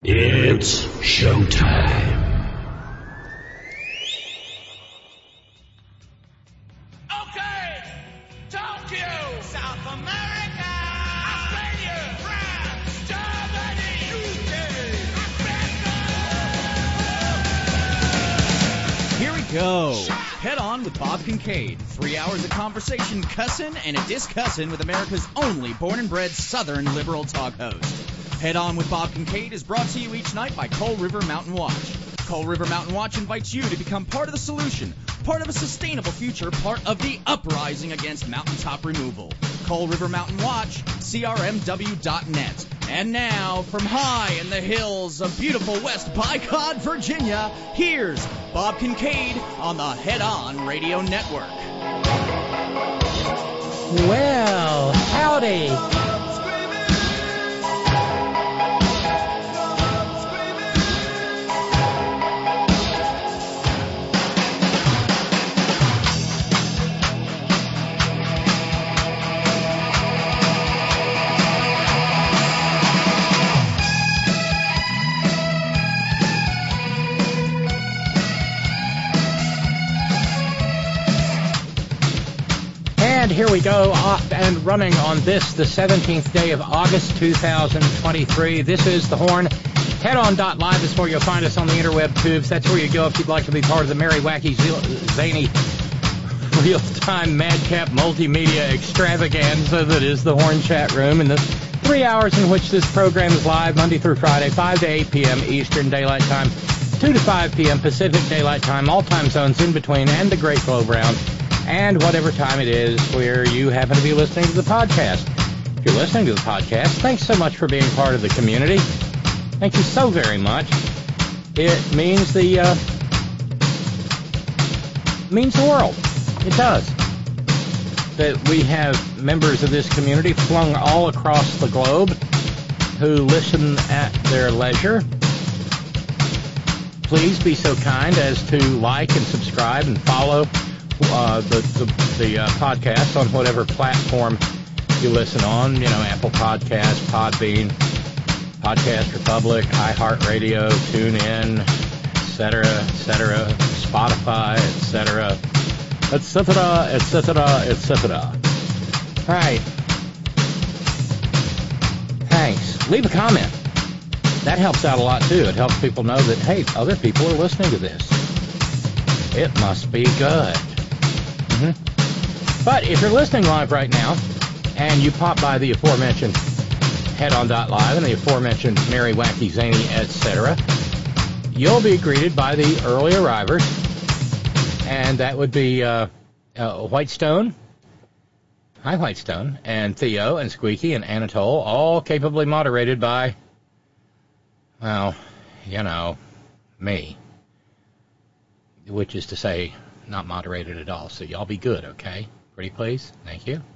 It's showtime. Okay, Tokyo, South America, Australia, France, Germany, UK, Here we go. Head On with Bob Kincaid. 3 hours of conversation, cussin' and a discussin' with America's only born and bred Southern liberal talk host. Head On with Bob Kincaid is brought to you each night by Coal River Mountain Watch. Coal River Mountain Watch invites you to become part of the solution, part of a sustainable future, part of the uprising against mountaintop removal. Coal River Mountain Watch, crmw.net. And now, from high in the hills of beautiful West Bicod, Virginia, here's Bob Kincaid on the Head On Radio Network. Well, howdy. And here we go, off and running on this, the 17th day of August 2023. This is The Horn. Headon.live is where you'll find us on the interweb tubes. That's where you go if you'd like to be part of the merry, wacky, zany, real-time, madcap, multimedia extravaganza that is The Horn chat room. In the 3 hours in which this program is live, Monday through Friday, 5 to 8 p.m. Eastern Daylight Time, 2 to 5 p.m. Pacific Daylight Time, all time zones in between, and the Great Globe Round. And whatever time it is where you happen to be listening to the podcast. If you're listening to the podcast, thanks so much for being part of the community. Thank you so very much. It means the world. It does. That we have members of this community flung all across the globe who listen at their leisure. Please be so kind as to like and subscribe and follow the podcast on whatever platform you listen on, Apple Podcasts, Podbean, Podcast Republic, iHeartRadio, TuneIn, etc., Spotify, etc., etc. All right. Thanks. Leave a comment. That helps out a lot, too. It helps people know that, hey, other people are listening to this. It must be good. But if you're listening live right now, and you pop by the aforementioned Headon.live and the aforementioned Merry, Wacky, Zany, etc., you'll be greeted by the early arrivers, and that would be Whitestone, hi Whitestone, and Theo, and Squeaky, and Anatole, all capably moderated by, well, me, which is to say, not moderated at all. So y'all be good, okay? Pretty please? Thank you.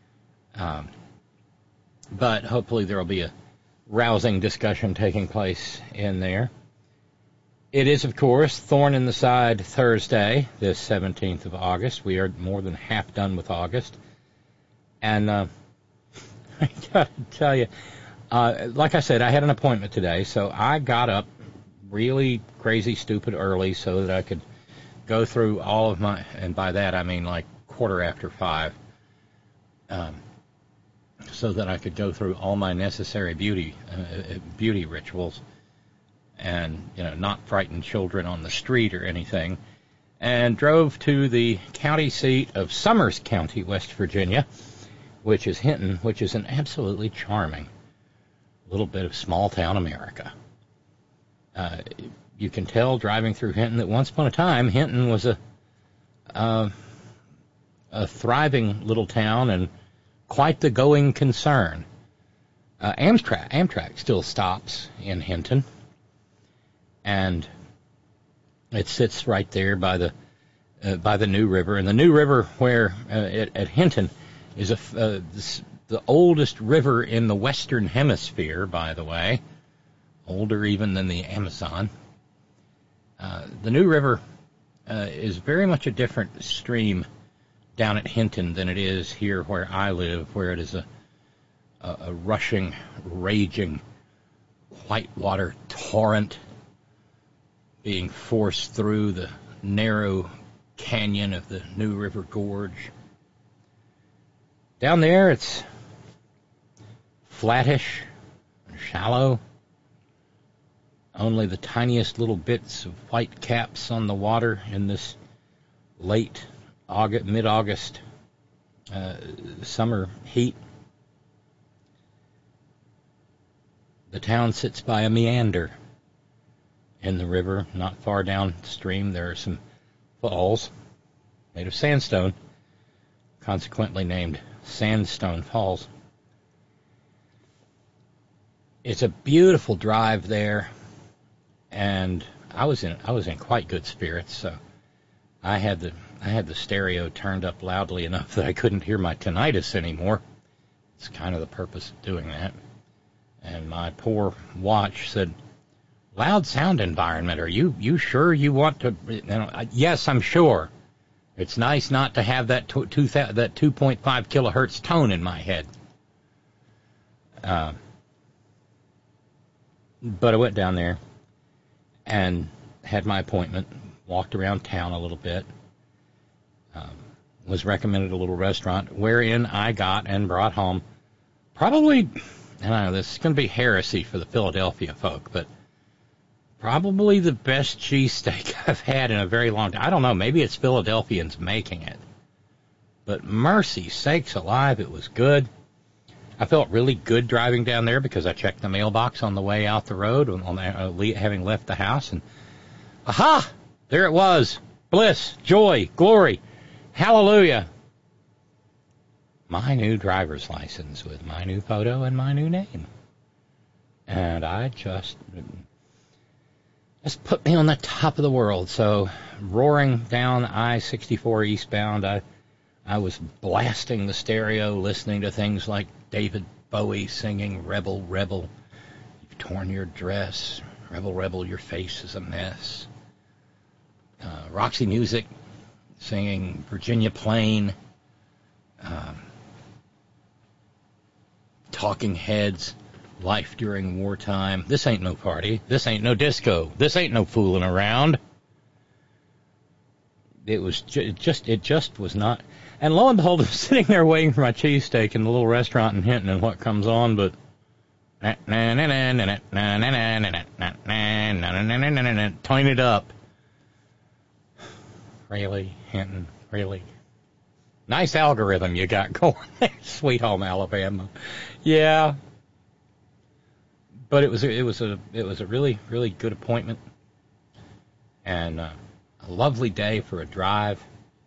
But hopefully there will be a rousing discussion taking place in there. It is, of course, Thorn in the Side Thursday, this 17th of August. We are more than half done with August. And I got to tell you, like I said, I had an appointment today, so I got up really crazy, stupid early so that I could go through all of my, and by that I mean like 5:15, so that I could go through all my necessary beauty rituals and, not frighten children on the street or anything, and drove to the county seat of Summers County, West Virginia, which is Hinton, which is an absolutely charming little bit of small-town America. You can tell driving through Hinton that once upon a time, Hinton was a thriving little town and quite the going concern. Amtrak still stops in Hinton, and it sits right there by the New River. And the New River, where at Hinton, is the oldest river in the Western Hemisphere, by the way, older even than the Amazon. The New River is very much a different stream down at Hinton than it is here where I live, where it is a rushing, raging, whitewater torrent being forced through the narrow canyon of the New River Gorge. Down there, it's flattish and shallow. Only the tiniest little bits of white caps on the water in this late mid-August summer heat. The town sits by a meander in the river. Not far downstream, there are some falls made of sandstone, consequently named Sandstone Falls. It's a beautiful drive there, and I was in quite good spirits. So I had the stereo turned up loudly enough that I couldn't hear my tinnitus anymore. It's kind of the purpose of doing that. And my poor watch said, "Loud sound environment. Are you sure you want to?" Yes, I'm sure. It's nice not to have that 2.5 kilohertz tone in my head. But I went down there and had my appointment, walked around town a little bit, was recommended a little restaurant wherein I got and brought home probably, I don't know, this is going to be heresy for the Philadelphia folk, but probably the best cheesesteak I've had in a very long time. I don't know, maybe it's Philadelphians making it. But mercy sakes alive, it was good. I felt really good driving down there because I checked the mailbox on the way out the road, having left the house, and aha! There it was. Bliss, joy, glory, hallelujah. My new driver's license with my new photo and my new name. And I just put me on the top of the world. So roaring down I-64 eastbound, I was blasting the stereo, listening to things like David Bowie singing "Rebel, Rebel, you've torn your dress. Rebel, Rebel, your face is a mess." Roxy Music singing "Virginia Plain." Talking Heads, "Life During Wartime." This ain't no party. This ain't no disco. This ain't no fooling around. It just was not. And lo and behold, I'm sitting there waiting for my cheesesteak in the little restaurant in Hinton, and what comes on but tune it up. Really, Hinton, really? Nice algorithm you got going there, Sweet Home Alabama. Yeah. But it was a really, really good appointment, and a lovely day for a drive.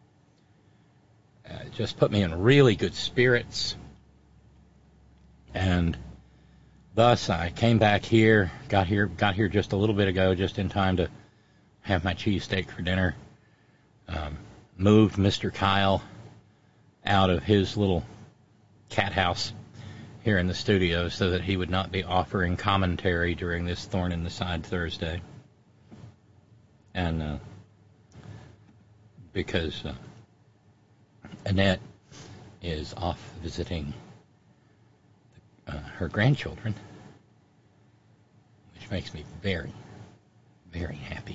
It just put me in really good spirits, and thus I came back here, got here just a little bit ago, just in time to have my cheesesteak for dinner. Moved Mr. Kyle out of his little cat house here in the studio so that he would not be offering commentary during this Thorn in the Side Thursday. And because Annette is off visiting her grandchildren, which makes me very, very happy.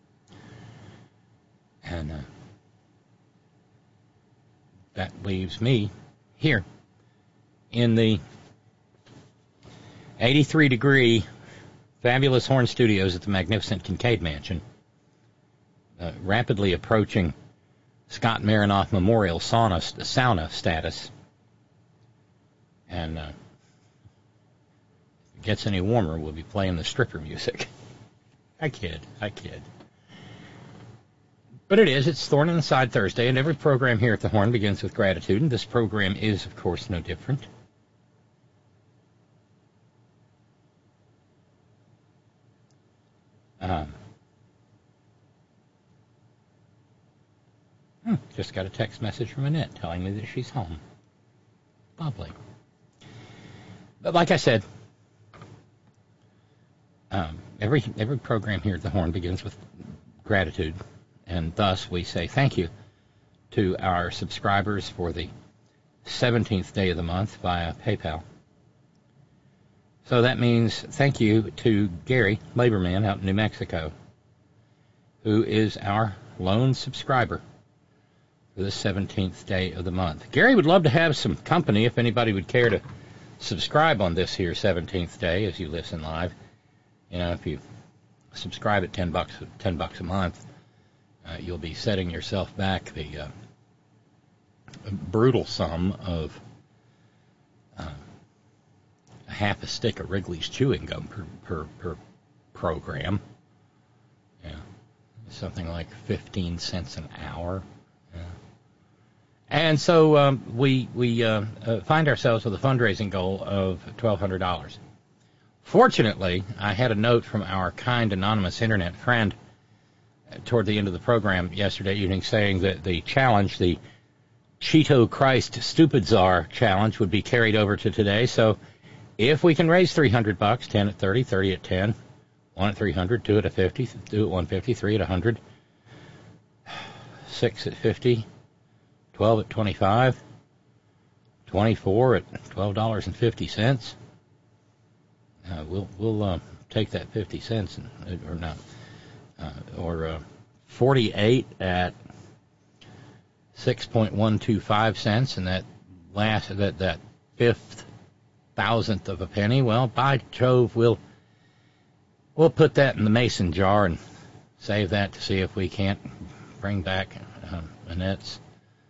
And that leaves me here in the 83-degree fabulous Horn Studios at the magnificent Kincaid Mansion, rapidly approaching Scott Marinoff Memorial sauna status. And if it gets any warmer, we'll be playing the stripper music. I kid. But it's Thorn in the Side Thursday, and every program here at the Horn begins with gratitude, and this program is, of course, no different. Just got a text message from Annette telling me that she's home. Lovely. But like I said, every program here at the Horn begins with gratitude, and thus we say thank you to our subscribers for the 17th day of the month via PayPal. So that means thank you to Gary, Laborman out in New Mexico, who is our lone subscriber for the 17th day of the month. Gary would love to have some company if anybody would care to subscribe on this here 17th day as you listen live. You know, if you subscribe at $10 a month, you'll be setting yourself back the brutal sum of half a stick of Wrigley's chewing gum per program. Yeah, something like 15 cents an hour. Yeah. And so we find ourselves with a fundraising goal of $1,200. Fortunately, I had a note from our kind anonymous internet friend toward the end of the program yesterday evening saying that the challenge, the Cheeto Christ Stupid Czar challenge, would be carried over to today. So if we can raise $300, 10 at 30, 30 at 10, 1 at 300, 2 at 50, 2 at 150, 3 at 100, 6 at 50, 12 at 25, 24 at $12.50. We'll take that 50 cents or not, or 48 at 6.125 cents, and that fifth thousandth of a penny. Well, by Jove, we'll put that in the mason jar and save that to see if we can't bring back Annette's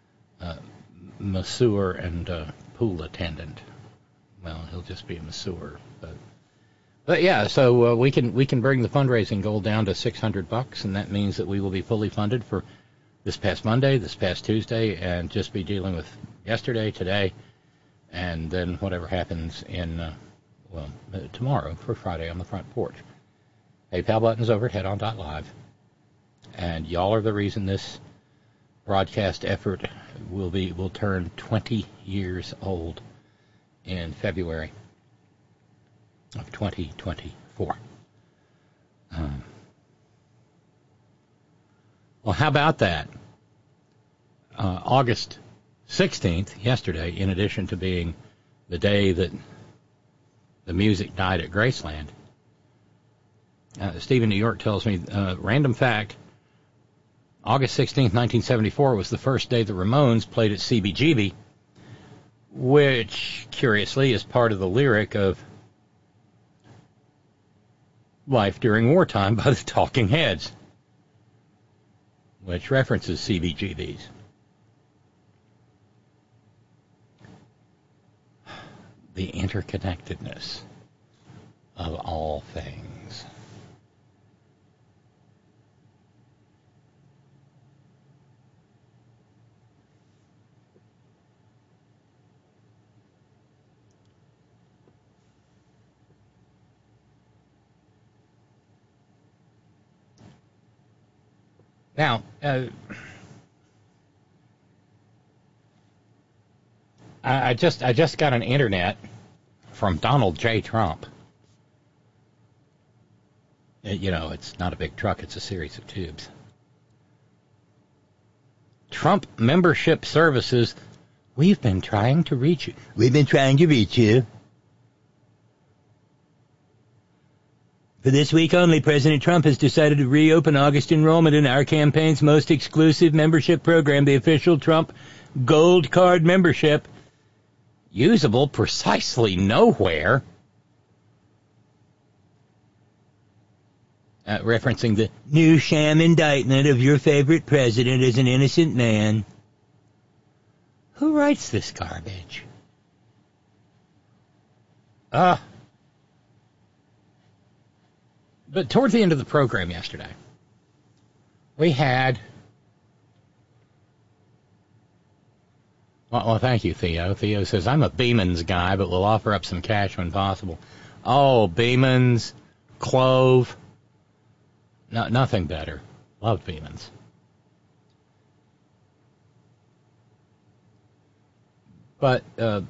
masseur and pool attendant. Well, he'll just be a masseur, but yeah. So we can bring the fundraising goal down to $600, and that means that we will be fully funded for this past Monday, this past Tuesday, and just be dealing with yesterday, today, and then whatever happens in tomorrow for Friday on the front porch. PayPal button's over at headon.live, and y'all are the reason this broadcast effort will turn 20 years old in February of 2024. Well, how about that? August 16th, yesterday, in addition to being the day that the music died at Graceland, Steve in New York tells me, random fact, August 16th, 1974 was the first day the Ramones played at CBGB, which, curiously, is part of the lyric of Life During Wartime by the Talking Heads, which references CBGBs. The interconnectedness of all things. Now, I just got an internet from Donald J. Trump. You know, it's not a big truck, it's a series of tubes. Trump membership services, we've been trying to reach you. We've been trying to reach you. For this week only, President Trump has decided to reopen August enrollment in our campaign's most exclusive membership program, the official Trump Gold Card membership, usable precisely nowhere. Referencing the new sham indictment of your favorite president as an innocent man. Who writes this garbage? But toward the end of the program yesterday, we had... Well, thank you, Theo. Theo says, I'm a Beeman's guy, but will offer up some cash when possible. Oh, Beeman's, Clove, nothing better. Love Beeman's. But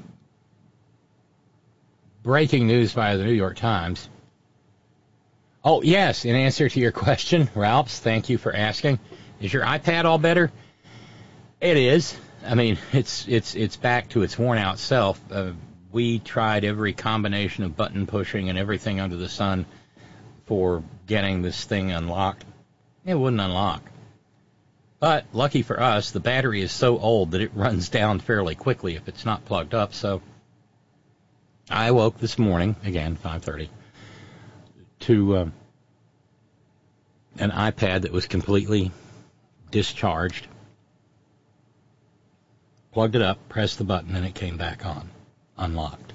breaking news via the New York Times. Oh, yes, in answer to your question, Ralphs, thank you for asking. Is your iPad all better? It is. I mean, it's back to its worn-out self. we tried every combination of button pushing and everything under the sun for getting this thing unlocked. It wouldn't unlock. But lucky for us, the battery is so old that it runs down fairly quickly if it's not plugged up. So I woke this morning, again, 5:30, to an iPad that was completely discharged. Plugged it up, pressed the button, and it came back on, unlocked.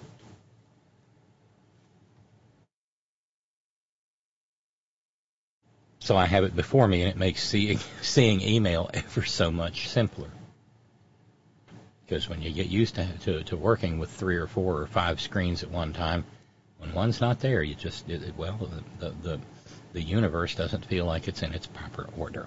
So I have it before me, and it makes seeing email ever so much simpler. Because when you get used to working with 3 or 4 or 5 screens at one time, when one's not there, you just, the universe doesn't feel like it's in its proper order.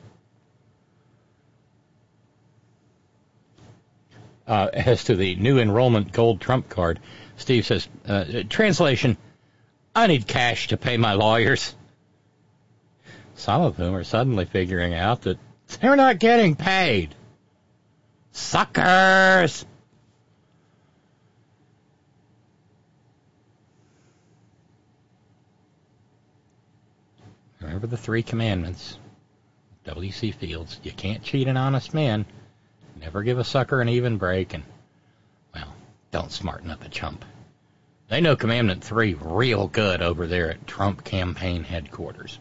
As to the new enrollment gold Trump card, Steve says, translation, I need cash to pay my lawyers. Some of whom are suddenly figuring out that they're not getting paid. Suckers! Remember the 3 commandments. W.C. Fields, you can't cheat an honest man. Never give a sucker an even break, and, well, don't smarten up a chump. They know Commandment 3 real good over there at Trump campaign headquarters.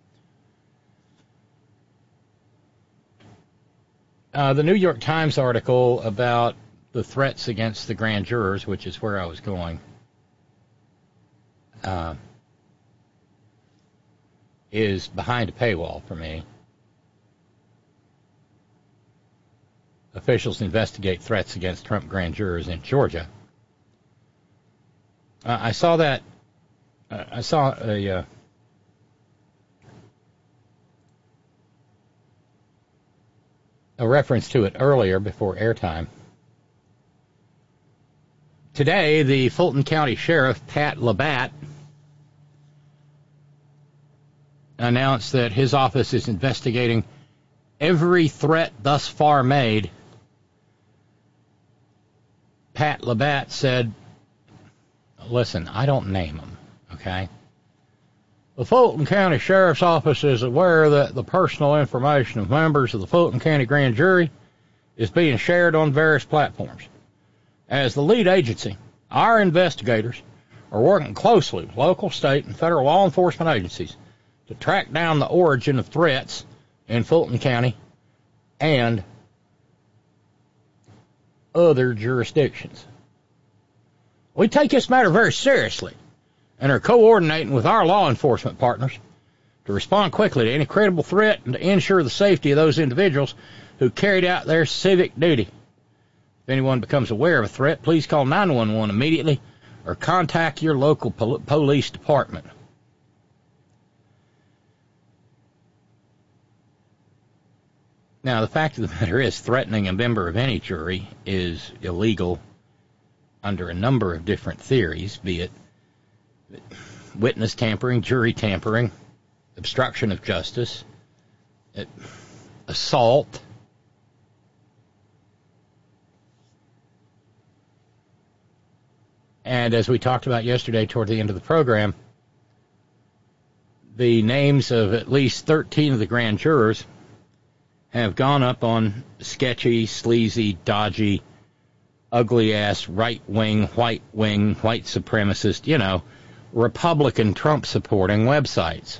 The New York Times article about the threats against the grand jurors, which is where I was going, is behind a paywall for me. Officials investigate threats against Trump grand jurors in Georgia. I saw that. I saw a reference to it earlier before airtime. Today, the Fulton County Sheriff, Pat Labatt, announced that his office is investigating every threat thus far made. Pat Labatt said, listen, I don't name them, okay? The Fulton County Sheriff's Office is aware that the personal information of members of the Fulton County Grand Jury is being shared on various platforms. As the lead agency, our investigators are working closely with local, state, and federal law enforcement agencies to track down the origin of threats in Fulton County and other jurisdictions. We take this matter very seriously and are coordinating with our law enforcement partners to respond quickly to any credible threat and to ensure the safety of those individuals who carried out their civic duty. If anyone becomes aware of a threat, please call 911 immediately or contact your local police department. Now, the fact of the matter is, threatening a member of any jury is illegal under a number of different theories, be it witness tampering, jury tampering, obstruction of justice, assault. And as we talked about yesterday toward the end of the program, the names of at least 13 of the grand jurors have gone up on sketchy, sleazy, dodgy, ugly-ass right-wing, white supremacist, Republican Trump-supporting websites.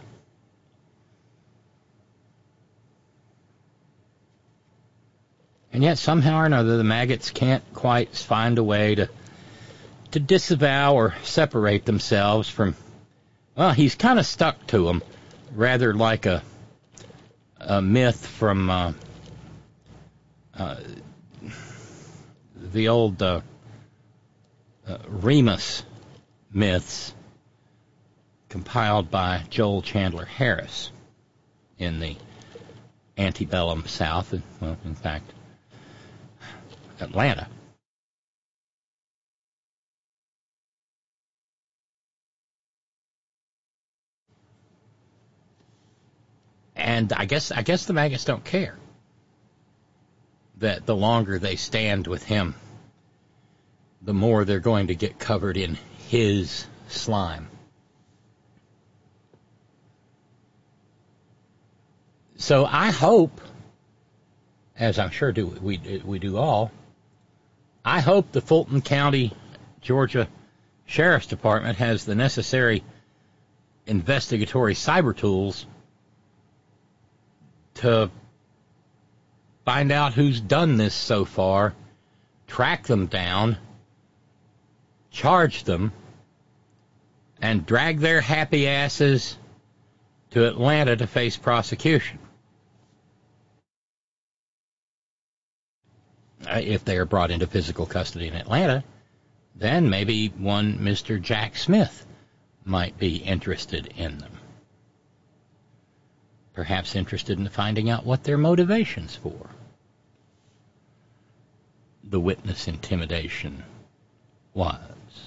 And yet, somehow or another, the maggots can't quite find a way to disavow or separate themselves from, well, he's kind of stuck to them, rather like a myth from the old Remus myths compiled by Joel Chandler Harris in the antebellum South, well, in fact, Atlanta. And I guess the maggots don't care that the longer they stand with him, the more they're going to get covered in his slime. So I hope, as I'm sure we do all, I hope the Fulton County, Georgia Sheriff's Department has the necessary investigatory cyber tools to find out who's done this so far, track them down, charge them, and drag their happy asses to Atlanta to face prosecution. If they are brought into physical custody in Atlanta, then maybe one Mr. Jack Smith might be interested in them. Perhaps interested in finding out what their motivations for the witness intimidation was.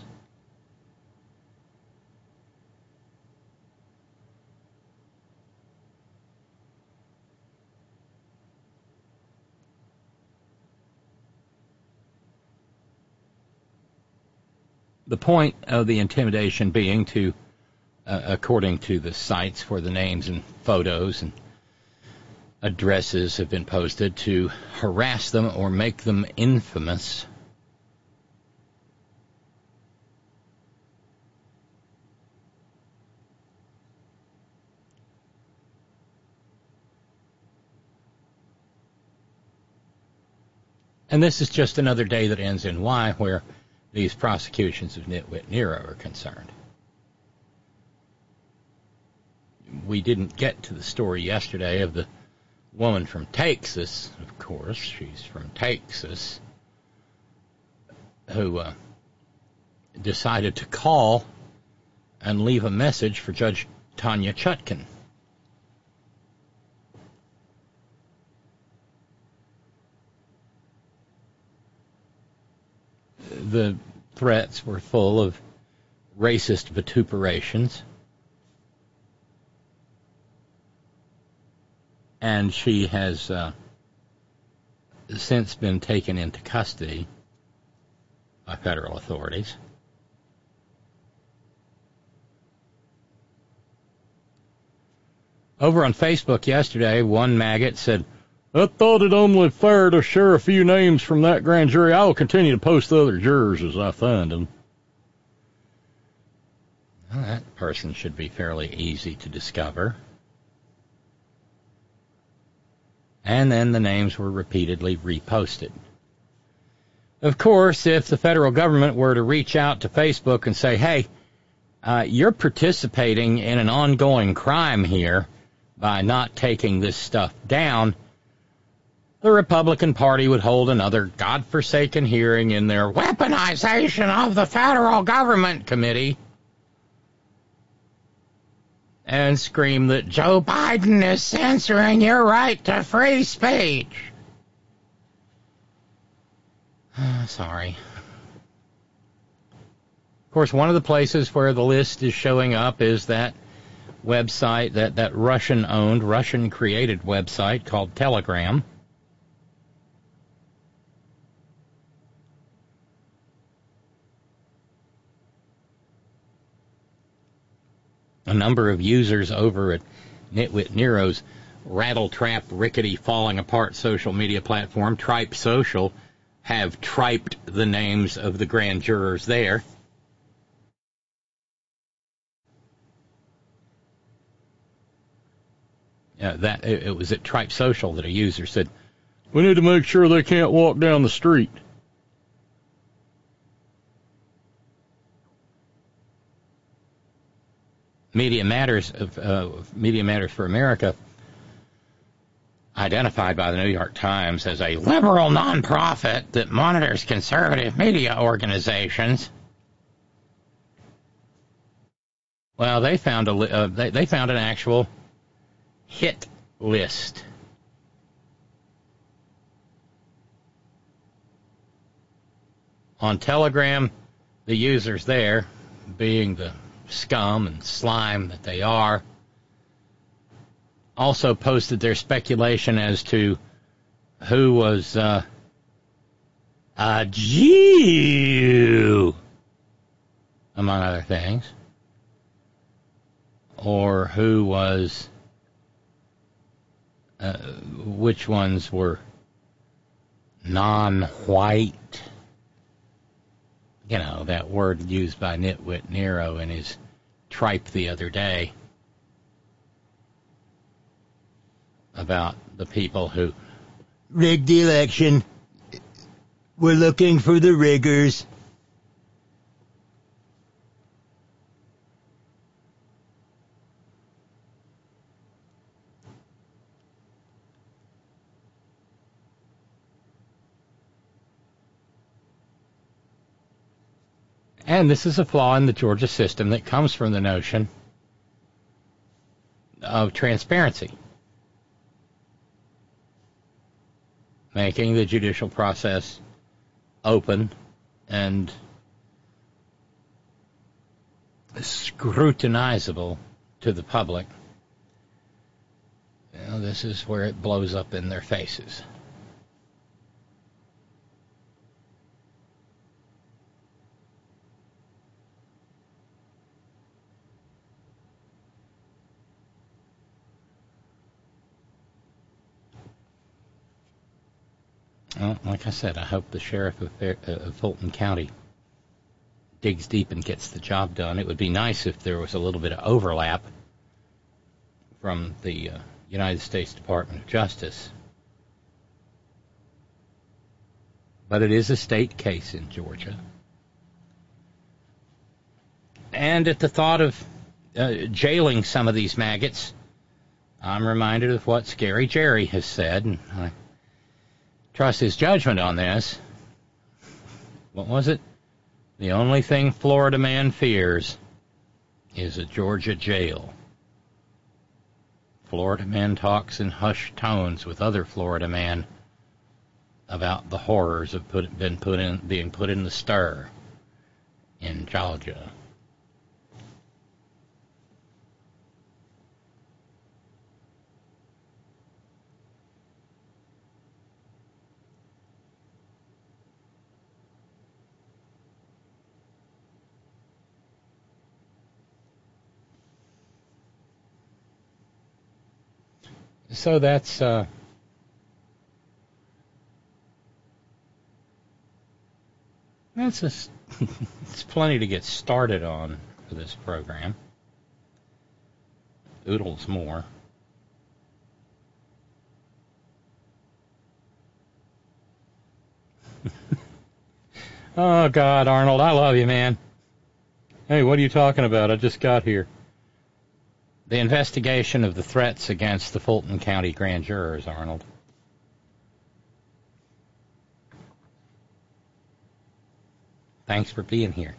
The point of the intimidation being to, according to the sites where the names and photos and addresses have been posted, to harass them or make them infamous. And this is just another day that ends in Y, where these prosecutions of Nitwit Nero are concerned. We didn't get to the story yesterday of the woman from Texas, of course, she's from Texas, who decided to call and leave a message for Judge Tanya Chutkan. The threats were full of racist vituperations, and she has since been taken into custody by federal authorities. Over on Facebook yesterday, one maggot said, "I thought it only fair to share a few names from that grand jury. I will continue to post the other jurors as I find them." Well, that person should be fairly easy to discover. And then the names were repeatedly reposted. Of course, if the federal government were to reach out to Facebook and say, "Hey, you're participating in an ongoing crime here by not taking this stuff down," the Republican Party would hold another godforsaken hearing in their Weaponization of the Federal Government Committee and scream that Joe Biden is censoring your right to free speech. Sorry. Of course, one of the places where the list is showing up is that website, that Russian-owned, Russian-created website called Telegram. A number of users over at Nitwit Nero's rattle-trap, rickety, falling-apart social media platform, Tripe Social, have triped the names of the grand jurors there. It was at Tripe Social that a user said, "We need to make sure they can't walk down the street." Media Matters for America, identified by the New York Times as a liberal nonprofit that monitors conservative media organizations. Well, they found they found an actual hit list. On Telegram, the users there, being the scum and slime that they are, also posted their speculation as to who a Jew, among other things, or who was, which ones were non-white. You know, that word used by Nitwit Nero in his tripe the other day about the people who rigged the election. We're looking for the riggers. And this is a flaw in the Georgia system that comes from the notion of transparency, making the judicial process open and scrutinizable to the public. You know, this is where it blows up in their faces. Well, like I said, I hope the sheriff of Fulton County digs deep and gets the job done. It would be nice if there was a little bit of overlap from the United States Department of Justice. But it is a state case in Georgia. And at the thought of jailing some of these maggots, I'm reminded of what Scary Jerry has said, and I trust his judgment on this. What was it? The only thing Florida man fears is a Georgia jail. Florida man talks in hushed tones with other Florida men about the horrors of being put in the stir in Georgia. So that's it's plenty to get started on for this program. Oodles more. Oh, God, Arnold, I love you, man. Hey, what are you talking about? I just got here. The investigation of the threats against the Fulton County grand jurors, Arnold. Thanks for being here.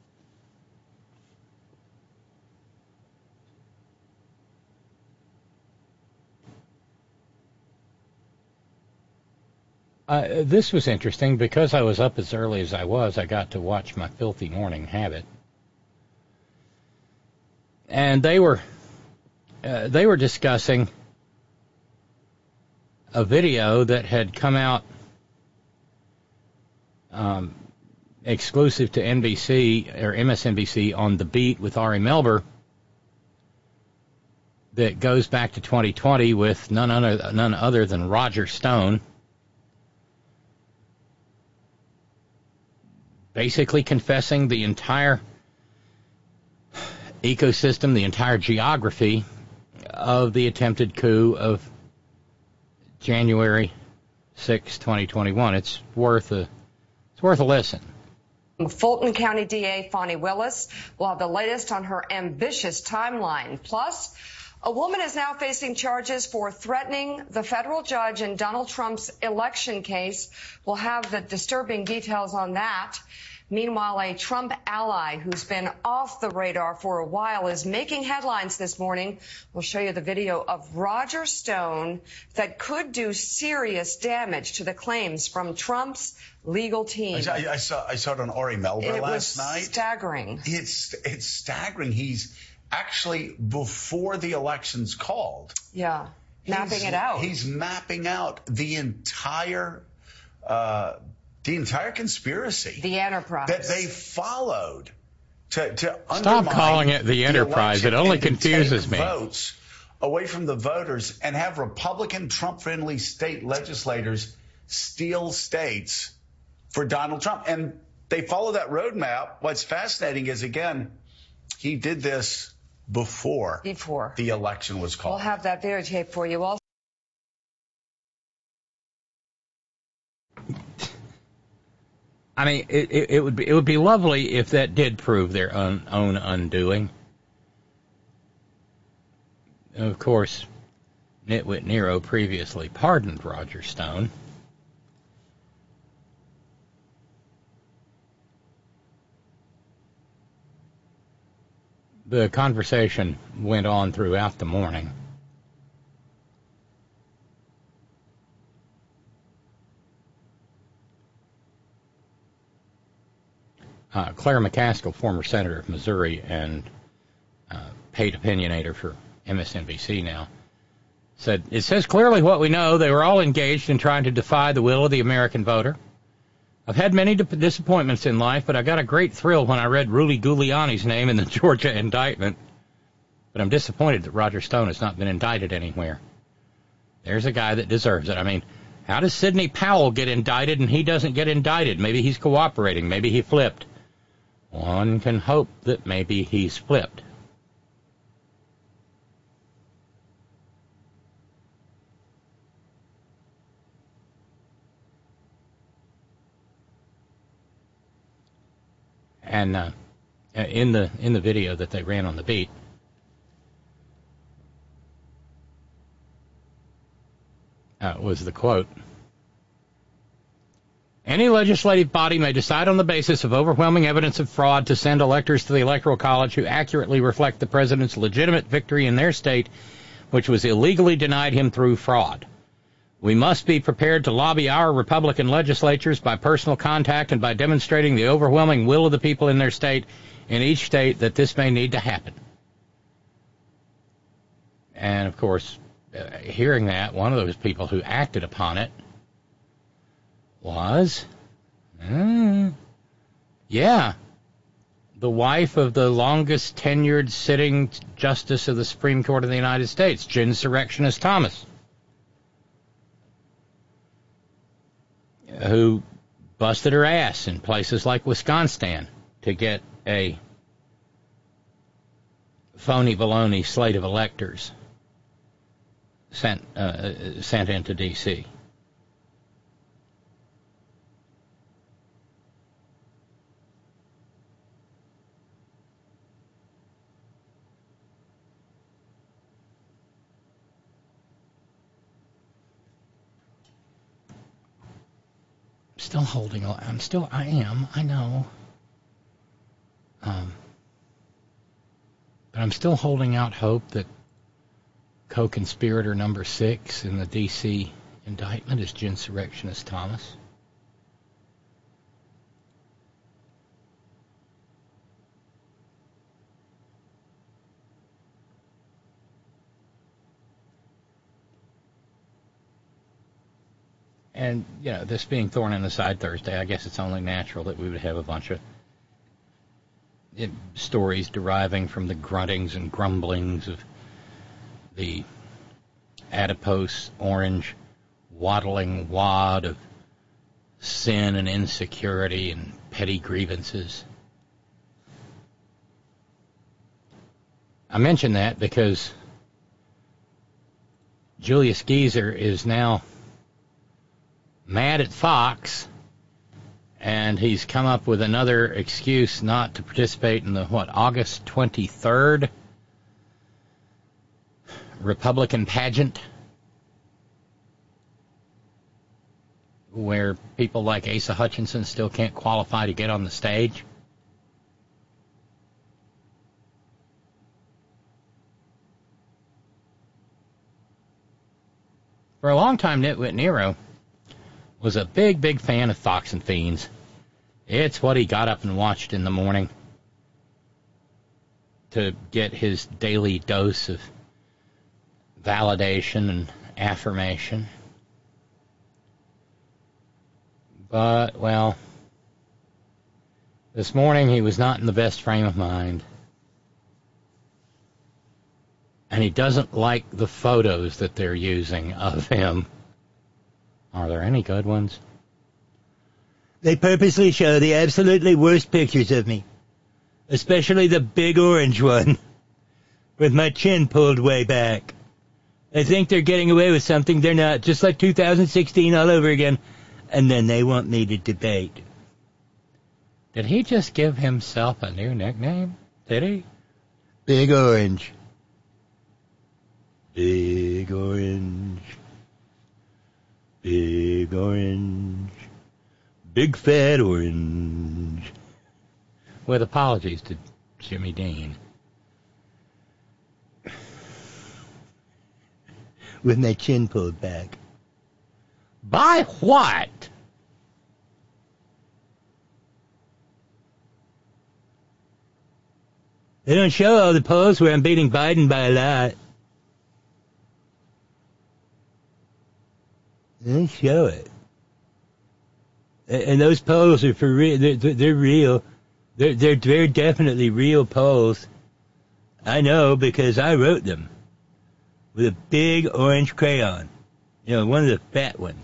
This was interesting because I was up as early as I was. I got to watch my filthy morning habit. And they were discussing a video that had come out exclusive to NBC or MSNBC on The Beat with Ari Melber that goes back to 2020 with none other than Roger Stone, basically confessing the entire ecosystem, the entire geography of the attempted coup of January 6, 2021. It's worth a listen. Fulton County DA Fani Willis will have the latest on her ambitious timeline. Plus, a woman is now facing charges for threatening the federal judge in Donald Trump's election case. We'll have the disturbing details on that. Meanwhile, a Trump ally who's been off the radar for a while is making headlines this morning. We'll show you the video of Roger Stone that could do serious damage to the claims from Trump's legal team. I saw it on Ari Melber last night. It was staggering. It's staggering. He's actually, before the election's called. Yeah, mapping it out. He's mapping out the entire the entire conspiracy, the enterprise that they followed to Stop calling it the enterprise. It only confuses me. Votes away from the voters and have Republican Trump-friendly state legislators steal states for Donald Trump. And they follow that roadmap. What's fascinating is, again, he did this before the election was called. We'll have that videotape for you also. I mean, it would be lovely if that did prove their own undoing. Of course, Nitwit Nero previously pardoned Roger Stone. The conversation went on throughout the morning. Claire McCaskill, former senator of Missouri and paid opinionator for MSNBC now, said, it says clearly what we know. They were all engaged in trying to defy the will of the American voter. I've had many disappointments in life, but I got a great thrill when I read Rudy Giuliani's name in the Georgia indictment. But I'm disappointed that Roger Stone has not been indicted anywhere. There's a guy that deserves it. I mean, how does Sidney Powell get indicted and he doesn't get indicted? Maybe he's cooperating. Maybe he flipped. One can hope that maybe he's flipped. And in the video that they ran on the beat, was the quote: any legislative body may decide on the basis of overwhelming evidence of fraud to send electors to the Electoral College who accurately reflect the president's legitimate victory in their state, which was illegally denied him through fraud. We must be prepared to lobby our Republican legislatures by personal contact and by demonstrating the overwhelming will of the people in their state, in each state, that this may need to happen. And, of course, hearing that, one of those people who acted upon it was, the wife of the longest tenured sitting Justice of the Supreme Court of the United States, Jinsurrectionist Thomas, who busted her ass in places like Wisconsin to get a phony baloney slate of electors sent into D.C. Still holding on. I know. But I'm still holding out hope that co-conspirator number 6 in the D.C. indictment is Jinsurrectionist Thomas. And, this being thorn in the side Thursday, I guess it's only natural that we would have a bunch of stories deriving from the gruntings and grumblings of the adipose, orange, waddling wad of sin and insecurity and petty grievances. I mention that because Julius Geezer is now mad at Fox, and he's come up with another excuse not to participate in the, August 23rd Republican pageant, where people like Asa Hutchinson still can't qualify to get on the stage. For a long time, Nitwit Nero was a big, big fan of Fox and Fiends. It's what he got up and watched in the morning to get his daily dose of validation and affirmation. But, well, this morning he was not in the best frame of mind. And he doesn't like the photos that they're using of him. Are there any good ones? They purposely show the absolutely worst pictures of me. Especially the big orange one. With my chin pulled way back. They think they're getting away with something they're not. Just like 2016 all over again. And then they want me to debate. Did he just give himself a new nickname? Did he? Big Orange. Big Orange. Big Orange. Big Fat Orange. With apologies to Jimmy Dean. With my chin pulled back. By what? They don't show all the polls where I'm beating Biden by a lot. They don't show it. And those polls are for real. They're real. They're very definitely real polls. I know because I wrote them with a big orange crayon. You know, one of the fat ones.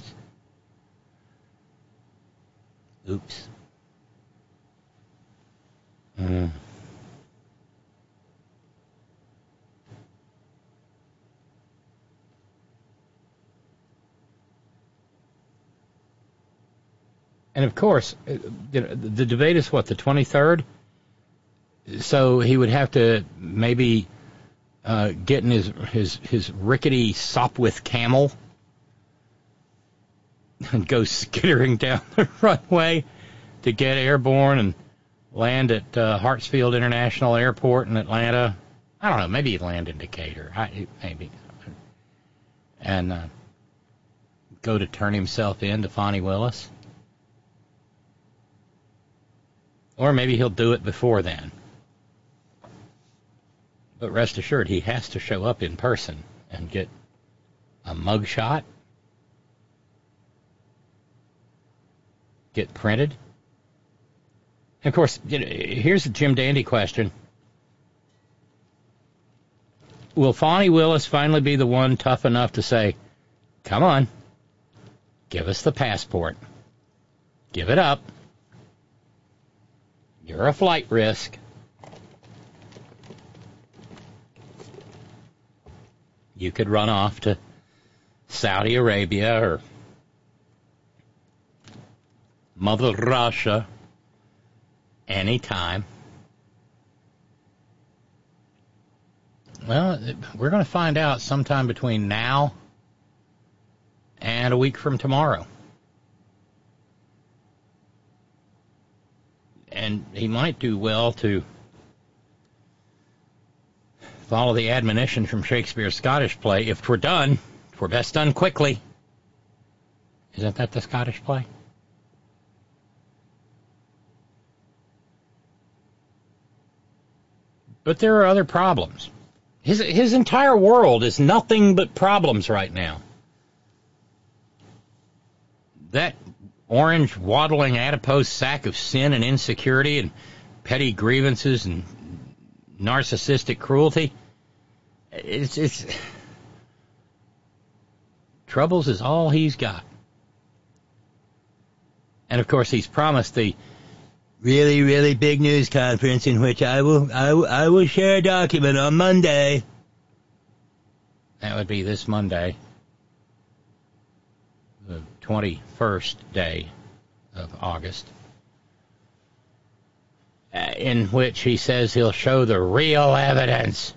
Oops. And of course, the debate is what, the 23rd? So he would have to maybe get in his rickety Sopwith Camel and go skittering down the runway to get airborne and land at Hartsfield International Airport in Atlanta. I don't know, maybe he'd land in Decatur. Maybe. And go to turn himself in to Fani Willis. Or maybe he'll do it before then. But rest assured, he has to show up in person and get a mugshot, get printed. And of course, here's the Jim Dandy question. Will Fani Willis finally be the one tough enough to say, come on, give us the passport. Give it up. You're a flight risk. You could run off to Saudi Arabia or Mother Russia anytime. Well, we're going to find out sometime between now and a week from tomorrow. And he might do well to follow the admonition from Shakespeare's Scottish play, if 'twere done, 'twere best done quickly. Isn't that the Scottish play? But there are other problems. His entire world is nothing but problems right now. That orange, waddling, adipose sack of sin and insecurity and petty grievances and narcissistic cruelty. It's troubles is all he's got. And of course, he's promised the really, really big news conference in which I will share a document on Monday. That would be this Monday, the 21st day of August, in which he says he'll show the real evidence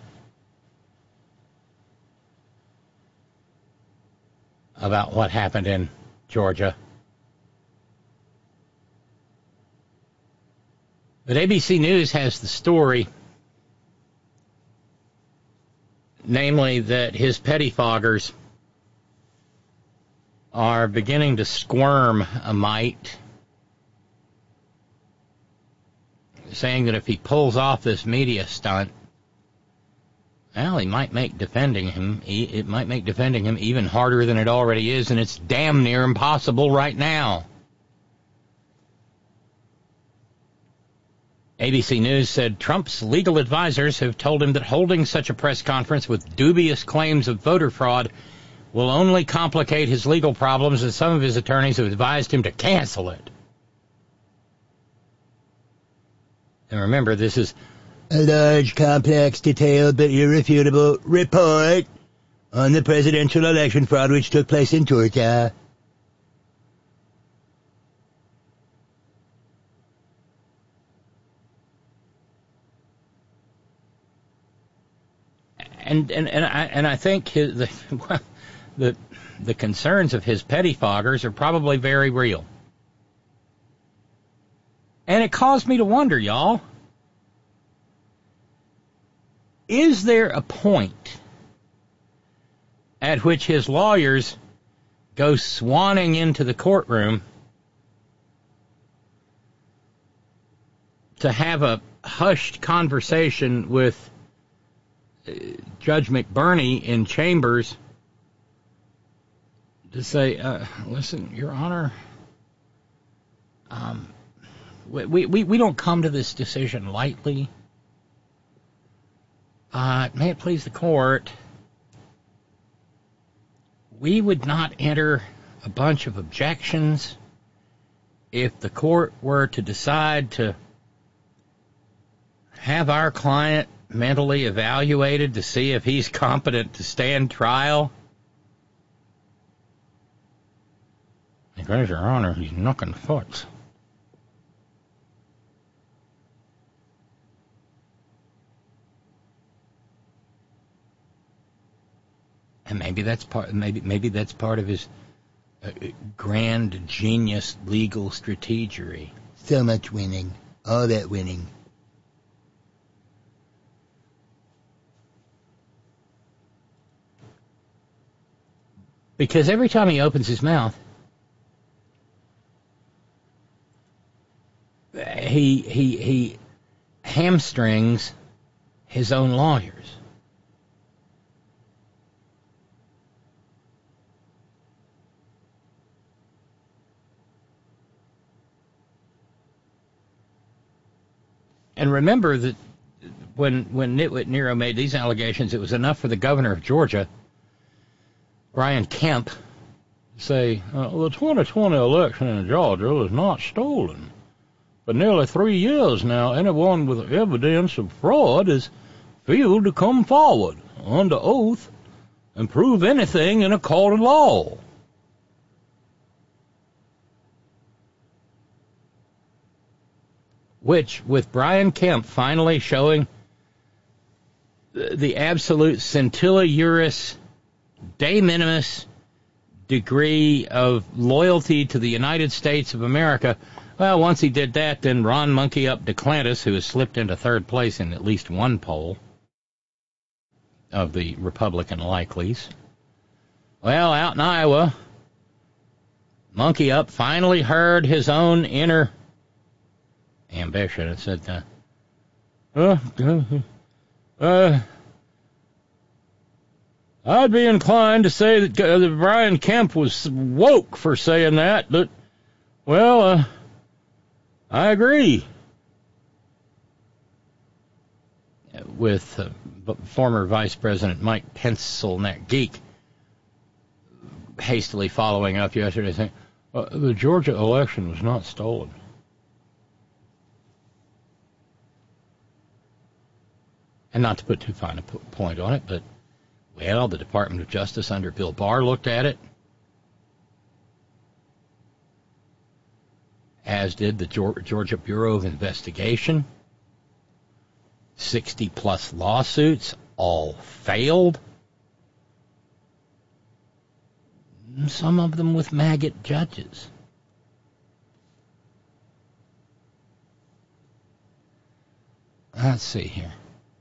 about what happened in Georgia. But ABC News has the story, namely that his pettifoggers are beginning to squirm a mite, saying that if he pulls off this media stunt, well, it might make defending him even harder than it already is, and it's damn near impossible right now. ABC News said Trump's legal advisors have told him that holding such a press conference with dubious claims of voter fraud will only complicate his legal problems, and some of his attorneys have advised him to cancel it. And remember, this is a large, complex, detailed, but irrefutable report on the presidential election fraud which took place in Georgia. And I think the concerns of his pettifoggers are probably very real. And it caused me to wonder, y'all, is there a point at which his lawyers go swanning into the courtroom to have a hushed conversation with Judge McBurney in chambers to say, listen, Your Honor, we don't come to this decision lightly. May it please the court, we would not enter a bunch of objections if the court were to decide to have our client mentally evaluated to see if he's competent to stand trial. Because, Your Honor, he's knocking foots. And maybe that's part of his grand genius legal strategery. So much winning, all that winning. Because every time he opens his mouth, he hamstrings his own lawyers. And remember that when Nitwit Nero made these allegations, it was enough for the governor of Georgia, Brian Kemp, to say, the 2020 election in Georgia was not stolen. For nearly 3 years now, anyone with evidence of fraud has failed to come forward under oath and prove anything in a court of law. Which, with Brian Kemp finally showing the absolute scintilla juris de minimis degree of loyalty to the United States of America, well, once he did that, then Ron Monkey Up DeClantis, who has slipped into third place in at least one poll of the Republican likelies, well, out in Iowa, Monkey Up finally heard his own inner ambition and said, I'd be inclined to say that Brian Kemp was woke for saying that, but, well, I agree. With former Vice President Mike Pencilneck Geek hastily following up yesterday saying, the Georgia election was not stolen. And not to put too fine a point on it, but, well, the Department of Justice under Bill Barr looked at it, as did the Georgia Bureau of Investigation. 60-plus lawsuits, all failed. Some of them with maggot judges. Let's see here.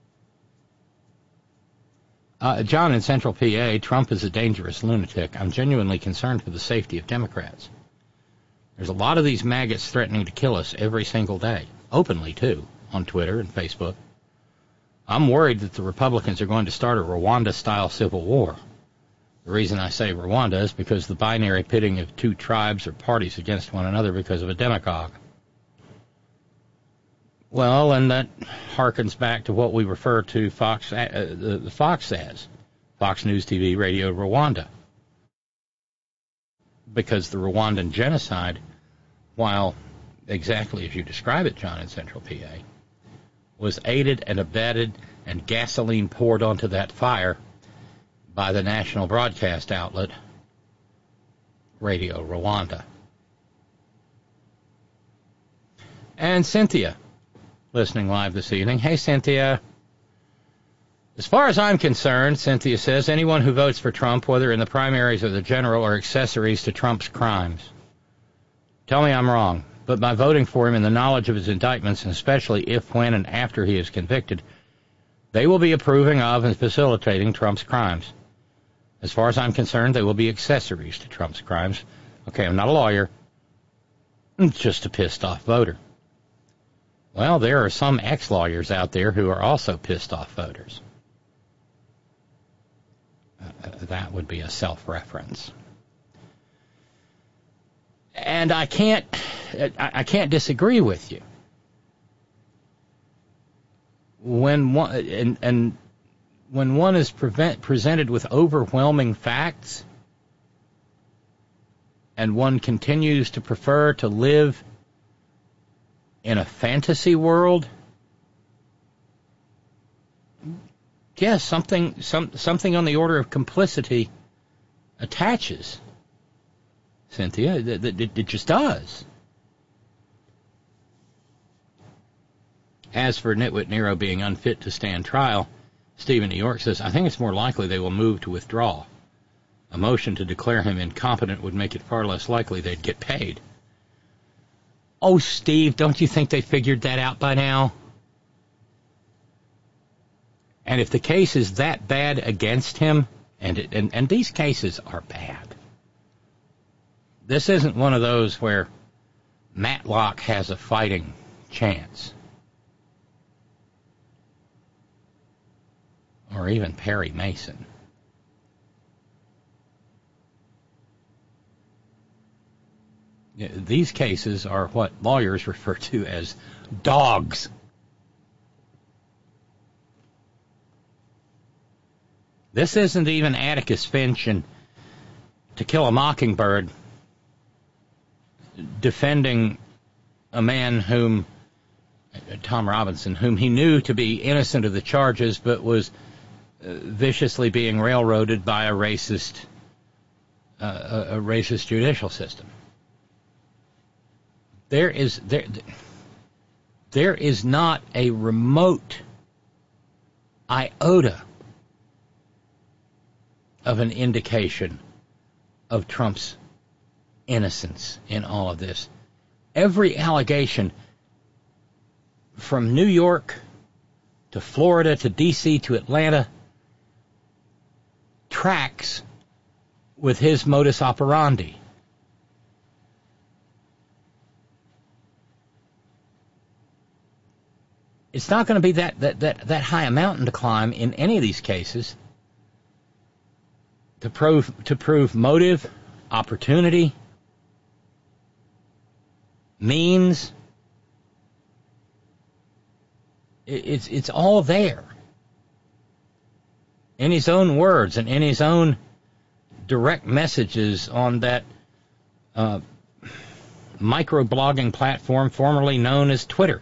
John in Central PA, Trump is a dangerous lunatic. I'm genuinely concerned for the safety of Democrats. There's a lot of these maggots threatening to kill us every single day. Openly, too, on Twitter and Facebook. I'm worried that the Republicans are going to start a Rwanda-style civil war. The reason I say Rwanda is because the binary pitting of two tribes or parties against one another because of a demagogue. Well, and that harkens back to what we refer to Fox as, Fox News TV Radio Rwanda. Because the Rwandan genocide, while exactly as you describe it, John, in Central PA, was aided and abetted and gasoline poured onto that fire by the national broadcast outlet, Radio Rwanda. And Cynthia, listening live this evening. Hey, Cynthia. As far as I'm concerned, Cynthia says, anyone who votes for Trump, whether in the primaries or the general, are accessories to Trump's crimes. Tell me I'm wrong, but by voting for him in the knowledge of his indictments, and especially if, when, and after he is convicted, they will be approving of and facilitating Trump's crimes. As far as I'm concerned, they will be accessories to Trump's crimes. Okay, I'm not a lawyer. I'm just a pissed-off voter. Well, there are some ex-lawyers out there who are also pissed-off voters. That would be a self-reference. And I can't disagree with you. When one is presented with overwhelming facts, and one continues to prefer to live in a fantasy world, yes, something on the order of complicity attaches, Cynthia. It just does. As for Nitwit Nero being unfit to stand trial, Stephen New York says, I think it's more likely they will move to withdraw. A motion to declare him incompetent would make it far less likely they'd get paid. Oh, Steve, don't you think they figured that out by now? And if the case is that bad against him, and these cases are bad, this isn't one of those where Matlock has a fighting chance. Or even Perry Mason. These cases are what lawyers refer to as dogs. This isn't even Atticus Finch and To Kill a Mockingbird defending a man whom, Tom Robinson, whom he knew to be innocent of the charges, but was viciously being railroaded by a racist judicial system. There is not a remote iota of an indication of Trump's innocence in all of this. Every allegation, from New York to Florida to D.C. to Atlanta, tracks with his modus operandi. It's not going to be that high a mountain to climb in any of these cases to prove motive, opportunity, means. It's all there in his own words and in his own direct messages on that microblogging platform formerly known as Twitter.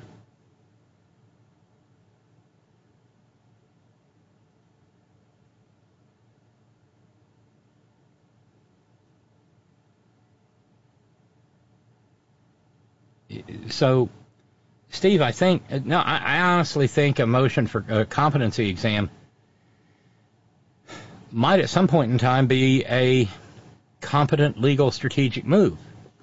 So, Steve, I honestly think a motion for a competency exam might at some point in time be a competent legal strategic move.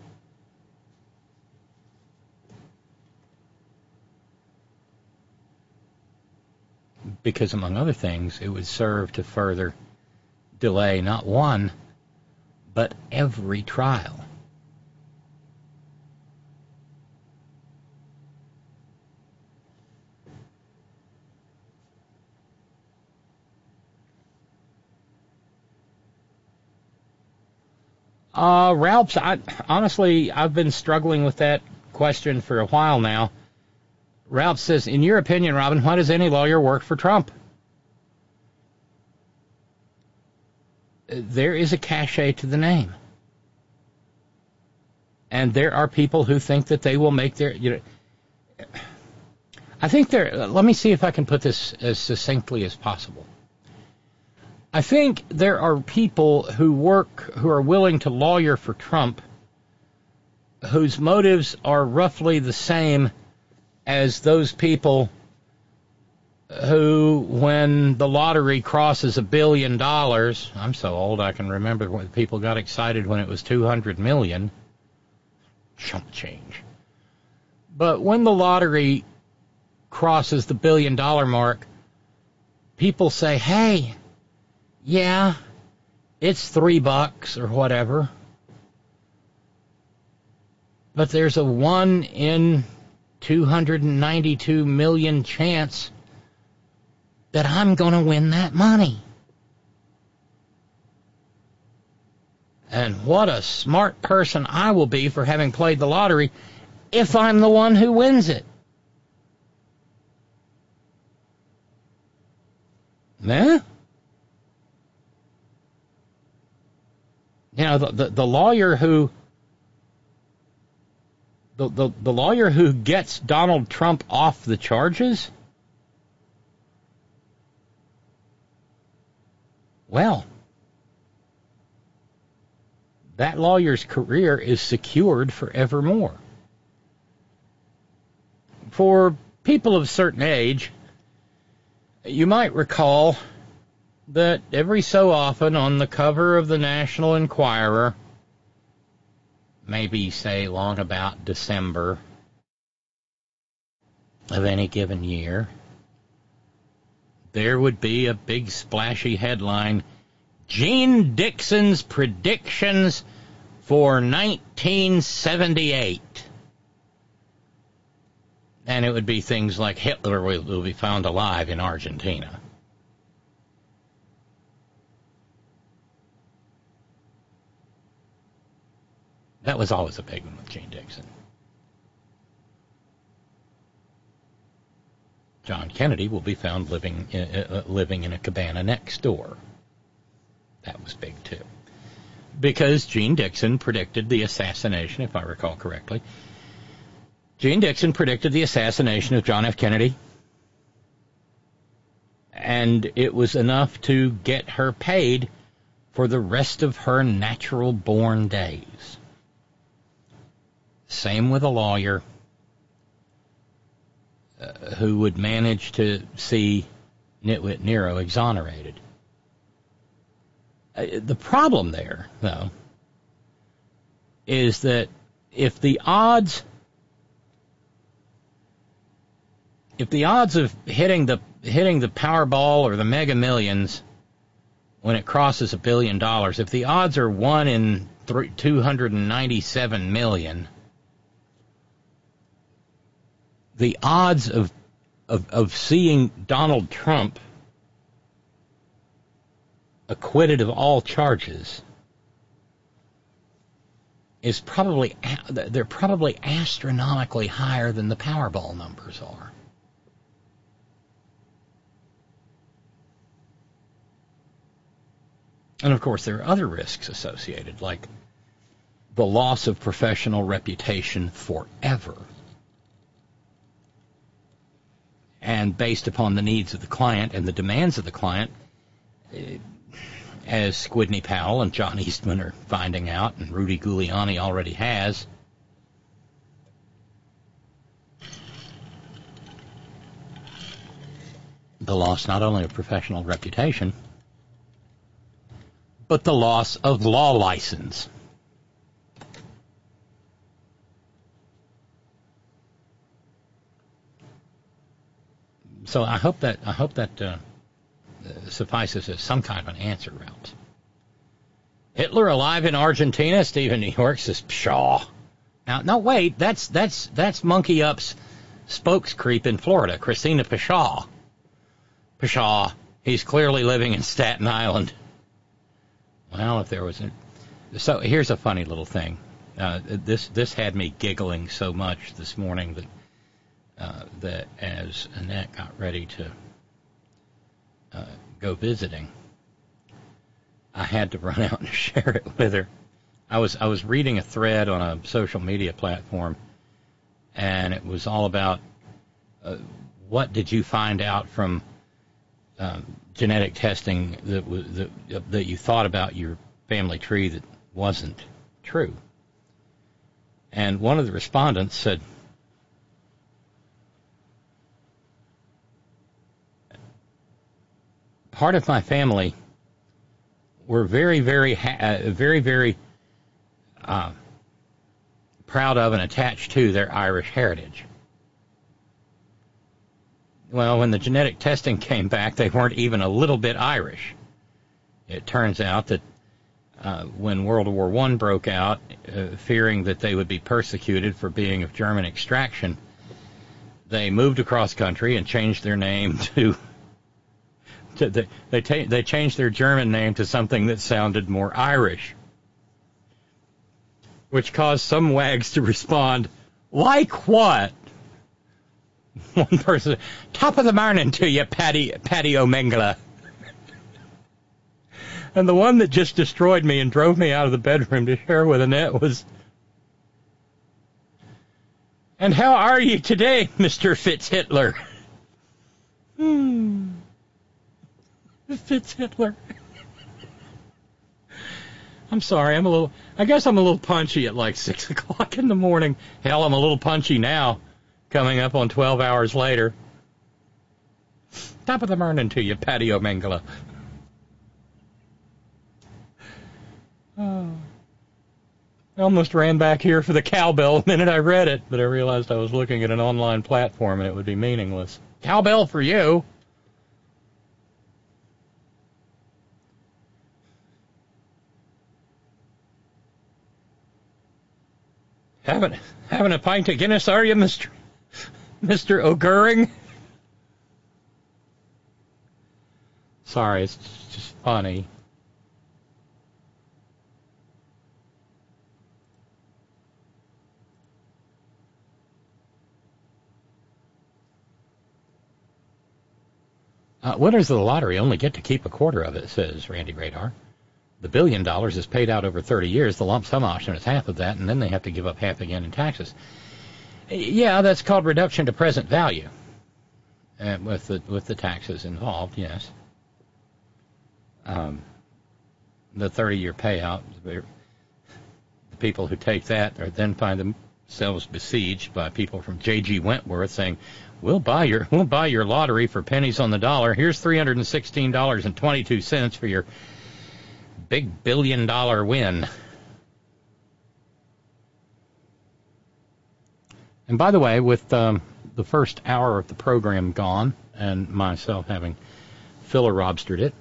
Because, among other things, it would serve to further delay not one, but every trial. Ralphs, honestly, I've been struggling with that question for a while now. Ralph says, in your opinion, Robin, why does any lawyer work for Trump? There is a cachet to the name. And there are people who think that they will make their... I think let me see if I can put this as succinctly as possible. I think there are people who are willing to lawyer for Trump whose motives are roughly the same as those people who, when the lottery crosses $1 billion, I'm so old I can remember when people got excited when it was 200 million. Chump change. But when the lottery crosses the $1 billion mark, people say, hey, yeah, it's $3 or whatever. But there's a 1 in 292 million chance that I'm going to win that money. And what a smart person I will be for having played the lottery if I'm the one who wins it. Nah? You know, the lawyer who... The lawyer who gets Donald Trump off the charges, well, that lawyer's career is secured forevermore. For people of a certain age, you might recall that every so often on the cover of the National Enquirer, maybe, say, long about December of any given year, there would be a big splashy headline, Gene Dixon's predictions for 1978. And it would be things like Hitler will be found alive in Argentina. That was always a big one with Gene Dixon. John Kennedy will be found living in a cabana next door. That was big, too. Because Gene Dixon predicted the assassination, if I recall correctly. Gene Dixon predicted the assassination of John F. Kennedy. And it was enough to get her paid for the rest of her natural-born days. Same with a lawyer who would manage to see Nitwit Nero exonerated. The problem there, though, is that if the odds of hitting the Powerball or the Mega Millions when it crosses $1 billion, if the odds are 1 in 297 million, the odds of seeing Donald Trump acquitted of all charges is probably astronomically higher than the Powerball numbers are. And of course there are other risks associated, like the loss of professional reputation forever. And based upon the needs of the client and the demands of the client, as Squidney Powell and John Eastman are finding out, and Rudy Giuliani already has, the loss not only of professional reputation, but the loss of law license. So I hope that suffices as some kind of an answer, Ralph. Hitler alive in Argentina? Stephen New York says, pshaw. Now, no, wait, that's Monkey Up's spokes creep in Florida, Christina Pshaw. Pshaw, he's clearly living in Staten Island. Well, if there was so here's a funny little thing. This had me giggling so much this morning that that as Annette got ready to go visiting, I had to run out and share it with her. I was reading a thread on a social media platform, and it was all about what did you find out from genetic testing that you thought about your family tree that wasn't true. And one of the respondents said, part of my family were very, very proud of and attached to their Irish heritage. Well, when the genetic testing came back, they weren't even a little bit Irish. It turns out that when World War I broke out, fearing that they would be persecuted for being of German extraction, they moved across country and changed their name they changed their German name to something that sounded more Irish, which caused some wags to respond, like what? One person, top of the morning to you, Paddy O'Mengala. And the one that just destroyed me and drove me out of the bedroom to share with Annette was, and how are you today, Mr. Fitz-Hitler? Fitz-Hitler. I'm sorry, I guess I'm a little punchy at like 6 o'clock in the morning. Hell, I'm a little punchy now, coming up on 12 hours later. Top of the morning to you, Paddy O'Mengala. Oh. I almost ran back here for the cowbell the minute I read it, but I realized I was looking at an online platform and it would be meaningless. Cowbell for you. Having a pint of Guinness, are you, Mr. O'Goring? Sorry, it's just funny. Winners of the lottery only get to keep a quarter of it, says Randy Radar. The $1 billion is paid out over 30 years. The lump sum option is half of that, and then they have to give up half again in taxes. Yeah, that's called reduction to present value, with the taxes involved. Yes. The 30-year payout. The people who take that are then find themselves besieged by people from J.G. Wentworth saying, "We'll buy your lottery for pennies on the dollar. Here's $316.22 for your big $1 billion win." And by the way, with the first hour of the program gone, and myself having filler-robstered it,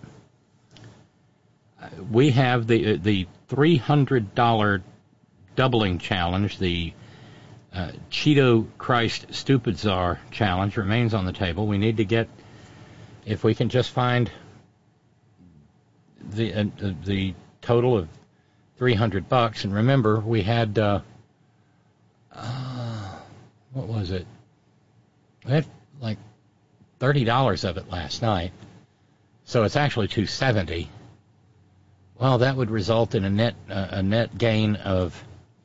we have the $300 doubling challenge, the Cheeto Christ Stupid Czar challenge remains on the table. We need to get, if we can just find the total of $300. And remember, we had what was it? We had like $30 of it last night, so it's actually $270. Well, that would result in a net gain of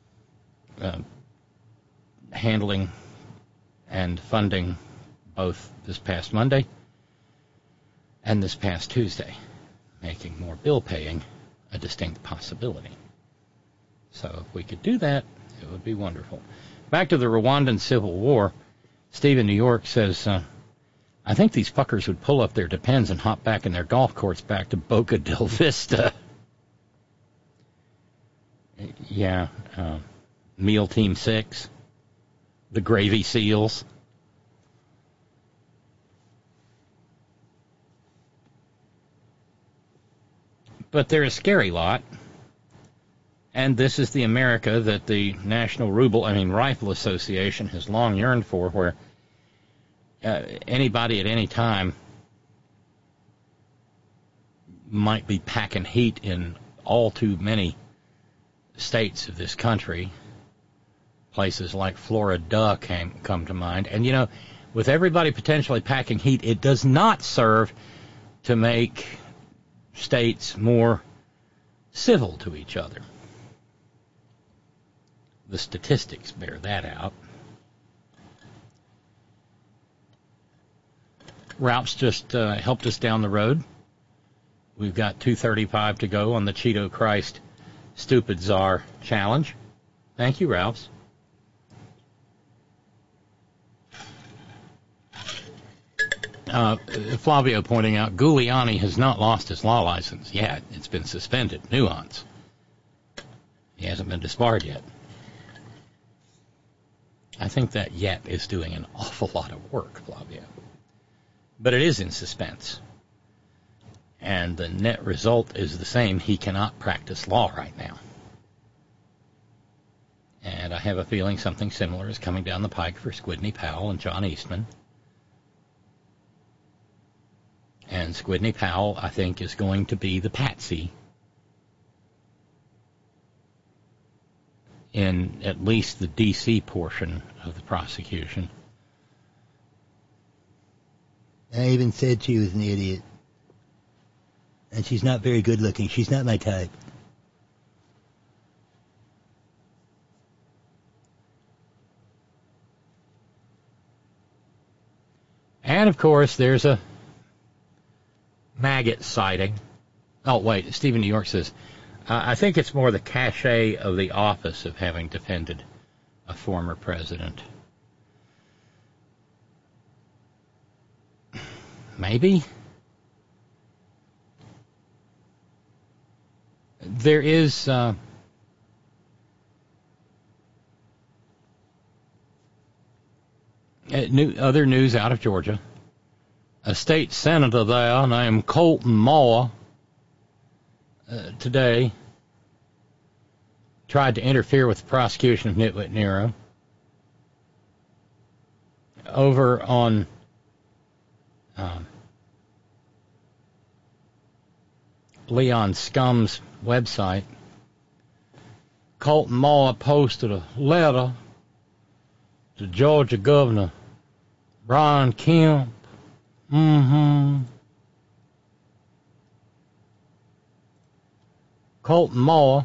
handling and funding both this past Monday and this past Tuesday, making more bill paying a distinct possibility. So if we could do that, it would be wonderful. Back to the Rwandan Civil War, Steve in New York says, I think these fuckers would pull up their Depends and hop back in their golf course back to Boca del Vista. Yeah, Meal Team 6, the Gravy Seals. But they're a scary lot, and this is the America that the National Rifle Association has long yearned for, where anybody at any time might be packing heat in all too many states of this country, Places like Florida come to mind. And, you know, with everybody potentially packing heat, it does not serve to make states more civil to each other. The statistics bear that out. Ralph's just helped us down the road. We've got 2:35 to go on the Cheeto Christ Stupid Czar Challenge. Thank you, Ralph's. Flavio pointing out, Giuliani has not lost his law license yet. It's been suspended. Nuance. He hasn't been disbarred yet. I think that yet is doing an awful lot of work, Flavio. But it is in suspense. And the net result is the same. He cannot practice law right now. And I have a feeling something similar is coming down the pike for Squidney Powell and John Eastman. And Squidney Powell, I think, is going to be the patsy in at least the D.C. portion of the prosecution. I even said she was an idiot. And she's not very good looking. She's not my type. And, of course, there's a maggot sighting. Oh, wait, Stephen New York says, I think it's more the cachet of the office of having defended a former president. Maybe. There is other news out of Georgia. A state senator there named Colton Moore today tried to interfere with the prosecution of Nitwit Nero over on Leon Scum's website. Colton Moore posted a letter to Georgia Governor Brian Kemp. Colton Moore,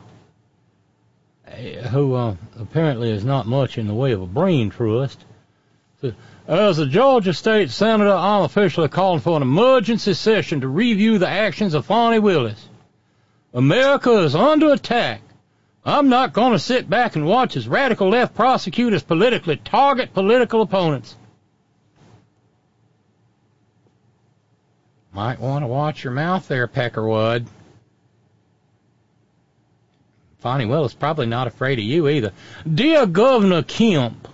who apparently is not much in the way of a brain trust, said, as a Georgia state senator, I'm officially calling for an emergency session to review the actions of Fani Willis. America is under attack. I'm not going to sit back and watch as radical left prosecutors politically target political opponents. Might want to watch your mouth there, Peckerwood. Fani Willis probably not afraid of you either. Dear Governor Kemp,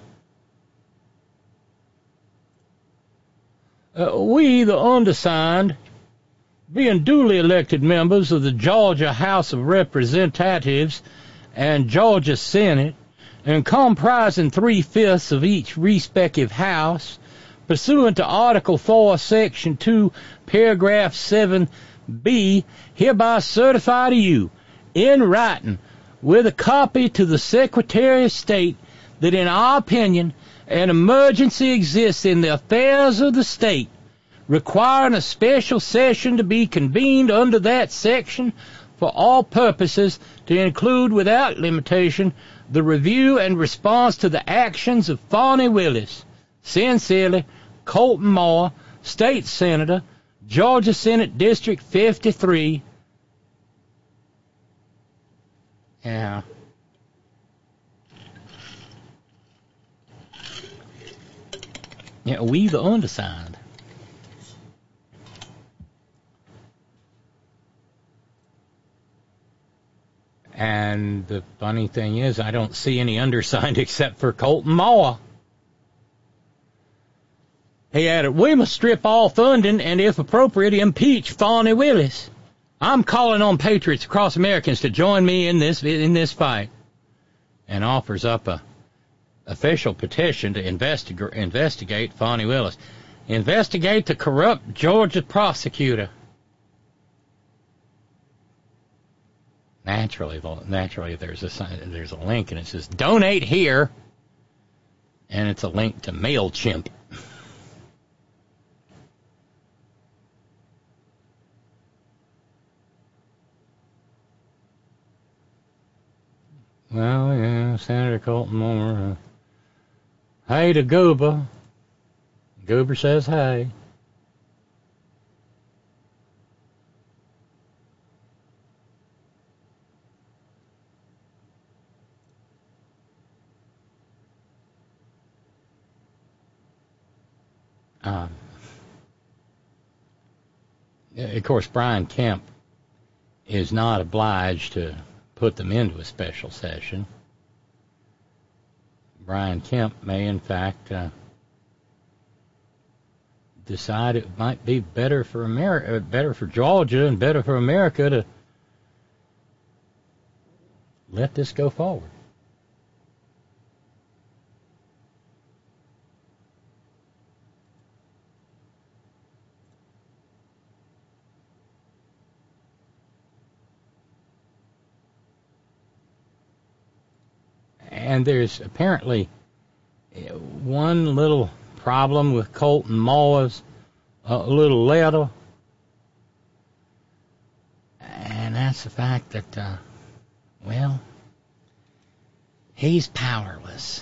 we, the undersigned, being duly elected members of the Georgia House of Representatives and Georgia Senate, and comprising 3/5 of each respective house, pursuant to Article 4, Section 2, Paragraph 7b, hereby certify to you, in writing, with a copy to the Secretary of State, that in our opinion, an emergency exists in the affairs of the state, requiring a special session to be convened under that section for all purposes, to include without limitation the review and response to the actions of Fani Willis. Sincerely, Colton Moore, State Senator, Georgia Senate District 53. Yeah. Yeah, we the undersigned. And the funny thing is, I don't see any undersigned except for Colton Moore. He added, we must strip all funding and, if appropriate, impeach Fani Willis. I'm calling on patriots across Americans to join me in this fight. And offers up a official petition to investigate Fani Willis. Investigate the corrupt Georgia prosecutor. Naturally, there's a link and it says, donate here. And it's a link to MailChimp. Well, yeah, Senator Colton Moore. Hey to Goober. Goober says hey. Of course, Brian Kemp is not obliged to put them into a special session. Brian Kemp may, in fact, decide it might be better for America, better for Georgia, and better for America to let this go forward. And there's apparently one little problem with Colton Moore's little letter, and that's the fact that, well, he's powerless.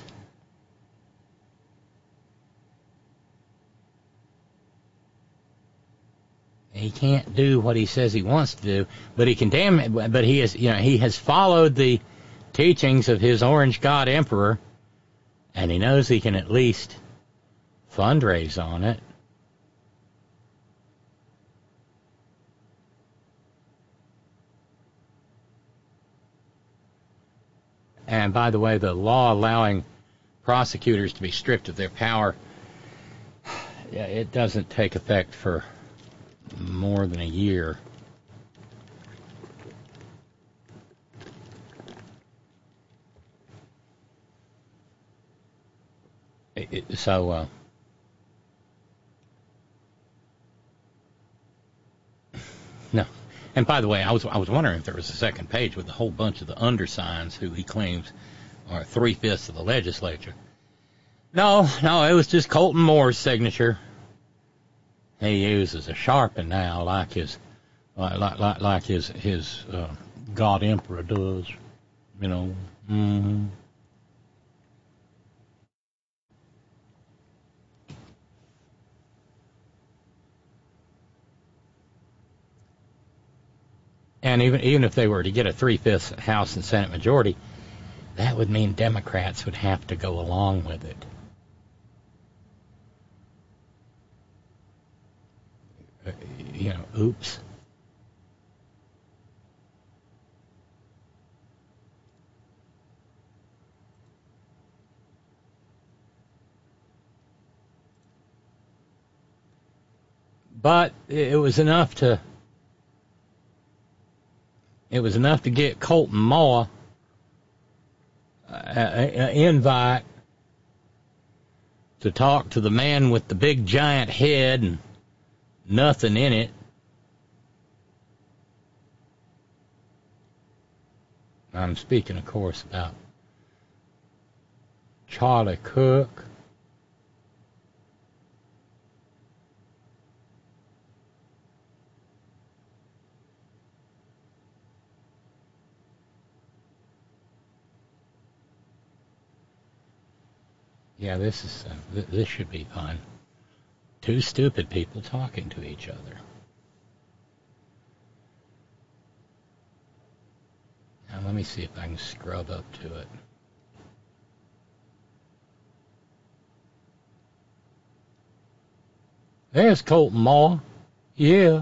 He can't do what he says he wants to do, but he can but he is, he has followed the teachings of his Orange God Emperor, and he knows he can at least fundraise on it. And by the way, the law allowing prosecutors to be stripped of their power, it doesn't take effect for more than a year. No. And by the way, I was wondering if there was a second page with a whole bunch of the undersigns who he claims are 3/5 of the legislature. No, it was just Colton Moore's signature. He uses a Sharpie now, like his God Emperor does, Mm-hmm. And even if they were to get a 3/5 House and Senate majority, that would mean Democrats would have to go along with it. Oops. But it was enough to get Colton Moore an invite to talk to the man with the big giant head and nothing in it. I'm speaking, of course, about Charlie Cook. Yeah, this should be fun. Two stupid people talking to each other. Now let me see if I can scrub up to it. There's Colton Moore. Yeah.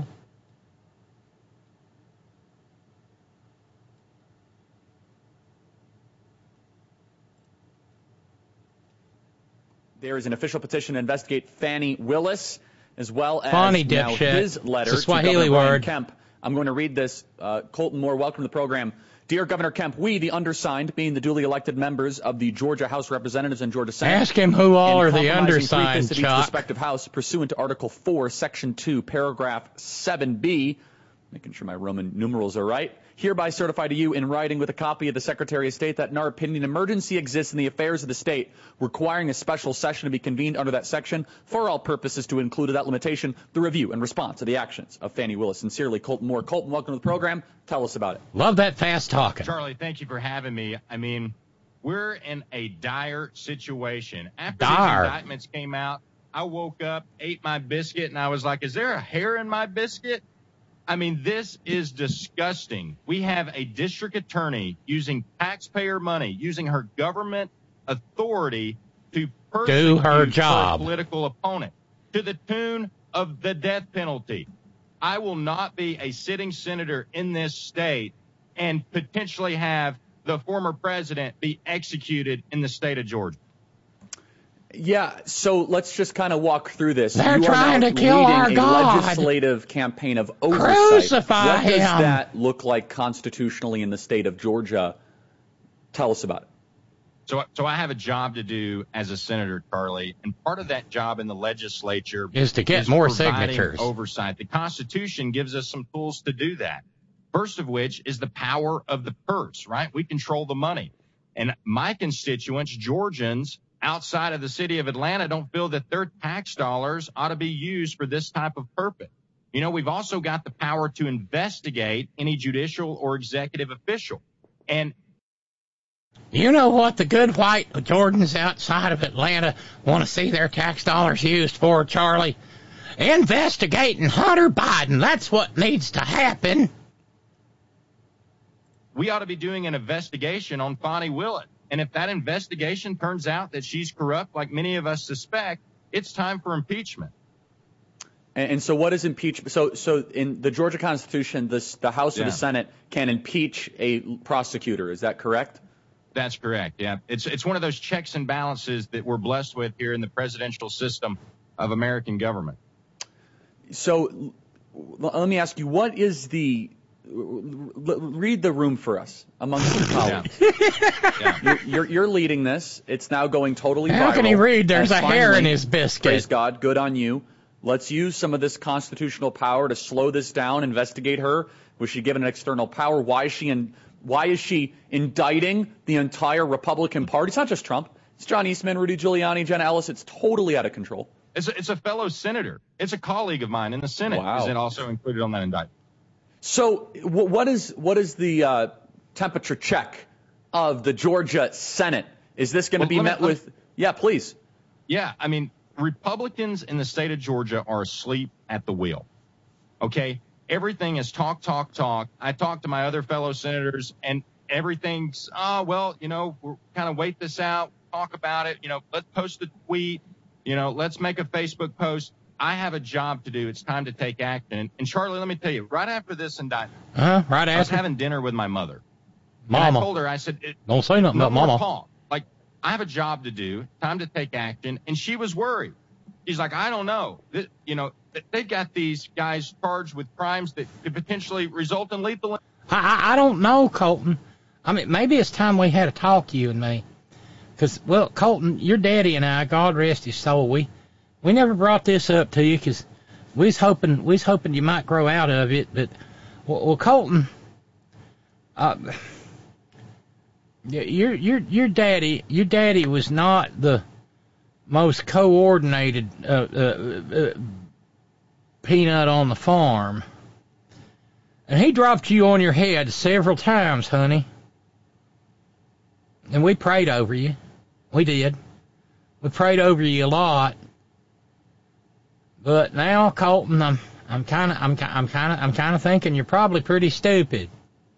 There is an official petition to investigate Fani Willis, as well as now his letter to Governor Brian Kemp. I'm going to read this. Colton Moore, welcome to the program. Dear Governor Kemp, we, the undersigned, being the duly elected members of the Georgia House of Representatives and Georgia Senate, ask him who all are the undersigned, Chuck. Each respective House, pursuant to Article 4, Section 2, Paragraph 7B, making sure my Roman numerals are right, hereby certify to you in writing with a copy of the Secretary of State that in our opinion emergency exists in the affairs of the state requiring a special session to be convened under that section for all purposes to include that limitation the review and response to the actions of Fani Willis. Sincerely, Colton Moore. Colton, welcome to the program. Tell us about it. Love that fast talking. Charlie, thank you for having me. I mean, we're in a dire situation. After these indictments came out, I woke up, ate my biscuit, and I was like, is there a hair in my biscuit? I mean, this is disgusting. We have a district attorney using taxpayer money, using her government authority to persecute her political opponent to the tune of the death penalty. I will not be a sitting senator in this state and potentially have the former president be executed in the state of Georgia. Yeah, so let's just kind of walk through this. They're trying to kill our God. Legislative campaign of oversight. Crucify what him. Does that look like constitutionally in the state of Georgia? Tell us about it. So I have a job to do as a senator, Charlie, and part of that job in the legislature is to get more signatures. Oversight. The Constitution gives us some tools to do that. First of which is the power of the purse, right? We control the money. And my constituents, Georgians, outside of the city of Atlanta don't feel that their tax dollars ought to be used for this type of purpose. You know, we've also got the power to investigate any judicial or executive official. And you know what the good white Jordans outside of Atlanta want to see their tax dollars used for, Charlie? Investigating Hunter Biden. That's what needs to happen. We ought to be doing an investigation on Fani Willis. And if that investigation turns out that she's corrupt, like many of us suspect, it's time for impeachment. And so what is impeachment? So in the Georgia Constitution, the House or the Senate can impeach a prosecutor. Is that correct? That's correct, yeah. It's one of those checks and balances that we're blessed with here in the presidential system of American government. So let me ask you, what is the read the room for us amongst your colleagues. Yeah. You're leading this. It's now going totally viral. How can he read? There's a hair in his biscuit. Praise God. Good on you. Let's use some of this constitutional power to slow this down, investigate her. Was she given an external power? Why is she indicting the entire Republican Party? It's not just Trump. It's John Eastman, Rudy Giuliani, Jenna Ellis. It's totally out of control. It's a fellow senator. It's a colleague of mine in the Senate. Wow. Is it also included on that indictment? So what is the temperature check of the Georgia Senate? Is this going to be met with? Yeah, please. Yeah, I mean, Republicans in the state of Georgia are asleep at the wheel. Okay, everything is talk. I talk to my other fellow senators, and everything's we're kind of wait this out, talk about it. Let's post a tweet. Let's make a Facebook post. I have a job to do. It's time to take action. And Charlie, let me tell you, right after this indictment, I was having dinner with my mother. Mama. And I told her, I said, don't say nothing about Mama. Paul. Like, I have a job to do. Time to take action. And she was worried. She's like, I don't know. They've got these guys charged with crimes that could potentially result in lethal. I don't know, Colton. I mean, maybe it's time we had a talk, you and me. Because, well, Colton, your daddy and I, God rest his soul, we never brought this up to you because we was hoping you might grow out of it. But, well, Colton, your daddy was not the most coordinated peanut on the farm, and he dropped you on your head several times, honey. And we prayed over you. We did. We prayed over you a lot. But now, Colton, I'm kind of thinking you're probably pretty stupid.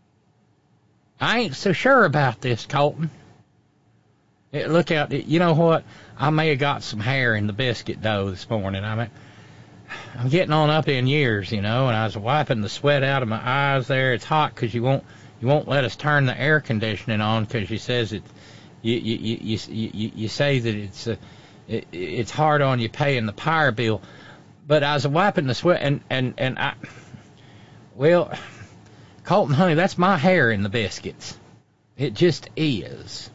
I ain't so sure about this, Colton. Look out! You know what? I may have got some hair in the biscuit dough this morning. I'm getting on up in years, and I was wiping the sweat out of my eyes. There, it's hot because you won't let us turn the air conditioning on because you says it. You say that it's hard on you paying the power bill. But I was wiping the sweat, and Colton, honey, that's my hair in the biscuits. It just is.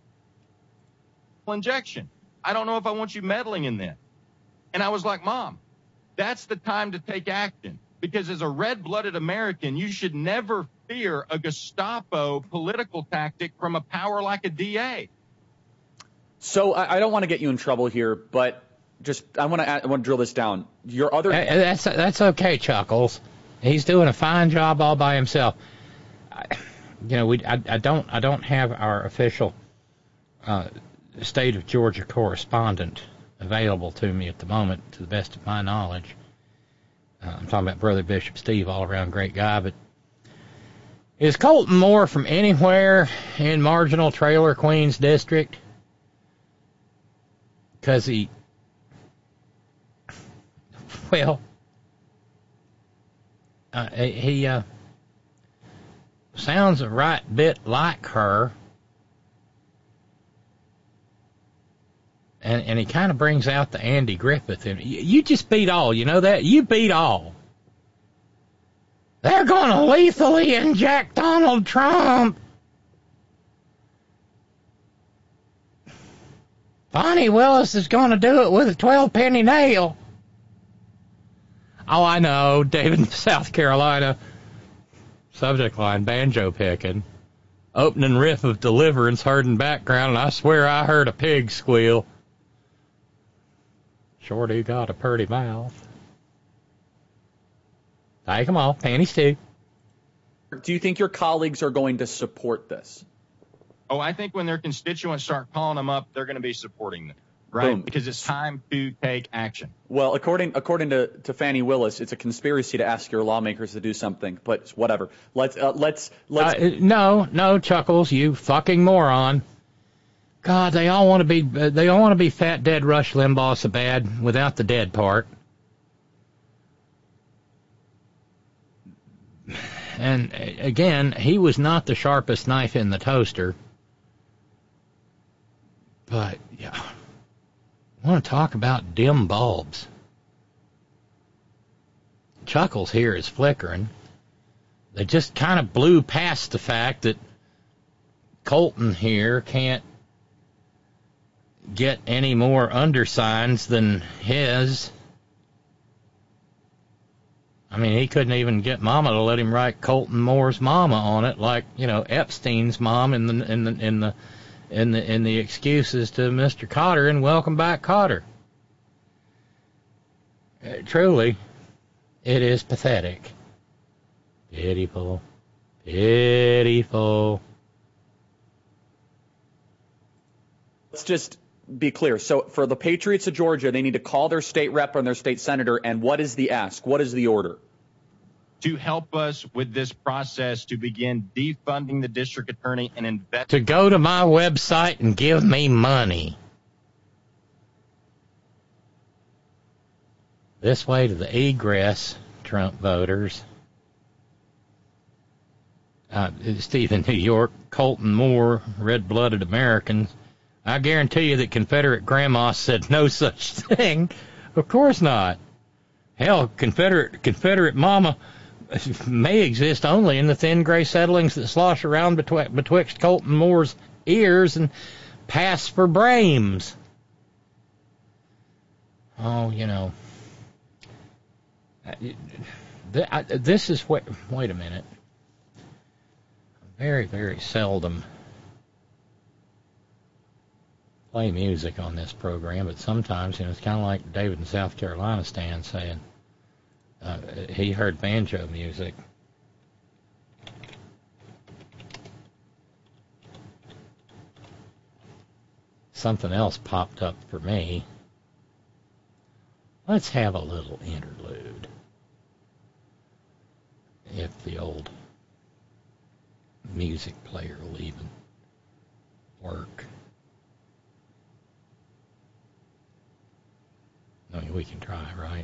Injection. I don't know if I want you meddling in that. And I was like, Mom, that's the time to take action. Because as a red-blooded American, you should never fear a Gestapo political tactic from a power like a DA. So I don't want to get you in trouble here, but I want to drill this down. Your other that's okay, Chuckles. He's doing a fine job all by himself. I don't have our official state of Georgia correspondent available to me at the moment, to the best of my knowledge. I'm talking about Brother Bishop Steve, all-around great guy. But is Colton Moore from anywhere in marginal Trailer Queens district? Because he sounds a right bit like her. And he kind of brings out the Andy Griffith in it. You just beat all, you know that? You beat all. They're going to lethally inject Donald Trump. Bonnie Willis is going to do it with a 12-penny nail. Oh, I know. David, South Carolina. Subject line, banjo picking. Opening riff of Deliverance heard in background, and I swear I heard a pig squeal. Shorty got a purty mouth. Take 'em all, panties too. Do you think your colleagues are going to support this? Oh, I think when their constituents start calling them up, they're going to be supporting them, right? Boom. Because it's time to take action. Well, according to Fannie Willis, it's a conspiracy to ask your lawmakers to do something. But whatever. Let's. No, Chuckles, you fucking moron. God, they all want to be fat dead Rush Limbaugh so bad without the dead part. And again, he was not the sharpest knife in the toaster. But yeah, I want to talk about dim bulbs. Chuckles here is flickering. They just kind of blew past the fact that Colton here can't get any more undersigns than his. I mean, he couldn't even get Mama to let him write Colton Moore's Mama on it, like Epstein's mom in the excuses to Mr. Cotter and Welcome Back, Cotter. Truly, it is pathetic. Pitiful, pitiful. Let's just be clear. So for the Patriots of Georgia, they need to call their state rep and their state senator. And what is the ask? What is the order? To help us with this process to begin defunding the district attorney and invest. To go to my website and give me money. This way to the egress, Trump voters. Stephen, New York, Colton Moore, red-blooded Americans. I guarantee you that Confederate grandma said no such thing. Of course not. Hell, Confederate mama may exist only in the thin gray settlings that slosh around betwixt Colton Moore's ears and pass for brames. Oh, this is what. Wait a minute. Very, very seldom play music on this program, but sometimes, it's kind of like David in South Carolina Stan saying he heard banjo music. Something else popped up for me. Let's have a little interlude. If the old music player will even work. I mean, we can try, right?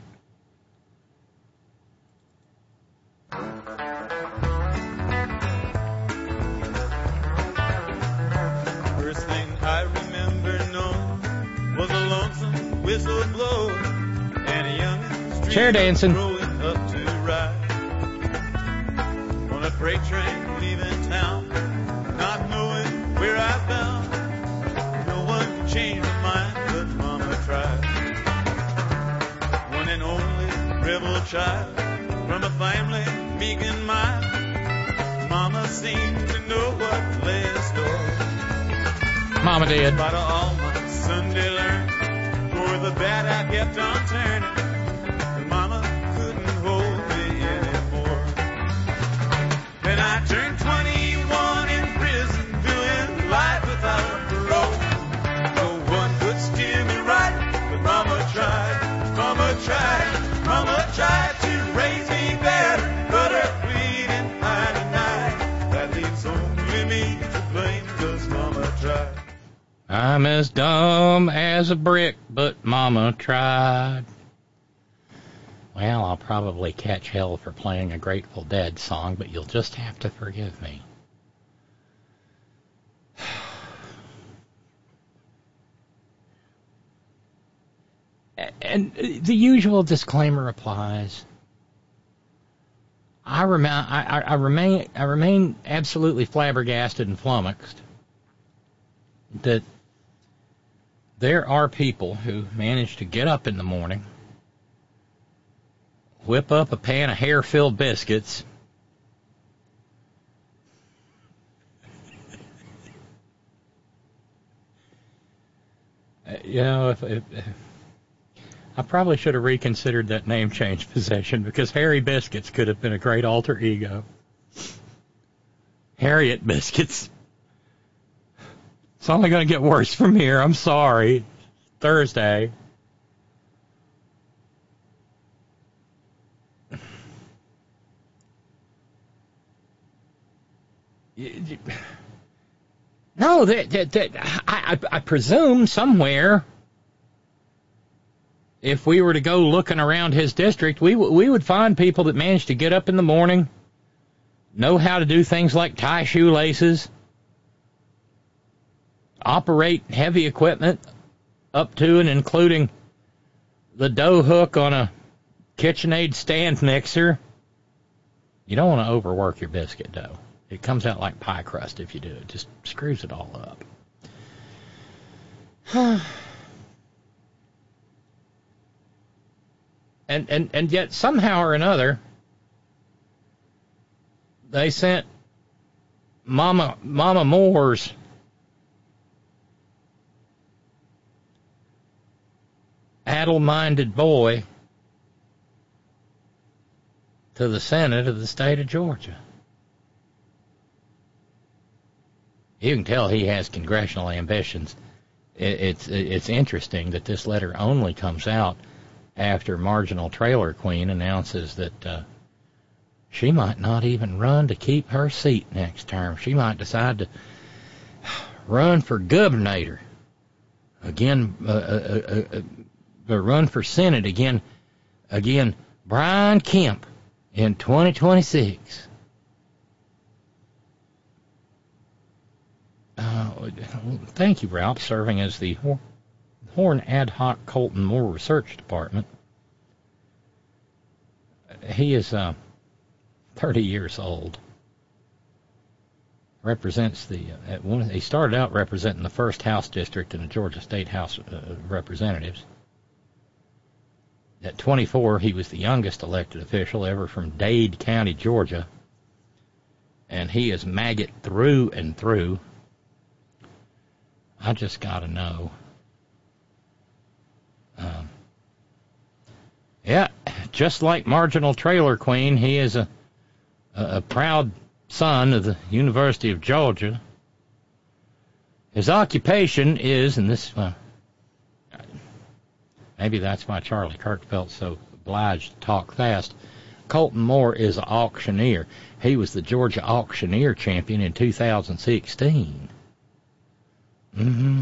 First thing I remember knowing was a lonesome whistle blow and a young chair dancing growing up to ride on a freight train leaving town, not knowing where I bound. No one could change my mind, but Mama tried. One and only rebel child from a timely, meek and mild. Mama seemed to know what lay in store. Mama did. In spite of all my Sunday learning, for the bad I kept on turning. And Mama couldn't hold me anymore. Then I turned 21 in prison, doing life without parole. No one could steer me right, but Mama tried. Mama tried to raise me better, but her pleading I denied. That leaves only me to blame, 'cause Mama tried. I'm as dumb as a brick, but Mama tried. Well, I'll probably catch hell for playing a Grateful Dead song, but you'll just have to forgive me. And the usual disclaimer applies. I remain absolutely flabbergasted and flummoxed that there are people who manage to get up in the morning, whip up a pan of hair-filled biscuits, if I probably should have reconsidered that name change possession, because Harry Biscuits could have been a great alter ego. Harriet Biscuits. It's only going to get worse from here. I'm sorry. Thursday. No, I presume somewhere, if we were to go looking around his district, we would find people that manage to get up in the morning, know how to do things like tie shoelaces, operate heavy equipment up to and including the dough hook on a KitchenAid stand mixer. You don't want to overwork your biscuit dough. It comes out like pie crust if you do. It just screws it all up. And yet somehow or another, they sent Mama Moore's addle-minded boy to the Senate of the state of Georgia. You can tell he has congressional ambitions. It's interesting that this letter only comes out after Marginal Trailer Queen announces that she might not even run to keep her seat next term. She might decide to run for governor again, run for Senate again, Brian Kemp in 2026. Thank you, Ralph, serving as the Horn Ad Hoc Colton Moore Research Department. He is 30 years old. Represents he started out representing the 1st House District in the Georgia State House of Representatives. At 24, he was the youngest elected official ever from Dade County, Georgia. And he is maggot through and through. I just got to know. Yeah, just like Marginal Trailer Queen, he is a proud son of the University of Georgia. His occupation is, and this, maybe that's why Charlie Kirk felt so obliged to talk fast, Colton Moore is an auctioneer. He was the Georgia Auctioneer Champion in 2016. Mm-hmm.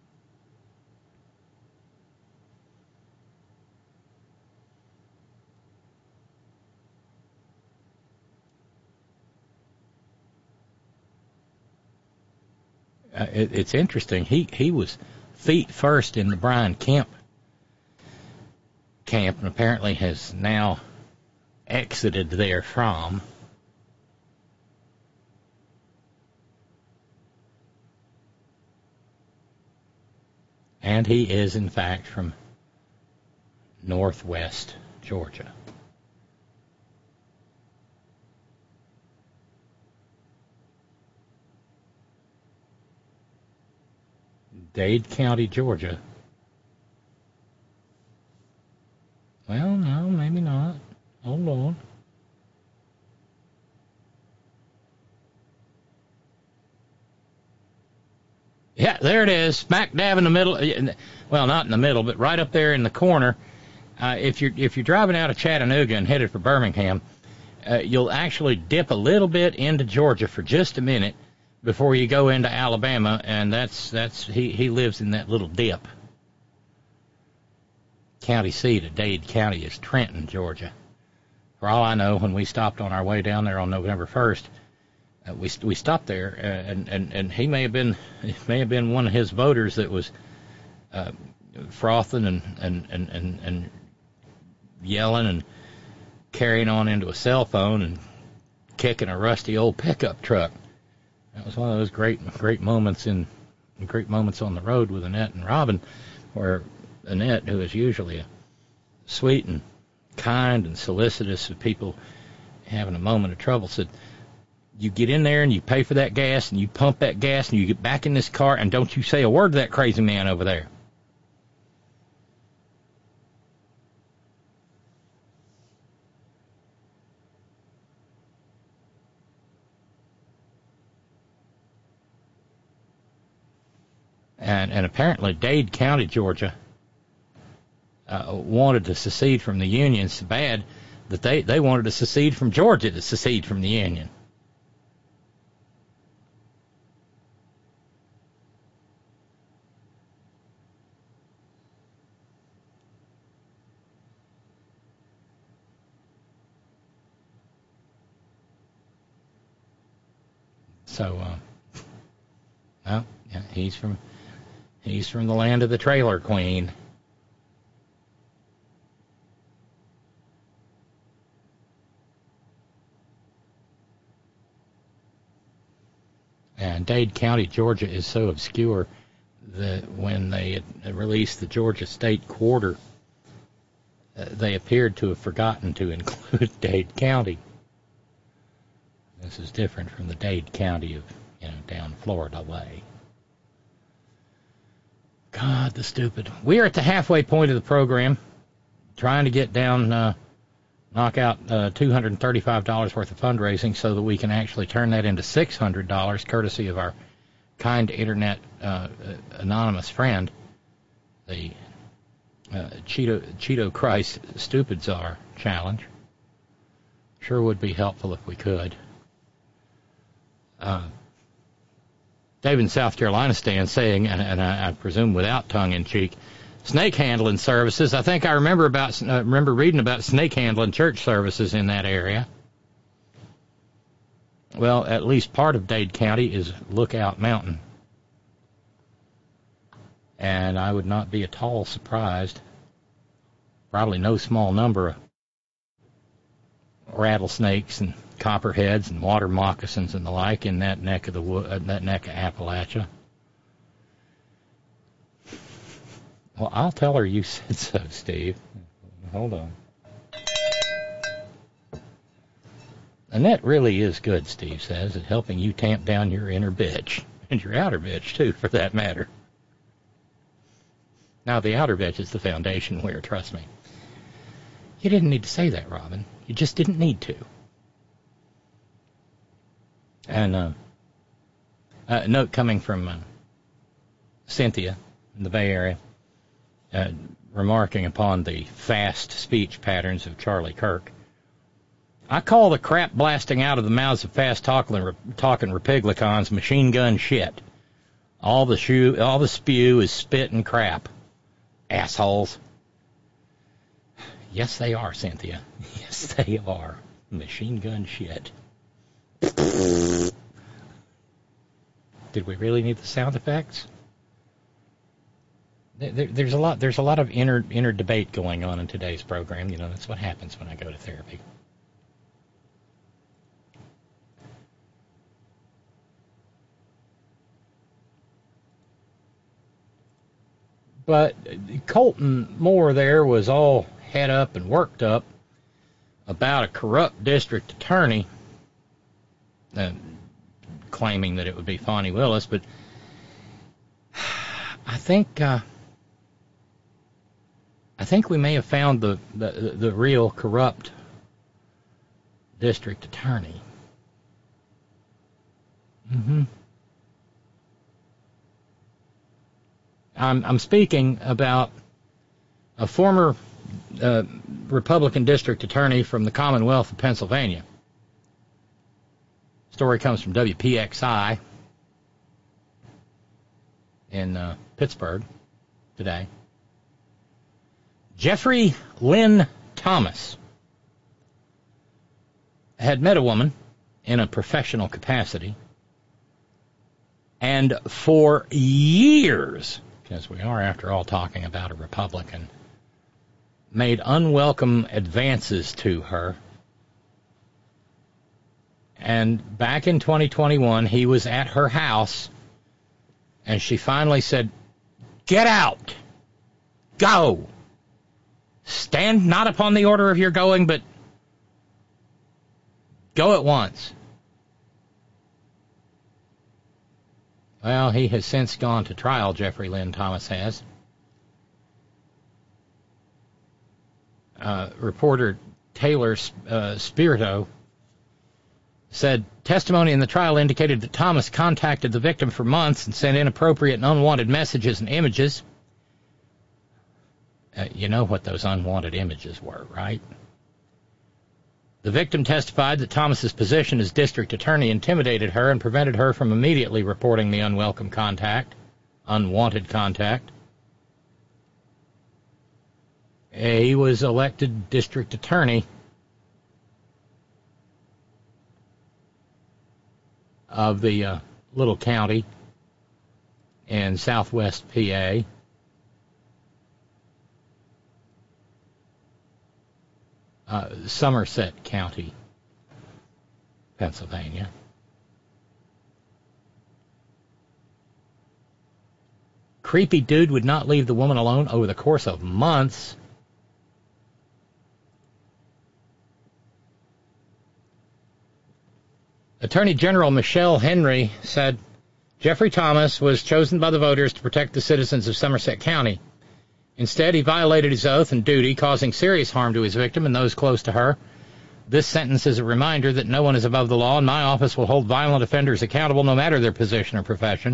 It's interesting. He was feet first in the Brian Kemp camp and apparently has now exited therefrom. And he is, in fact, from northwest Georgia. Dade County, Georgia. Well, no, maybe not. Hold on. Yeah, there it is, smack dab in the middle. Well, not in the middle, but right up there in the corner. If you're driving out of Chattanooga and headed for Birmingham, you'll actually dip a little bit into Georgia for just a minute before you go into Alabama, and he lives in that little dip. County seat of Dade County is Trenton, Georgia. For all I know, when we stopped on our way down there on November 1st, we stopped there, and he may have been one of his voters that was frothing and yelling and carrying on into a cell phone and kicking a rusty old pickup truck. That was one of those great moments on the road with Annette and Robin, where Annette, who is usually a sweet and kind and solicitous of people having a moment of trouble, said, you get in there and you pay for that gas and you pump that gas and you get back in this car and don't you say a word to that crazy man over there. And apparently Dade County, Georgia, wanted to secede from the Union so bad that they wanted to secede from Georgia to secede from the Union. So, well, yeah, he's from the land of the trailer queen. And Dade County, Georgia is so obscure that when they released the Georgia State Quarter, they appeared to have forgotten to include Dade County. This is different from the Dade County of, down Florida way. God, the stupid. We are at the halfway point of the program, trying to get down, knock out $235 worth of fundraising so that we can actually turn that into $600, courtesy of our kind internet anonymous friend, the Cheeto Christ Stupid Czar Challenge. Sure would be helpful if we could. Dave in South Carolina stands saying, and I presume without tongue-in-cheek, snake handling services. I think I remember reading about snake handling church services in that area. Well, at least part of Dade County is Lookout Mountain. And I would not be at all surprised, probably no small number of rattlesnakes and copperheads and water moccasins and the like in that neck of Appalachia. Well, I'll tell her you said so, Steve. Hold on. Annette really is good, Steve says, at helping you tamp down your inner bitch. And your outer bitch, too, for that matter. Now, the outer bitch is the foundation where, trust me. You didn't need to say that, Robin. You just didn't need to. And a note coming from Cynthia in the Bay Area, remarking upon the fast speech patterns of Charlie Kirk. I call the crap blasting out of the mouths of fast-talking Republicans machine gun shit. All the spew is spit and crap. Assholes. Yes, they are, Cynthia. Yes, they are. Machine gun shit. Did we really need the sound effects? There's a lot of inner debate going on in today's program. That's what happens when I go to therapy. But Colton Moore there was all head up and worked up about a corrupt district attorney, claiming that it would be Fani Willis, but I think we may have found the real corrupt district attorney. Mm-hmm. I'm speaking about a former Republican district attorney from the Commonwealth of Pennsylvania. Story comes from WPXI in Pittsburgh today. Jeffrey Lynn Thomas had met a woman in a professional capacity, and for years, because we are, after all, talking about a Republican, made unwelcome advances to her. And back in 2021, he was at her house, and she finally said, "Get out! Go! Stand not upon the order of your going, but go at once." Well, he has since gone to trial, Jeffrey Lynn Thomas has. Reporter Taylor Spirito said testimony in the trial indicated that Thomas contacted the victim for months and sent inappropriate and unwanted messages and images. You know what those unwanted images were, right? The victim testified that Thomas's position as district attorney intimidated her and prevented her from immediately reporting the unwanted contact. He was elected district attorney of the little county in southwest PA. Somerset County, Pennsylvania. Creepy dude would not leave the woman alone over the course of months. Attorney General Michelle Henry said Jeffrey Thomas was chosen by the voters to protect the citizens of Somerset County. Instead, he violated his oath and duty, causing serious harm to his victim and those close to her. This sentence is a reminder that no one is above the law, and my office will hold violent offenders accountable no matter their position or profession.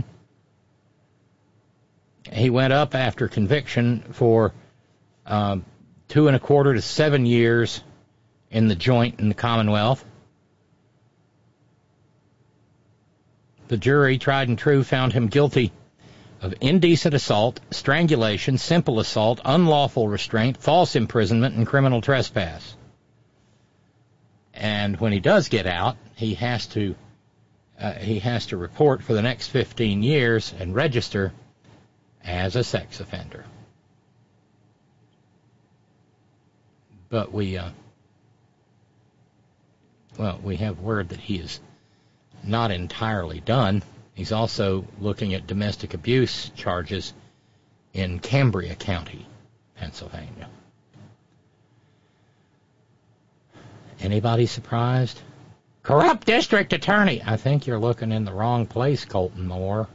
He went up after conviction for 2.25 to 7 years in the joint in the Commonwealth. The jury, tried and true, found him guilty of indecent assault, strangulation, simple assault, unlawful restraint, false imprisonment, and criminal trespass. And when he does get out, he has to report for the next 15 years and register as a sex offender. But we have word that he is not entirely done. He's also looking at domestic abuse charges in Cambria County, Pennsylvania. Anybody surprised? Corrupt district attorney! I think you're looking in the wrong place, Colton Moore.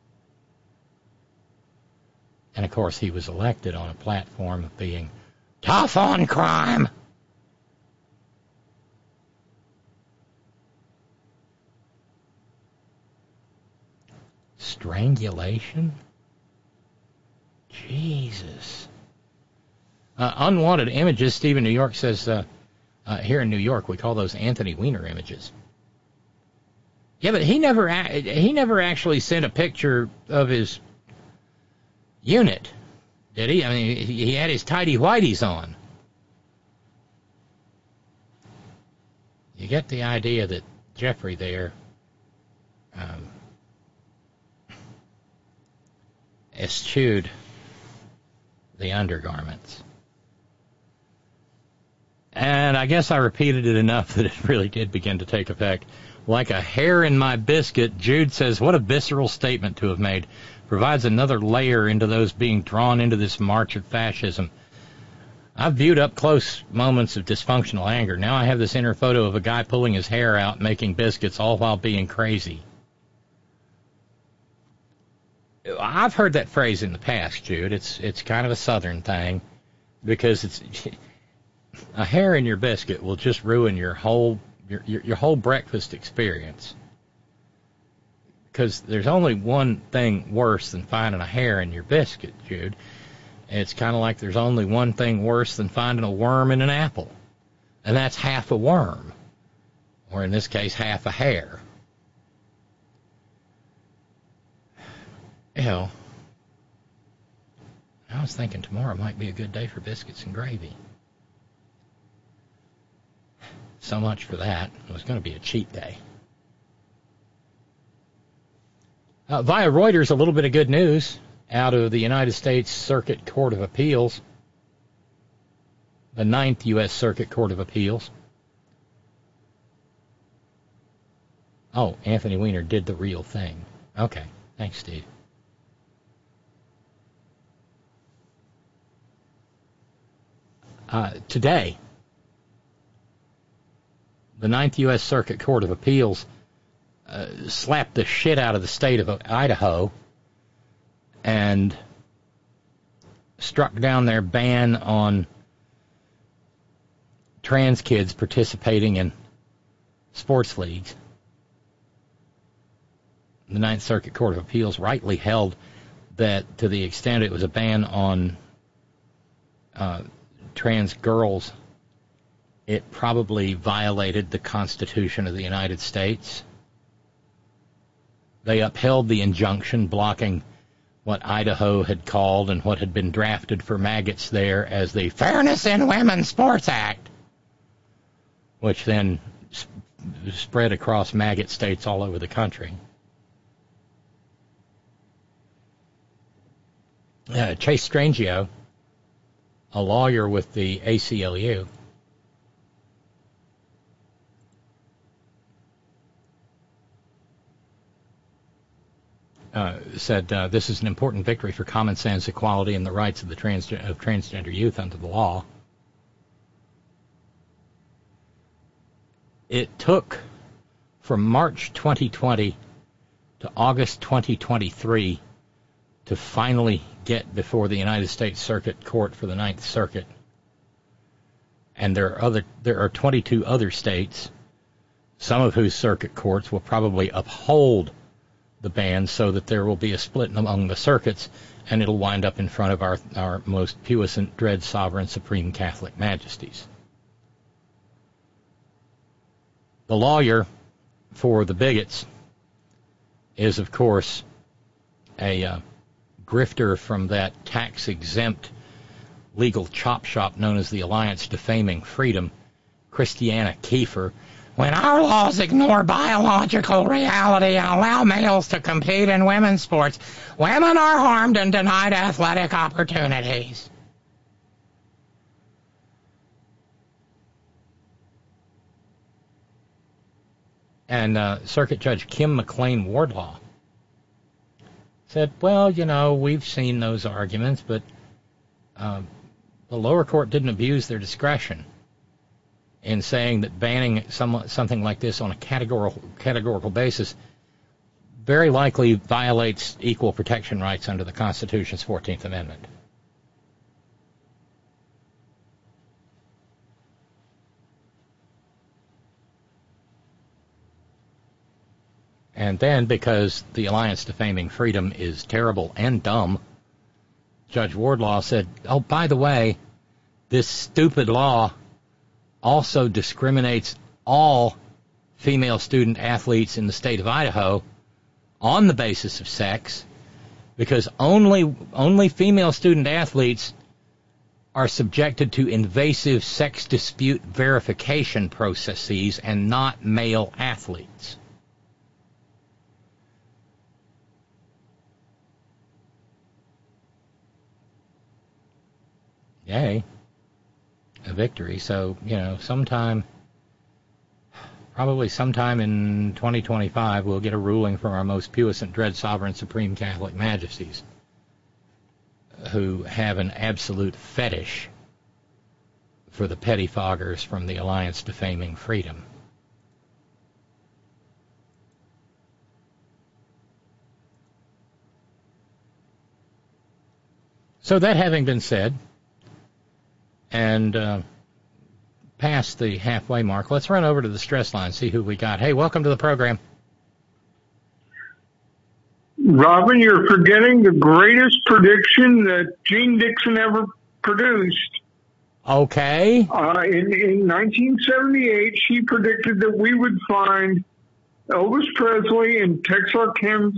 And, of course, he was elected on a platform of being tough on crime. Strangulation? Jesus. Unwanted images. Steve in New York says, here in New York, we call those Anthony Weiner images. Yeah, but he never actually sent a picture of his unit, did he? I mean, he had his tidy whities on. You get the idea that Jeffrey there eschewed the undergarments. And I guess I repeated it enough that it really did begin to take effect. Like a hair in my biscuit, Jude says, what a visceral statement to have made. Provides another layer into those being drawn into this march of fascism. I've viewed up close moments of dysfunctional anger. Now I have this inner photo of a guy pulling his hair out, making biscuits, all while being crazy. I've heard that phrase in the past, Jude. It's kind of a Southern thing, because it's a hair in your biscuit will just ruin your whole breakfast experience. Because there's only one thing worse than finding a hair in your biscuit, Jude. It's kind of like there's only one thing worse than finding a worm in an apple, and that's half a worm, or in this case, half a hair. You know, I was thinking tomorrow might be a good day for biscuits and gravy. So much for that. It was going to be a cheat day. Via Reuters, a little bit of good news out of the United States Circuit Court of Appeals, the 9th U.S. Circuit Court of Appeals. Oh, Anthony Weiner did the real thing. Okay, thanks, Steve. Today, the 9th U.S. Circuit Court of Appeals slapped the shit out of the state of Idaho and struck down their ban on trans kids participating in sports leagues. The 9th Circuit Court of Appeals rightly held that to the extent it was a ban on trans girls, it probably violated the Constitution of the United States. They upheld the injunction blocking what Idaho had called and what had been drafted for maggots there as the Fairness in Women's Sports Act, which then spread across maggot states all over the country. Chase Strangio, a lawyer with the ACLU, said this is an important victory for common sense, equality, and the rights of the transgender youth under the law. It took from March 2020 to August 2023 to finally get before the United States Circuit Court for the 9th Circuit. And there are 22 other states, some of whose circuit courts will probably uphold the ban so that there will be a split among the circuits, and it'll wind up in front of our most puissant, dread, sovereign, supreme Catholic majesties. The lawyer for the bigots is, of course, a grifter from that tax-exempt legal chop shop known as the Alliance Defaming Freedom, Christiana Kiefer. When our laws ignore biological reality and allow males to compete in women's sports, women are harmed and denied athletic opportunities. And Circuit Judge Kim McLean Wardlaw said, well, you know, we've seen those arguments, but the lower court didn't abuse their discretion in saying that banning something like this on a categorical basis very likely violates equal protection rights under the Constitution's 14th Amendment. And then, because the Alliance Defaming Freedom is terrible and dumb, Judge Wardlaw said, oh, by the way, this stupid law also discriminates all female student athletes in the state of Idaho on the basis of sex, because only female student athletes are subjected to invasive sex dispute verification processes and not male athletes. Yay. A victory. So, you know, probably sometime in 2025, we'll get a ruling from our most puissant, dread, sovereign, supreme Catholic majesties, who have an absolute fetish for the pettifoggers from the Alliance Defaming Freedom. So that having been said, and past the halfway mark, let's run over to the stress line, see who we got. Hey, welcome to the program. Robin, you're forgetting the greatest prediction that Gene Dixon ever produced. Okay. In 1978, she predicted that we would find Elvis Presley in Texarkana.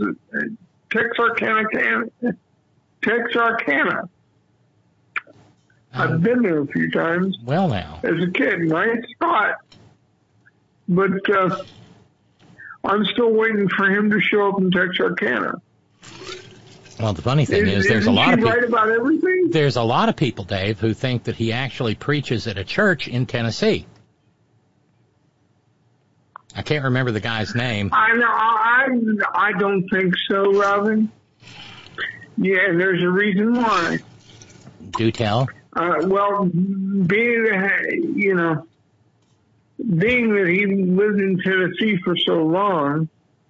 I've been there a few times. Well, now. As a kid, nice spot. But I'm still waiting for him to show up in Texarkana. Well, the funny thing is there's a lot of people. Right about everything? There's a lot of people, Dave, who think that he actually preaches at a church in Tennessee. I can't remember the guy's name. I don't think so, Robin. Yeah, and there's a reason why. Do tell. Well, being that he lived in Tennessee for so long,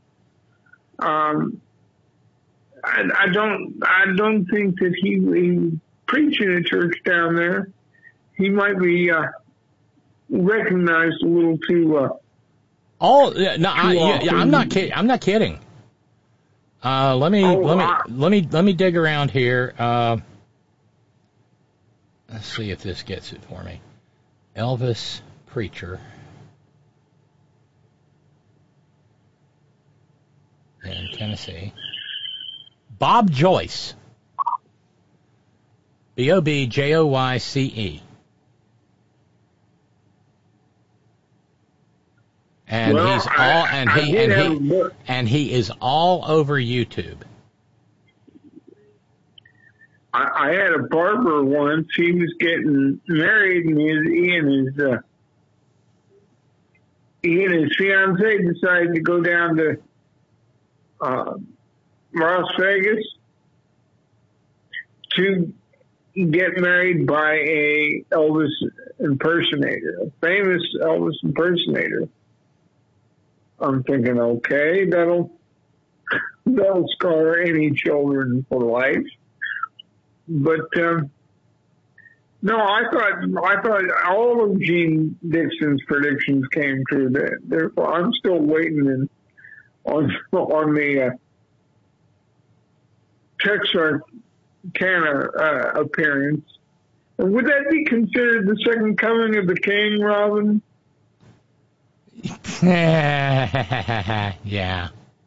I don't think that he preached in a church down there. He might be recognized a little too. I'm not kidding. I'm not kidding. Let me dig around here. Let's see if this gets it for me. Elvis preacher in Tennessee. Bob Joyce. Bobjoyce. And he is all over YouTube. I had a barber once. He was getting married, and he and his fiance decided to go down to Las Vegas to get married by a Elvis impersonator, a famous Elvis impersonator. I'm thinking, okay, that'll scar any children for life. But no, I thought all of Gene Dixon's predictions came true. Therefore, I'm still waiting on the Texarkana appearance. And would that be considered the second coming of the King, Robin? Yeah.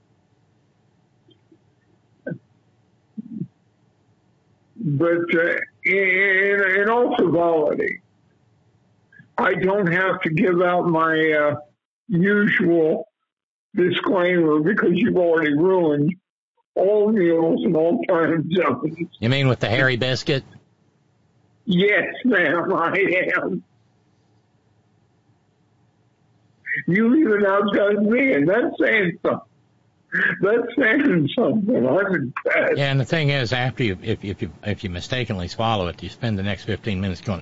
But in all frivolity, I don't have to give out my usual disclaimer because you've already ruined all meals and all time zones. You mean with the hairy biscuit? Yes, ma'am, I am. You even outdone me, and that's saying something. I'm impressed. Yeah, and the thing is, after if you mistakenly swallow it, you spend the next 15 minutes going.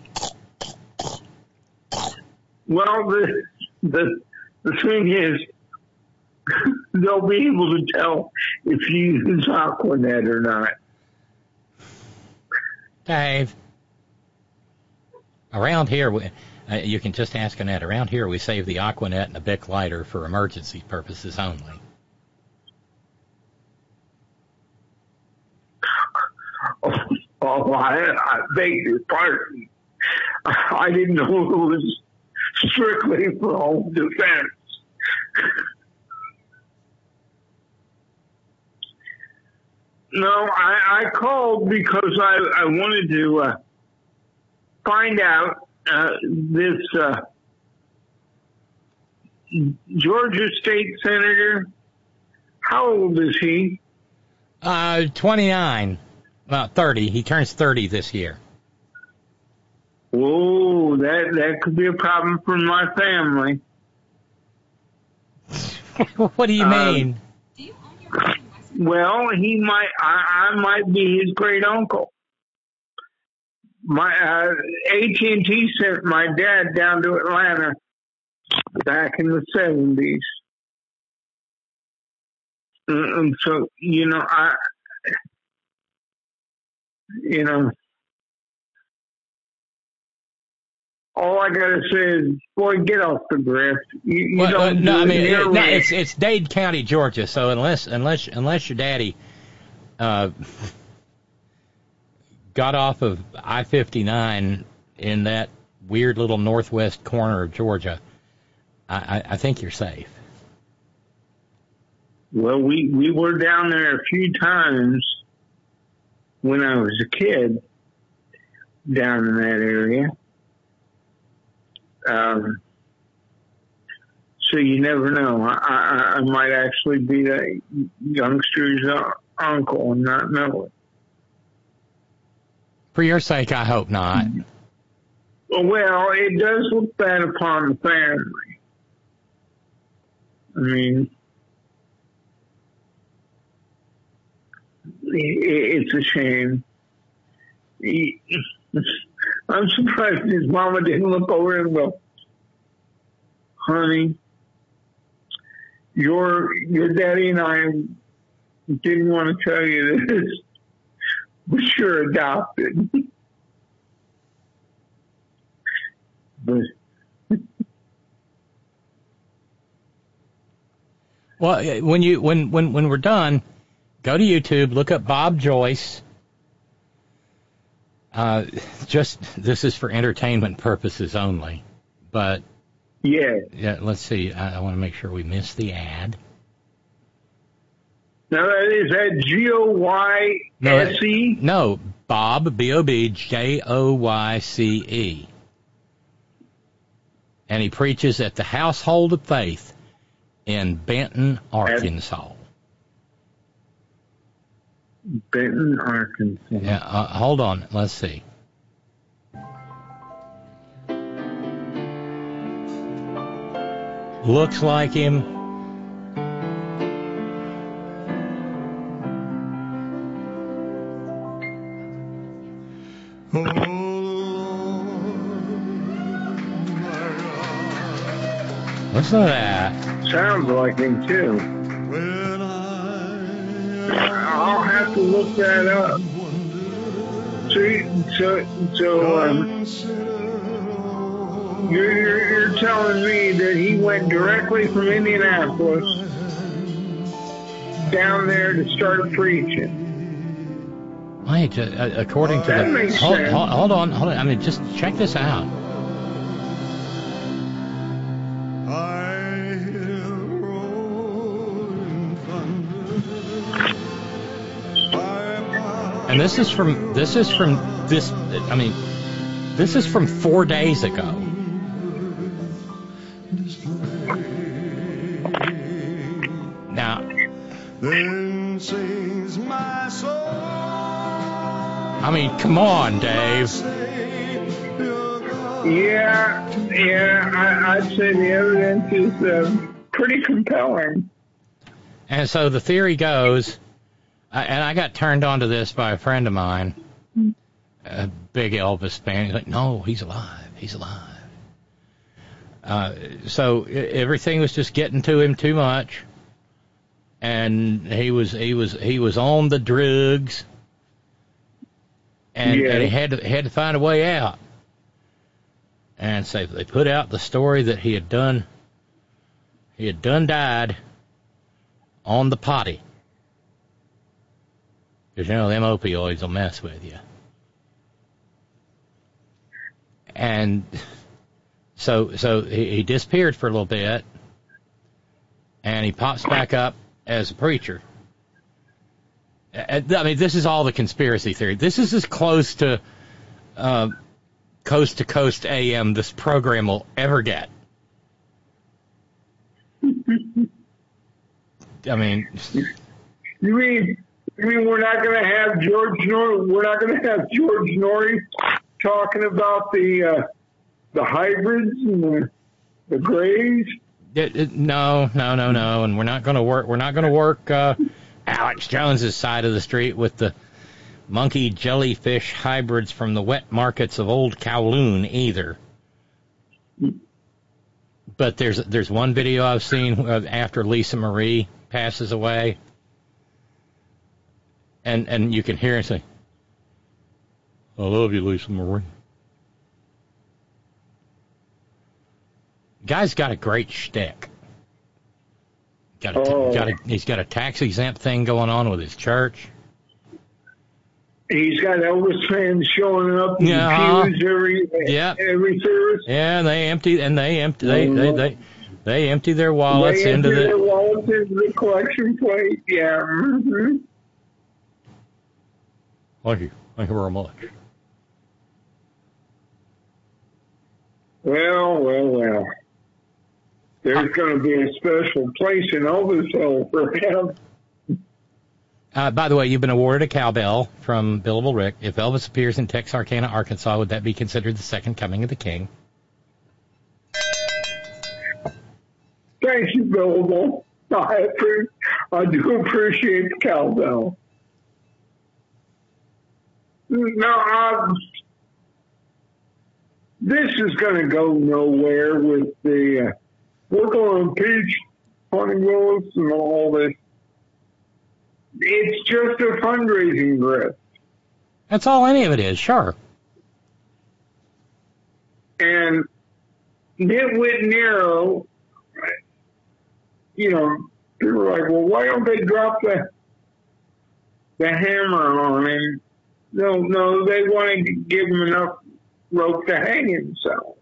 Well, the thing is, they'll be able to tell if you use Aquanet or not. Dave, around here, you can just ask Annette. Around here, we save the Aquanet and a Bic lighter for emergency purposes only. Oh, I beg your pardon. I didn't know it was strictly for home defense. No, I called because I wanted to find out this Georgia State Senator. How old is he? 29. Well, 30. He turns 30 this year. Oh, that could be a problem for my family. What do you mean? Well, he might. I might be his great uncle. My AT&T sent my dad down to Atlanta back in the 70s, and so all I gotta say is, boy, get off the grift. You don't. No, I mean, you're right. it's Dade County, Georgia. So unless your daddy got off of I-59 in that weird little northwest corner of Georgia, I think you're safe. Well, we were down there a few times when I was a kid down in that area. So you never know. I might actually be that youngster's uncle and not know it. For your sake, I hope not. Well, it does look bad upon the family. I mean, it's a shame. I'm surprised his mama didn't look over and go, honey, your daddy and I didn't want to tell you this, but you're adopted. But well, when we're done, go to YouTube, look up Bob Joyce. This is for entertainment purposes only, but yeah. Let's see. I want to make sure we miss the ad. Now, is that G-O-Y-S-E? No, Bob, B-O-B-J-O-Y-C-E. And he preaches at the Household of Faith in Benton, Arkansas. Benton, Arkansas. Yeah, hold on. Let's see. Looks like him. Listen to that. Sounds like him, too. I'll have to look that up. So you're telling me that he went directly from Indianapolis down there to start preaching? Wait, according to that makes sense. Hold on. I mean, just check this out. And this is from 4 days ago. Now, I mean, come on, Dave. Yeah, I'd say the evidence is pretty compelling. And so the theory goes, and I got turned on to this by a friend of mine, a big Elvis fan. He's like, no, he's alive. He's alive. So everything was just getting to him too much, and he was on the drugs, and he had to find a way out. And so they put out the story that he had done died on the potty. Because, you know, them opioids will mess with you. And so he disappeared for a little bit, and he pops back up as a preacher. I mean, this is all the conspiracy theory. This is as close to Coast to Coast AM this program will ever get. I mean... You mean we're not going to have George Norrie talking about the hybrids and the grays? No, and we're not going to work Alex Jones's side of the street with the monkey jellyfish hybrids from the wet markets of Old Kowloon either. But there's one video I've seen after Lisa Marie passes away. And you can hear her say, I love you, Lisa Marie. Guy's got a great shtick. He's got a tax-exempt thing going on with his church. He's got Elvis fans showing up in the pews every service. Yeah, they empty their wallets into the collection plate. Yeah. Mm-hmm. Thank you very much. Well. There's going to be a special place in Elvisville for him. By the way, you've been awarded a cowbell from Billable Rick. If Elvis appears in Texarkana, Arkansas, would that be considered the second coming of the king? Thank you, Billable. I do appreciate the cowbell. Now, this is going to go nowhere with the... we're going to impeach Fani Willis and all this. It's just a fundraising grip. That's all any of it is, sure. And Nitwit Nero, people are like, well, why don't they drop the hammer on him? No, they want to give him enough rope to hang himself.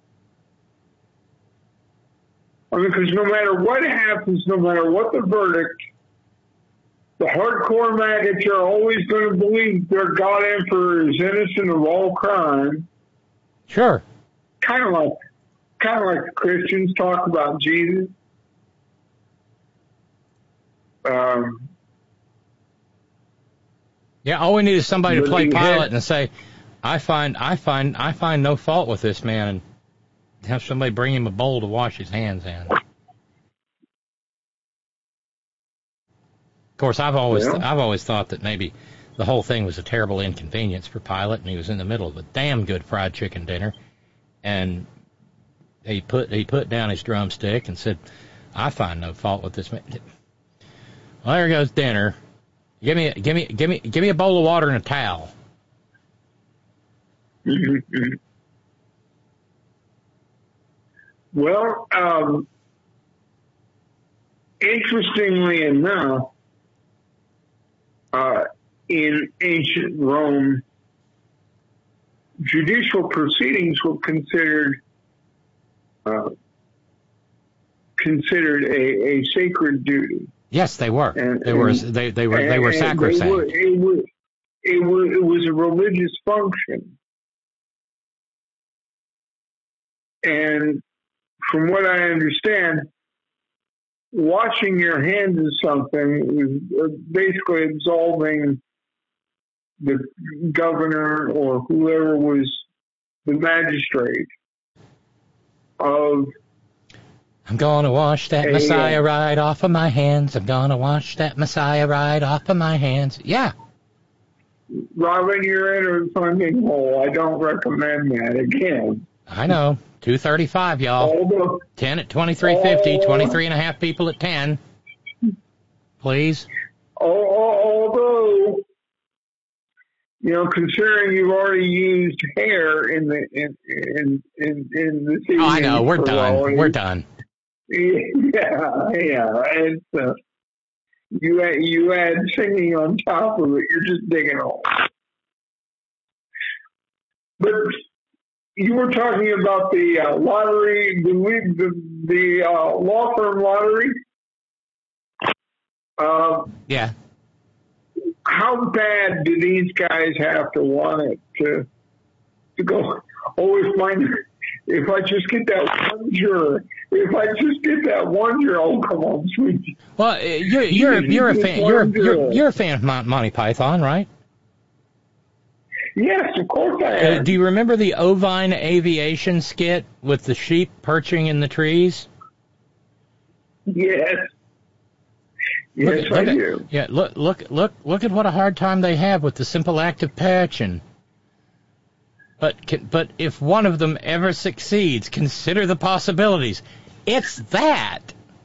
Because no matter what happens, no matter what the verdict, the hardcore maggots are always going to believe their God Emperor is innocent of all crime. Sure. Kind of like the Christians talk about Jesus. Yeah, all we need is somebody to play Pilate and say, I find no fault with this man, and have somebody bring him a bowl to wash his hands in. Of course, I've always thought that maybe the whole thing was a terrible inconvenience for Pilate, and he was in the middle of a damn good fried chicken dinner, and he put down his drumstick and said, "I find no fault with this man." Well, there goes dinner. Give me a bowl of water and a towel. Well, interestingly enough, in ancient Rome, judicial proceedings were considered a sacred duty. Yes, they were. They were sacrosanct. It was a religious function, and from what I understand, washing your hands is something is basically absolving the governor or whoever was the magistrate of. I'm going to wash that Messiah right off of my hands. I'm going to wash that Messiah right off of my hands. Yeah. Robin, you're in a fucking hole. I don't recommend that again. I know. 235, y'all. 10 at 23.50, 23 and a half people at 10. Please. Although, considering you've already used hair in the season. Oh, I know. We're done. We're done. Yeah. And you add singing on top of it. You're just digging a hole. But you were talking about the lottery, the law firm lottery. Yeah. How bad do these guys have to want it to go? If I just get that one juror. Oh, come on, sweetie. Well, you're a fan. You're a fan of Monty Python, right? Yes, of course I am. Do you remember the Ovine Aviation skit with the sheep perching in the trees? Yes. Yes, I do. Yeah, look at what a hard time they have with the simple act of perching. But if one of them ever succeeds, consider the possibilities. It's that.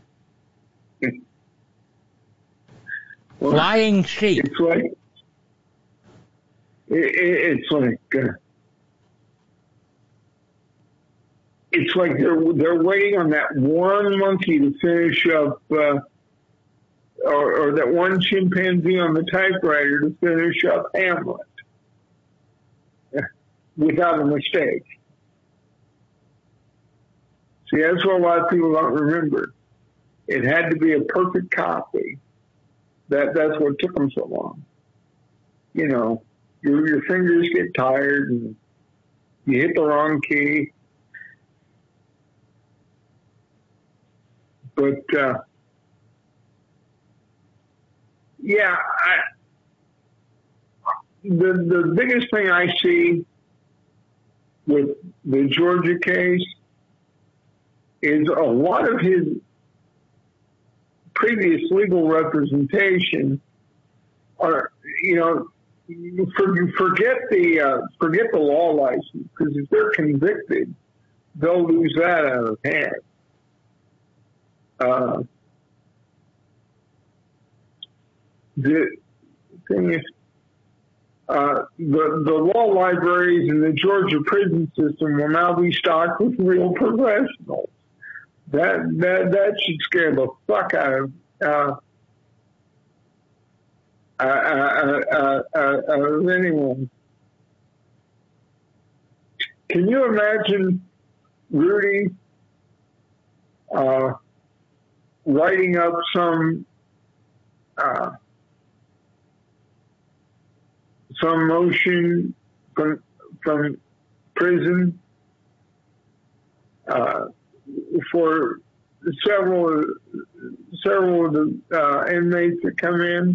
Flying sheep. It's like it's like they're waiting on that one monkey to finish up, or that one chimpanzee on the typewriter to finish up Hamlet without a mistake. See, that's what a lot of people don't remember. It had to be a perfect copy. That's what took them so long. You know, your fingers get tired and you hit the wrong key. But, yeah, the biggest thing I see with the Georgia case is a lot of his previous legal representation are, you know, forget the law license, because if they're convicted, they'll lose that out of hand. The thing is, the law libraries in the Georgia prison system will now be stocked with real professionals. That should scare the fuck out of anyone. Can you imagine Rudy writing up some motion from prison for several of the inmates that come in?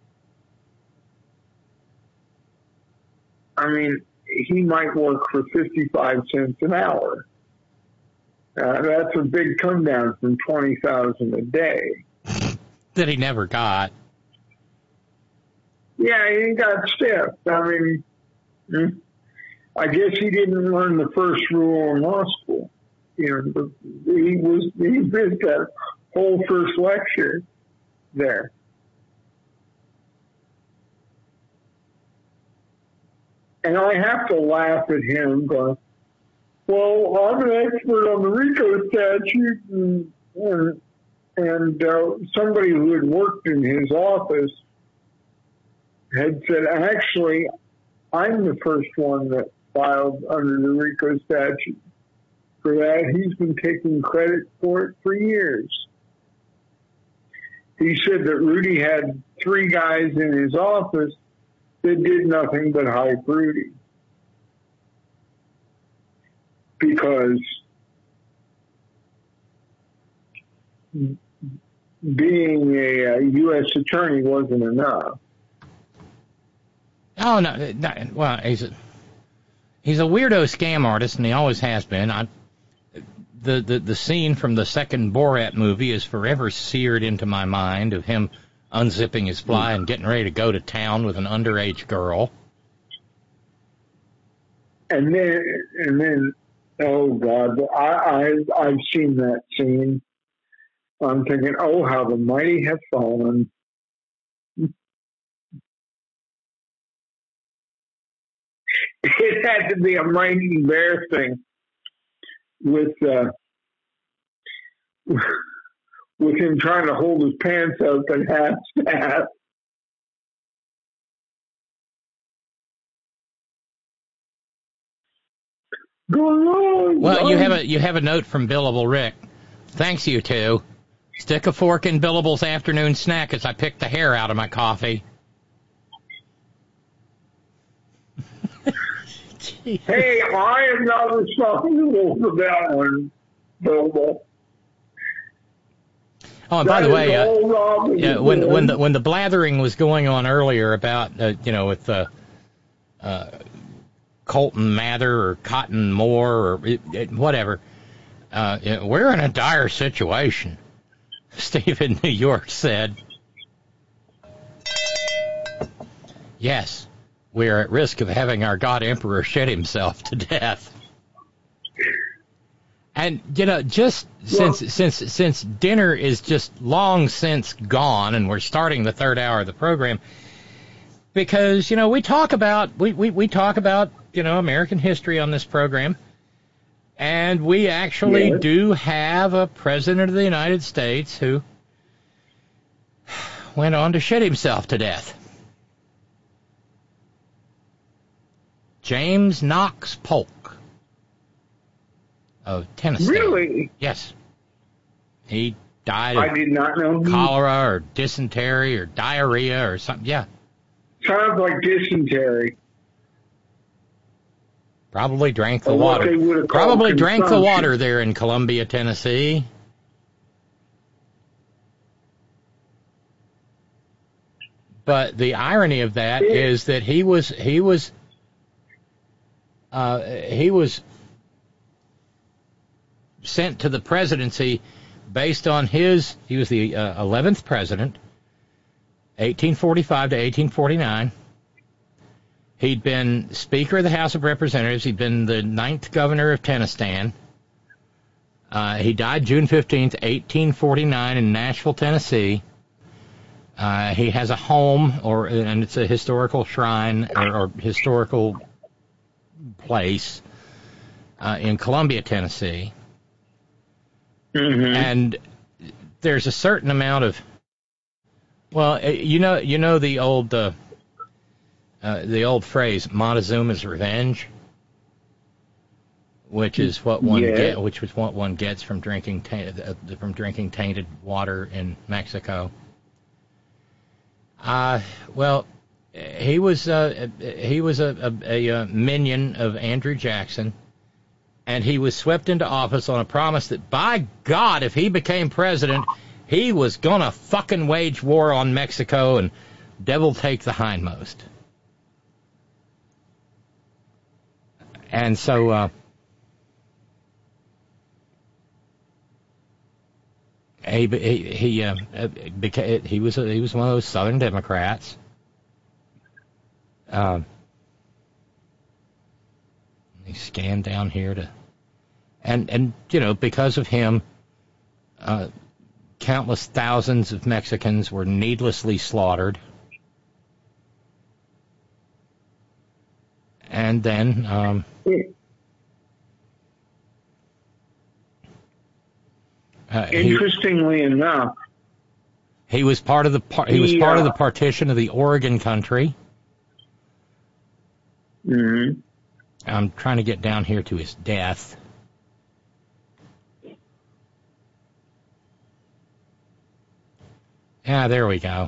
I mean, he might work for 55 cents an hour. That's a big come down from $20,000 a day that he never got. Yeah, he got stiffed. I mean, I guess he didn't learn the first rule in law school. You know, he missed that whole first lecture there. And I have to laugh at him going, well, I'm an expert on the RICO statute, and somebody who had worked in his office had said, actually, I'm the first one that filed under the RICO statute for that. He's been taking credit for it for years. He said that Rudy had 3 guys in his office that did nothing but hype Rudy. Because being a U.S. attorney wasn't enough. Oh, no. Well, he's a weirdo scam artist, and he always has been. The scene from the second Borat movie is forever seared into my mind of him unzipping his fly and getting ready to go to town with an underage girl. And then, oh God, I've seen that scene. I'm thinking, oh, how the mighty have fallen. It had to be a mighty bear thing with him trying to hold his pants up and half staff. Well, you have a note from Billable Rick. Thanks, you two. Stick a fork in Billable's afternoon snack as I pick the hair out of my coffee. Hey, I am not responsible for that one, Billable. Oh, and by the way, when the blathering was going on earlier about with Colton Mather or Cotton Moore or whatever, we're in a dire situation. Steve in New York said, "Yes, we are at risk of having our God Emperor shit himself to death." And, just since dinner is just long since gone and we're starting the third hour of the program, because, we talk about American history on this program, And we actually do have a president of the United States who went on to shit himself to death. James Knox Polk of Tennessee. Really? Yes. He died I did not know. of cholera or dysentery or diarrhea or something. Yeah. Sounds like dysentery. Probably drank the Or what water. they would have called Probably drank the consumption. water there in Columbia, Tennessee. But the irony of that is that he was sent to the presidency based on he was the 11th president, 1845 to 1849. He'd been Speaker of the House of Representatives. He'd been the 9th governor of Tennessee. He died June 15th, 1849 in Nashville, Tennessee. He has a home, and it's a historical shrine or historical place in Columbia, Tennessee. Mm-hmm. And there's a certain amount of, well, you know the old phrase "Montezuma's revenge," which is what one gets from drinking tainted water in Mexico. Well, he was a minion of Andrew Jackson, and he was swept into office on a promise that, by God, if he became president, he was gonna fucking wage war on Mexico and devil take the hindmost. And so he was one of those Southern Democrats. He scanned down here and because of him, countless thousands of Mexicans were needlessly slaughtered. And then interestingly enough, he was part of the partition of the Oregon country. Mm-hmm. I'm trying to get down here to his death. Yeah, there we go.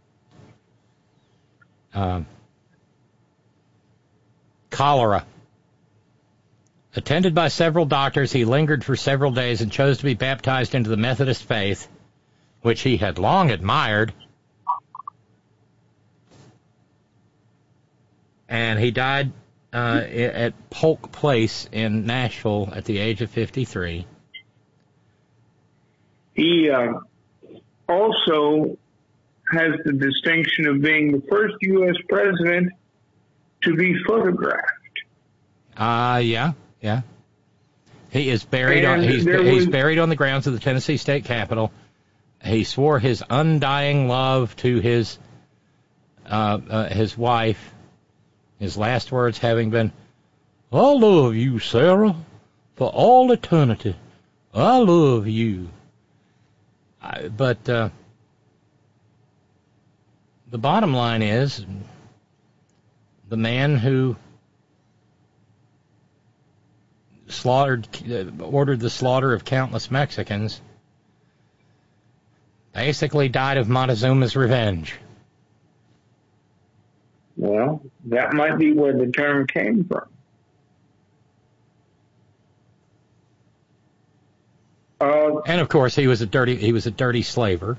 Cholera. Attended by several doctors, he lingered for several days and chose to be baptized into the Methodist faith, which he had long admired. And he died at Polk Place in Nashville at the age of 53. He also has the distinction of being the first U.S. president to be photographed. Yeah. He is buried he's buried on the grounds of the Tennessee State Capitol. He swore his undying love to his wife. His last words having been, "I love you, Sarah, for all eternity. I love you." But the bottom line is, the man who ordered the slaughter of countless Mexicans basically died of Montezuma's revenge. Well, that might be where the term came from. And of course, he was a dirty slaver.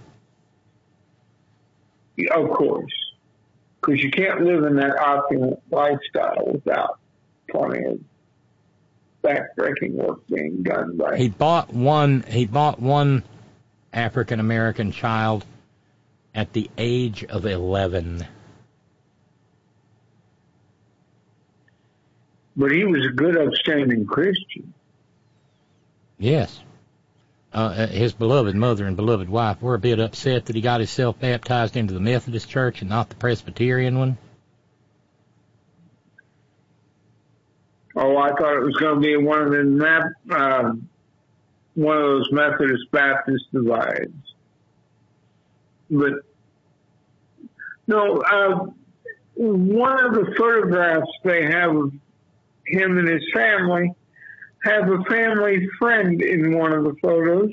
Of course, because you can't live in that opulent lifestyle without plenty of backbreaking work being done by. He bought one African American child at the age of 11. But he was a good, upstanding Christian. Yes. His beloved mother and beloved wife were a bit upset that he got himself baptized into the Methodist Church and not the Presbyterian one. Oh, I thought it was going to be one of those Methodist Baptist divides. But no, one of the photographs they have of him and his family have a family friend in one of the photos.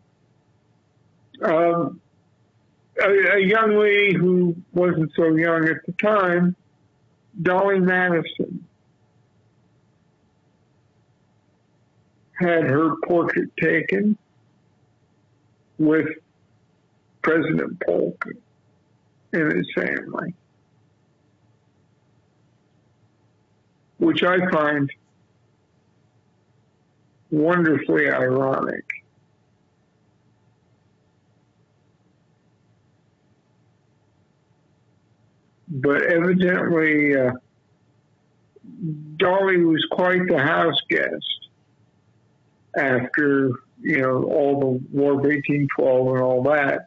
A young lady who wasn't so young at the time, Dolly Madison, had her portrait taken with President Polk and his family, which I find wonderfully ironic. But evidently, Dolly was quite the house guest after, all the War of 1812 and all that.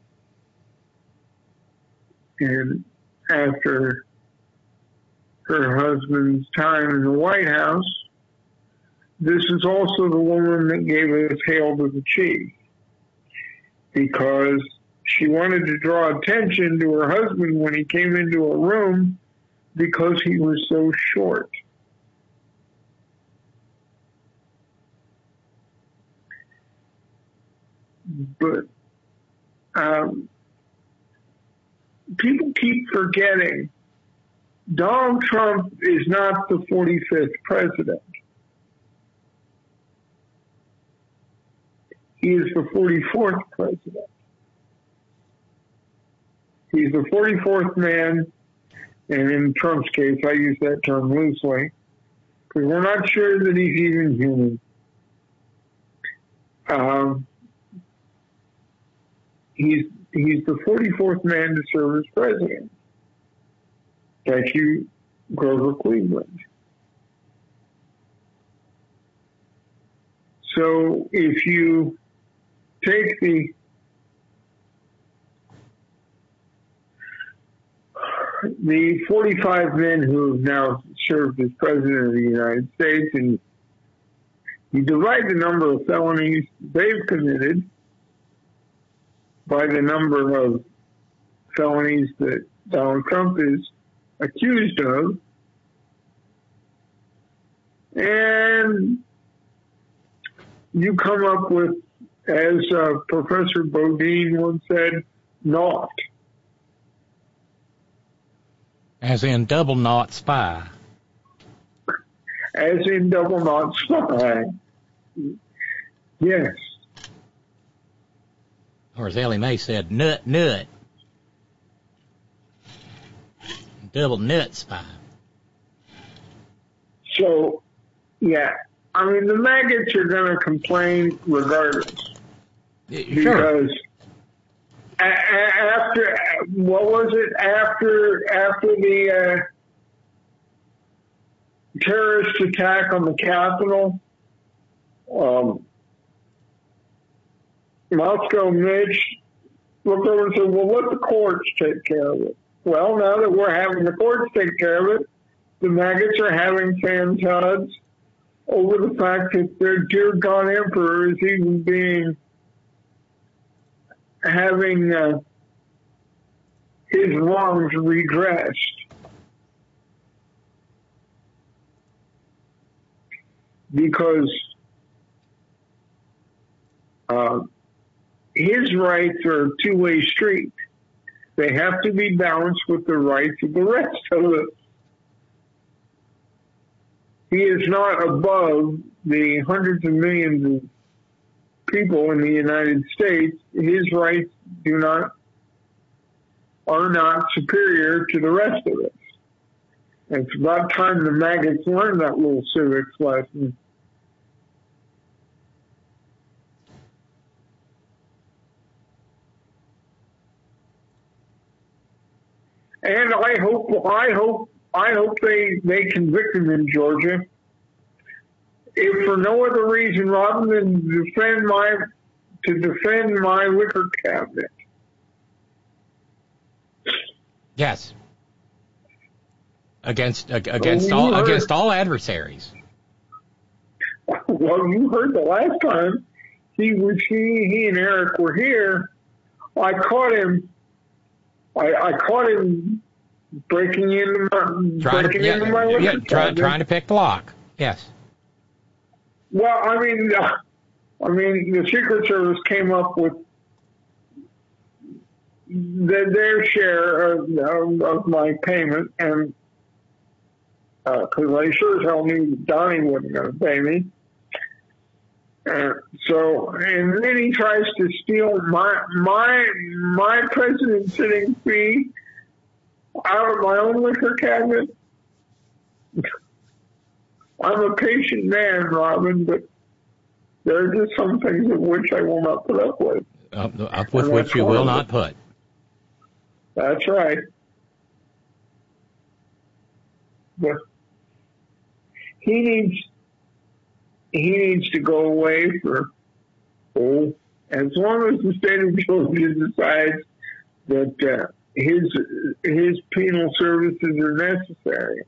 And after her husband's time in the White House, this is also the woman that gave us Hail to the Chief, because she wanted to draw attention to her husband when he came into a room because he was so short. But people keep forgetting Donald Trump is not the 45th president. He is the 44th president. He's the 44th man, and in Trump's case, I use that term loosely, because we're not sure that he's even human. He's the 44th man to serve as president. Thank you, Grover Cleveland. So if you take the 45 men who have now served as president of the United States, and you divide the number of felonies they've committed by the number of felonies that Donald Trump is accused of, and you come up with, as Professor Bodine once said, naught. As in double naught spy. As in double naught spy. Yes. Or as Ellie Mae said, nut. Double nut spy. So, yeah. I mean, the maggots are going to complain regardless. Sure. Because after, what was it? After the terrorist attack on the Capitol, Moscow Mitch looked over and said, well, let the courts take care of it. Well, now that we're having the courts take care of it, the maggots are having fantods over the fact that their dear God Emperor is even having his wrongs redressed. Because his rights are a two-way street. They have to be balanced with the rights of the rest of us. He is not above the hundreds of millions of people in the United States. His rights are not superior to the rest of us. And it's about time the maggots learn that little civics lesson. And I hope they convict him in Georgia. If for no other reason, rather than defend my liquor cabinet. Yes. Against all adversaries. Well, you heard the last time he and Eric were here. I caught him. I caught him breaking into my liquor cabinet. Trying to pick the lock. Yes. Well, I mean, the Secret Service came up with their share of my payment, and because I sure as hell knew Donnie wasn't going to pay me. And then he tries to steal my president sitting fee out of my own liquor cabinet. I'm a patient man, Robin, but there are just some things of which I will not put up with. Up with which you will not put. That's right. But he needs to go away for, as long as the state of Georgia decides that his penal services are necessary.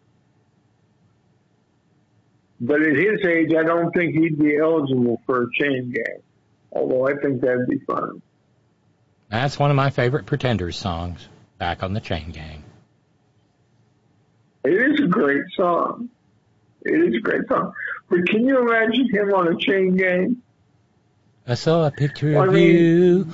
But at his age, I don't think he'd be eligible for a chain gang, although I think that'd be fun. That's one of my favorite Pretenders songs, Back on the Chain Gang. It is a great song. But can you imagine him on a chain gang? I saw a picture of you,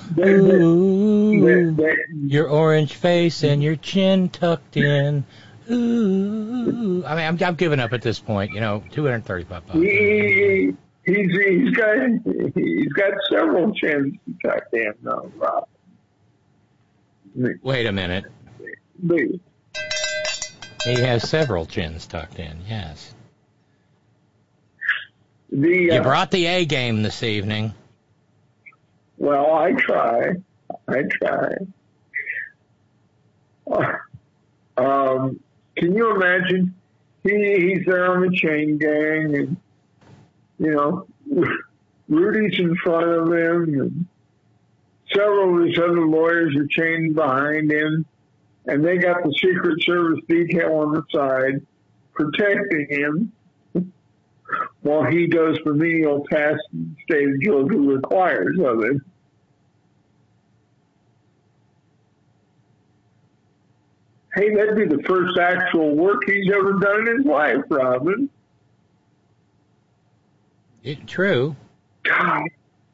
your orange face and your chin tucked in. Ooh. I mean, I'm giving up at this point. $235. He's got several chins tucked in, though, Rob. Wait a minute. Me. He has several chins tucked in. Yes. You brought the A game this evening. Well, I try. Can you imagine? He's there on the chain gang, and Rudy's in front of him, and several of his other lawyers are chained behind him, and they got the Secret Service detail on the side protecting him while he does the menial tasks the state of Georgia requires of him. Hey, that'd be the first actual work he's ever done in his life, Robin. True. God,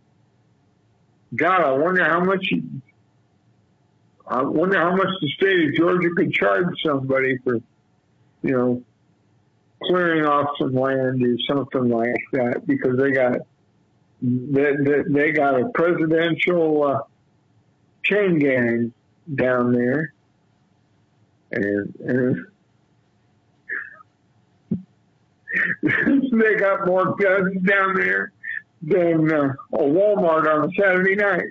I wonder how much the state of Georgia could charge somebody for, clearing off some land or something like that, because they got a presidential chain gang down there. And they got more guns down there than a Walmart on a Saturday night.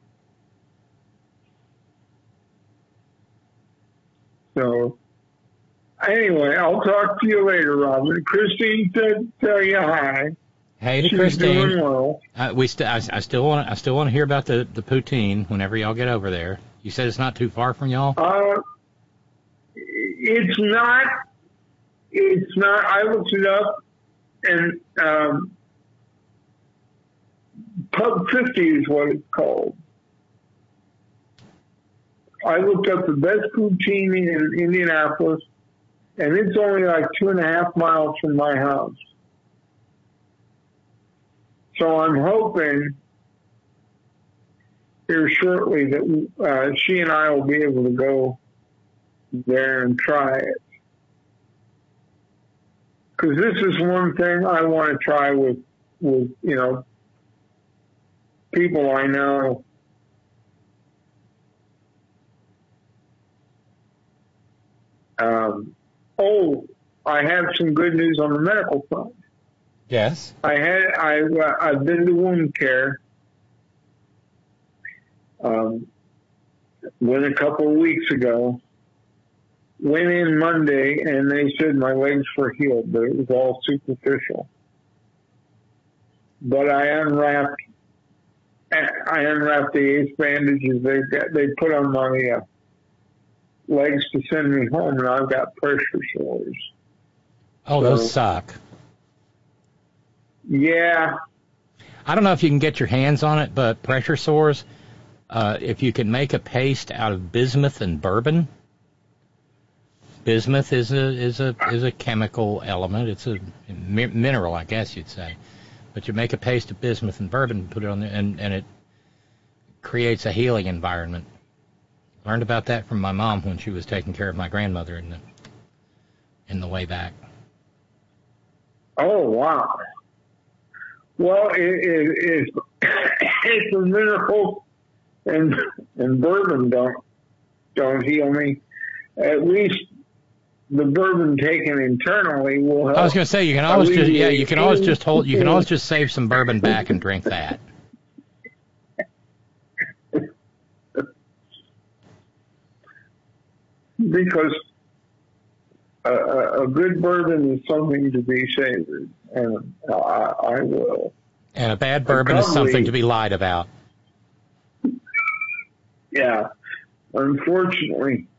So, anyway, I'll talk to you later, Robin. Christine said tell you hi. Hey to She's Christine. Doing well. I still want to hear about the poutine whenever y'all get over there. You said it's not too far from y'all. It's not. I looked it up, and Pub 50 is what it's called. I looked up the best poutine in Indianapolis, and it's only like 2.5 miles from my house. So I'm hoping here shortly that she and I will be able to go there and try it. Because this is one thing I want to try with people I know. I have some good news on the medical front. Yes. I've been to wound care. Went a couple of weeks ago. Went in Monday, and they said my legs were healed, but it was all superficial. But I unwrapped the ace bandages they put on my legs to send me home, and I've got pressure sores. Oh, those suck. Yeah. I don't know if you can get your hands on it, but pressure sores, if you can make a paste out of bismuth and bourbon. Bismuth is a chemical element. It's a mineral, I guess you'd say. But you make a paste of bismuth and bourbon, put it on there, and it creates a healing environment. Learned about that from my mom when she was taking care of my grandmother in the way back. Oh, wow. Well, it's a mineral, and bourbon don't heal me. At least the bourbon taken internally will help. I was going to say you can always just save some bourbon back and drink that. Because a good bourbon is something to be savored, and I will. And a bad bourbon is something to be lied about. Yeah. Unfortunately,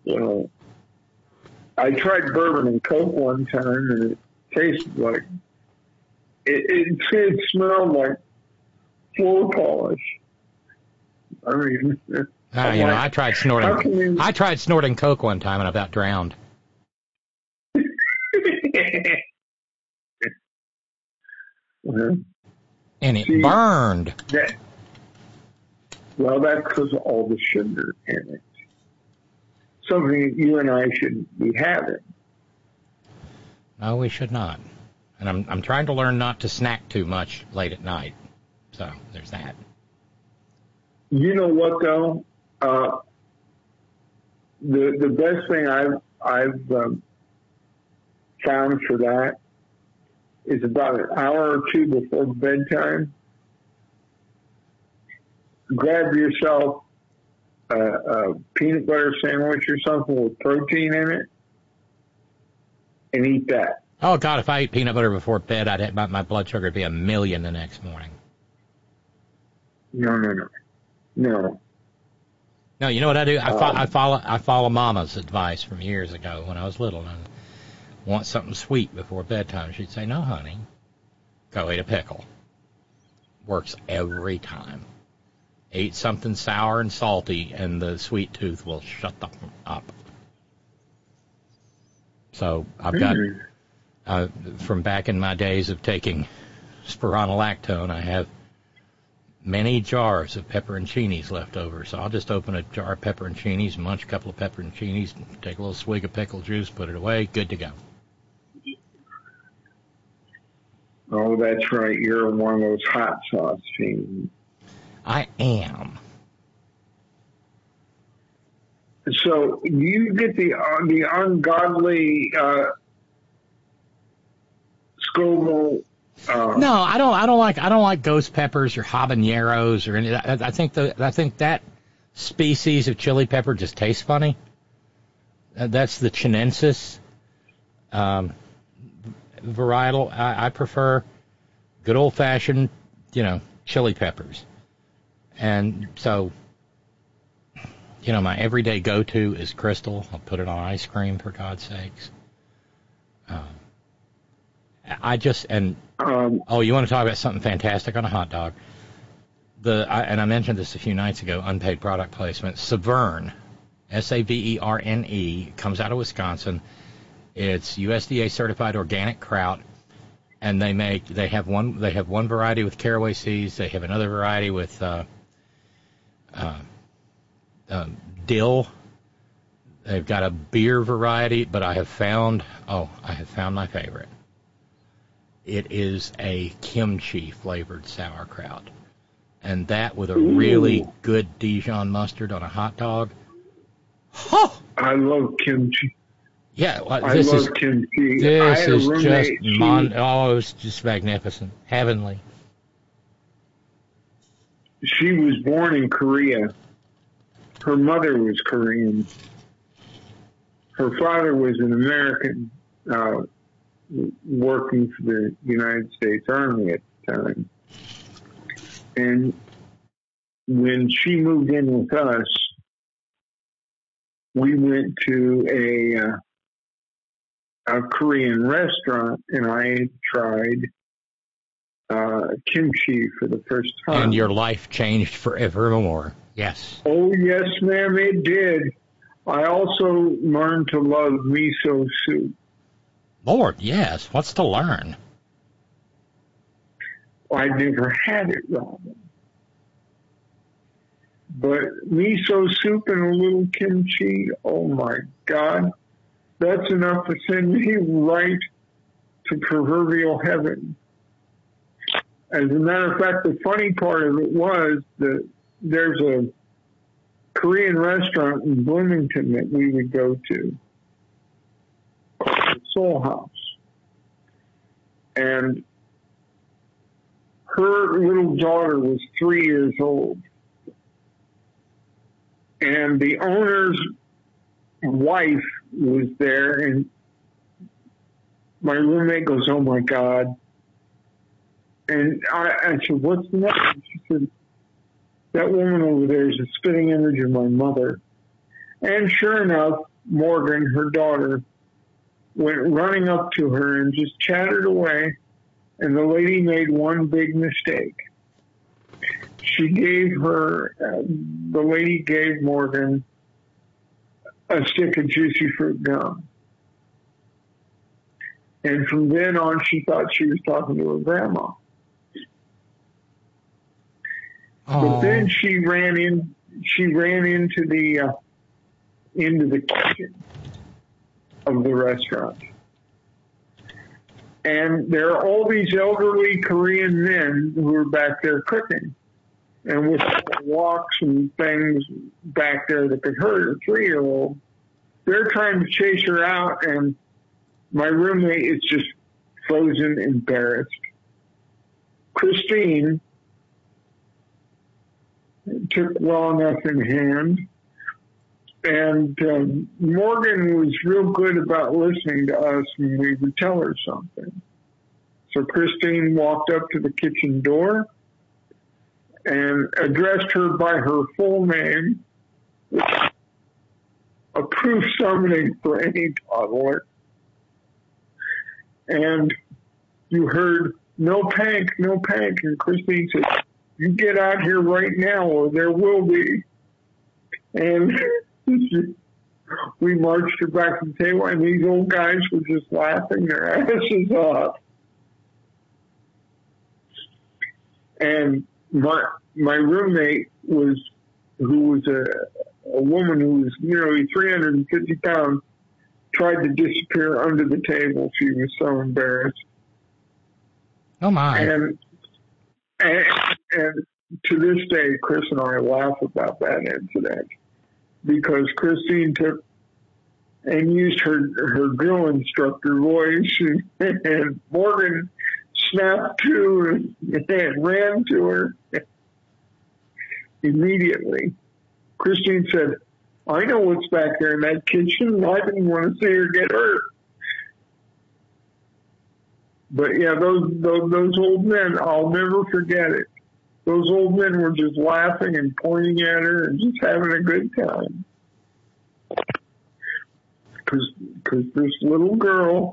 I tried bourbon and Coke one time, and it tasted like it smelled like floor polish. I mean, I tried snorting Coke one time and I about drowned. And it burned. Well, that's because of all the sugar in it. Something that you and I shouldn't be having. No, we should not. And I'm trying to learn not to snack too much late at night. So there's that. You know what, though? The best thing I've found for that is about an hour or two before bedtime. Grab yourself a peanut butter sandwich or something with protein in it and eat that. Oh, God, if I ate peanut butter before bed, my blood sugar would be 1,000,000 the next morning. No. No, you know what I do? I follow Mama's advice from years ago when I was little. And I want something sweet before bedtime. She'd say, no, honey, go eat a pickle. Works every time. Eat something sour and salty, and the sweet tooth will shut up. So I've got, from back in my days of taking spironolactone, I have many jars of pepperoncinis left over. So I'll just open a jar of pepperoncinis, munch a couple of pepperoncinis, take a little swig of pickle juice, put it away, good to go. Oh, that's right. You're one of those hot sauce fiends. I am. So, do you get the ungodly Scoville? No, I don't like ghost peppers or habaneros or any. I think that species of chili pepper just tastes funny. That's the Chinensis varietal. I prefer good old fashioned, chili peppers. And so, my everyday go-to is Crystal. I'll put it on ice cream, for God's sakes. You want to talk about something fantastic on a hot dog? And I mentioned this a few nights ago, unpaid product placement. Saverne, Saverne, comes out of Wisconsin. It's USDA certified organic kraut. And they have one variety with caraway seeds. They have another variety with dill. They've got a beer variety, but I have found my favorite. It is a kimchi flavored sauerkraut, and that with a really good Dijon mustard on a hot dog. Oh! I love kimchi. Yeah, I love kimchi. This is just it's just magnificent, heavenly. She was born in Korea. Her mother was Korean. Her father was an American working for the United States Army at the time. And when she moved in with us, we went to a Korean restaurant, and I tried kimchi for the first time. And your life changed forevermore. Yes. Oh, yes, ma'am, it did. I also learned to love miso soup. Lord, yes. What's to learn? I never had it, Robin. But miso soup and a little kimchi, oh my God, that's enough to send me right to proverbial heaven. As a matter of fact, the funny part of it was that there's a Korean restaurant in Bloomington that we would go to called the Soul House. And her little daughter was 3 years old. And the owner's wife was there, and my roommate goes, "Oh my God." And I said, "What's the matter?" She said, "That woman over there is a spitting image of my mother." And sure enough, Morgan, her daughter, went running up to her and just chattered away. And the lady made one big mistake. She gave her, the lady gave Morgan a stick of Juicy Fruit gum. And from then on, she thought she was talking to her grandma. But then she ran into the kitchen of the restaurant. And there are all these elderly Korean men who are back there cooking. And with walks and things back there that could hurt a 3-year-old, they're trying to chase her out, and my roommate is just frozen, embarrassed. Christine took well enough in hand, and Morgan was real good about listening to us when we would tell her something. So Christine walked up to the kitchen door and addressed her by her full name, a proof summoning for any toddler. And you heard, "No pank, no pank." And Christine said, "You get out here right now or there will be." And we marched her back to the table, and these old guys were just laughing their asses off. And my roommate who was a woman who was nearly 350 pounds, tried to disappear under the table. She was so embarrassed. Oh my! And to this day, Chris and I laugh about that incident because Christine took and used her drill instructor voice, and Morgan snapped to and ran to her immediately. Christine said, "I know what's back there in that kitchen. I didn't want to see her get hurt." But yeah, those old men, I'll never forget it. Those old men were just laughing and pointing at her and just having a good time. Because this little girl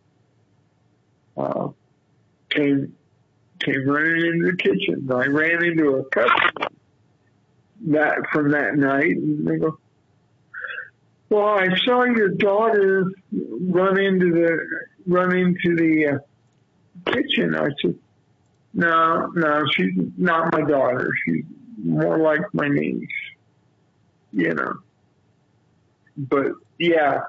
came running into the kitchen. I ran into a customer from that night, and they go, "Well, I saw your daughter run into the kitchen." I said, No, she's not my daughter. She's more like my niece, you know. But yeah,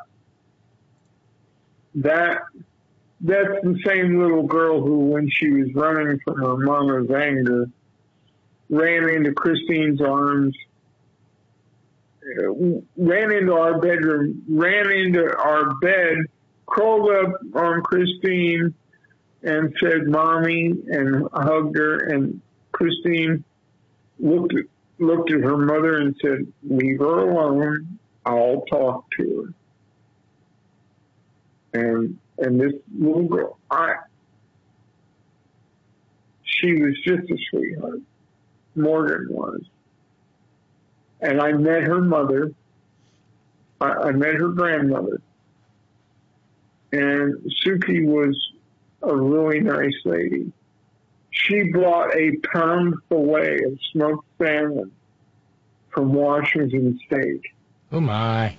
that's the same little girl who, when she was running from her mama's anger, ran into Christine's arms, ran into our bedroom, ran into our bed, crawled up on Christine and said, "Mommy," and hugged her. And Christine looked at her mother and said, "Leave her alone. I'll talk to her." And this little girl, she was just a sweetheart. Morgan was. And I met her mother. I met her grandmother. And Suki was a really nice lady. she brought a pound fillet of smoked salmon from Washington State. Oh, my.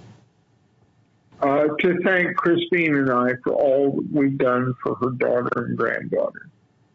To thank Christine and I for all that we've done for her daughter and granddaughter.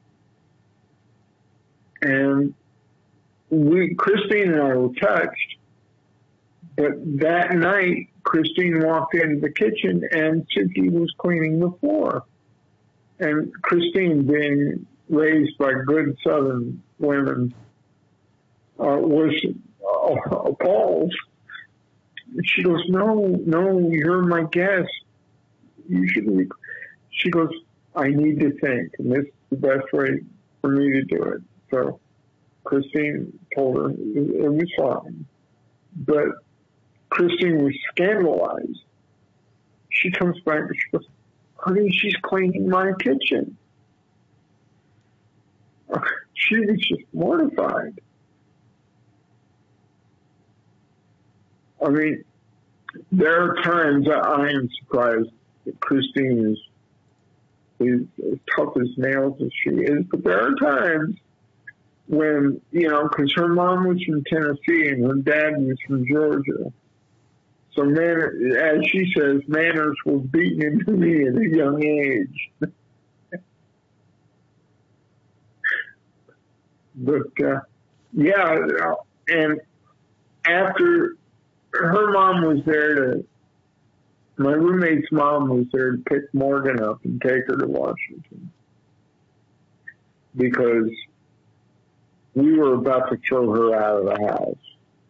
And Christine and I were touched, but that night, Christine walked into the kitchen and Suki was cleaning the floor. And Christine, being raised by good Southern women, was appalled. She goes, no, you're my guest. You shouldn't. She goes, I need to think, and this is the best way for me to do it. So Christine told her it was fine. But Christine was scandalized. She comes back and she goes, honey, she's cleaning my kitchen. She was just mortified. I mean, there are times that I am surprised that Christine is as tough as nails as she is, but there are times when, because her mom was from Tennessee and her dad was from Georgia. So, as she says, manners were beaten into me at a young age. But, and after her mom was there my roommate's mom was there to pick Morgan up and take her to Washington because we were about to throw her out of the house.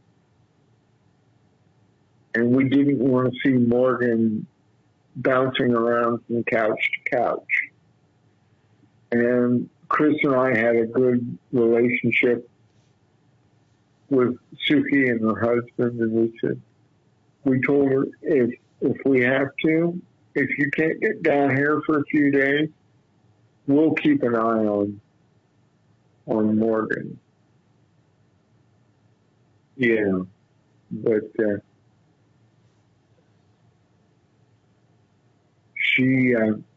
And we didn't want to see Morgan bouncing around from couch to couch. And Chris and I had a good relationship with Suki and her husband, and we told her if we have to, if you can't get down here for a few days, we'll keep an eye on Morgan. Yeah, but she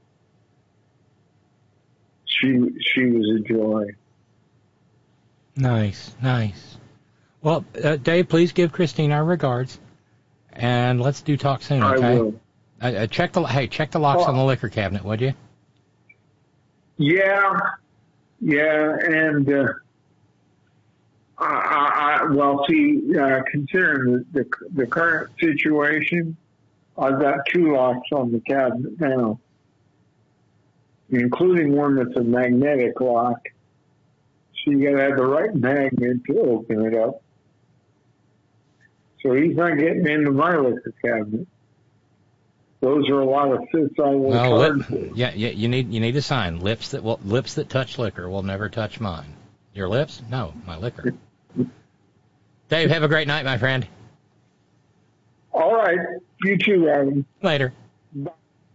was a joy. Nice. Well, Dave, please give Christine our regards, and let's do talk soon. Okay. I will. Check the locks on the liquor cabinet, would you? Yeah, and considering the current situation, I've got 2 locks on the cabinet now, including one that's a magnetic lock. So you got to have the right magnet to open it up. So he's not getting into my liquor cabinet. Those are a lot of fits I will charge for. Yeah. You need a sign. Lips that touch liquor will never touch mine. Your lips? No, my liquor. Dave, have a great night, my friend. All right. You too, Adam. Later. Bye.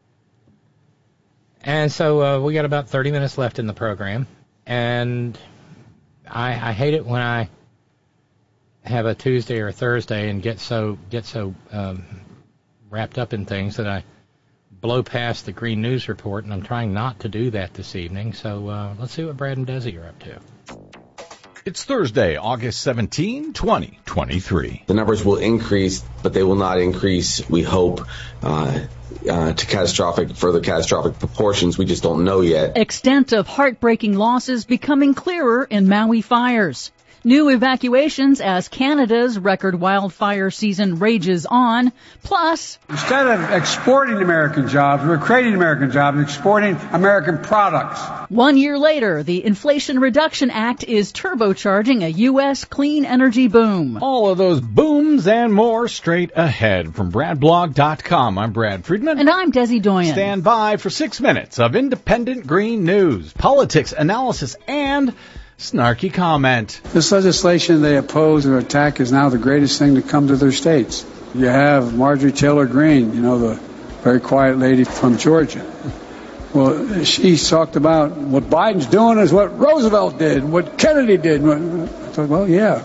And so we got about 30 minutes left in the program, and I hate it when I have a Tuesday or a Thursday and get so wrapped up in things that I blow past the Green News Report, and I'm trying not to do that this evening. So let's see what Brad and Desi are up to. It's Thursday, August 17, 2023. The numbers will increase, but they will not increase, we hope, to further catastrophic proportions. We just don't know yet. Extent of heartbreaking losses becoming clearer in Maui fires. New evacuations as Canada's record wildfire season rages on. Plus, instead of exporting American jobs, we're creating American jobs, exporting American products. 1 year later, the Inflation Reduction Act is turbocharging a U.S. clean energy boom. All of those booms and more straight ahead from BradBlog.com. I'm Brad Friedman. And I'm Desi Doyen. Stand by for 6 minutes of independent green news, politics, analysis, and snarky comment. This legislation they oppose or attack is now the greatest thing to come to their states. You have Marjorie Taylor Greene, the very quiet lady from Georgia. Well, she talked about what Biden's doing is what Roosevelt did, what Kennedy did. I thought, well, yeah.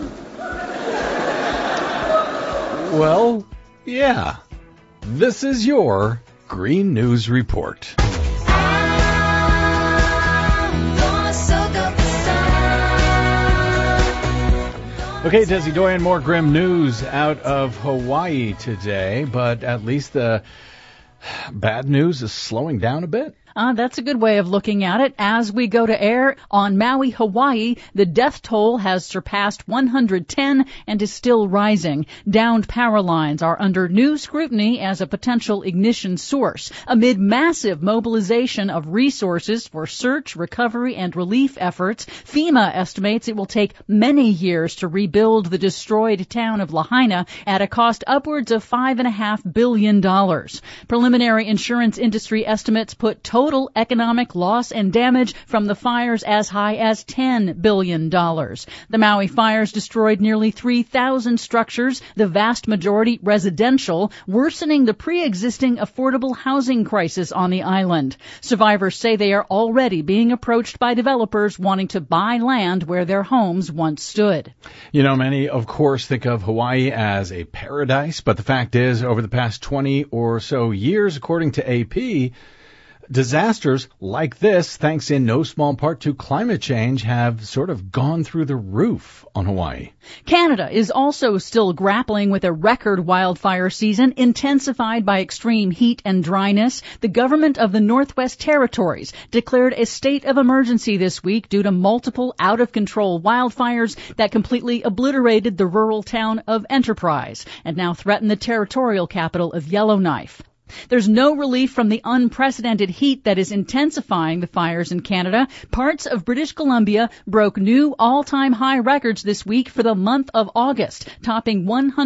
Well, yeah. This is your Green News Report. Okay, Desi Doyen, more grim news out of Hawaii today, but at least the bad news is slowing down a bit. That's a good way of looking at it. As we go to air on Maui, Hawaii, the death toll has surpassed 110 and is still rising. Downed power lines are under new scrutiny as a potential ignition source. Amid massive mobilization of resources for search, recovery, and relief efforts, FEMA estimates it will take many years to rebuild the destroyed town of Lahaina at a cost upwards of $5.5 billion. Preliminary insurance industry estimates put total economic loss and damage from the fires as high as $10 billion. The Maui fires destroyed nearly 3,000 structures, the vast majority residential, worsening the pre-existing affordable housing crisis on the island. Survivors say they are already being approached by developers wanting to buy land where their homes once stood. You know, many, of course, think of Hawaii as a paradise, but the fact is, over the past 20 or so years, according to AP, disasters like this, thanks in no small part to climate change, have sort of gone through the roof on Hawaii. Canada is also still grappling with a record wildfire season intensified by extreme heat and dryness. The government of the Northwest Territories declared a state of emergency this week due to multiple out-of-control wildfires that completely obliterated the rural town of Enterprise and now threaten the territorial capital of Yellowknife. There's no relief from the unprecedented heat that is intensifying the fires in Canada. Parts of British Columbia broke new all-time high records this week for the month of August, topping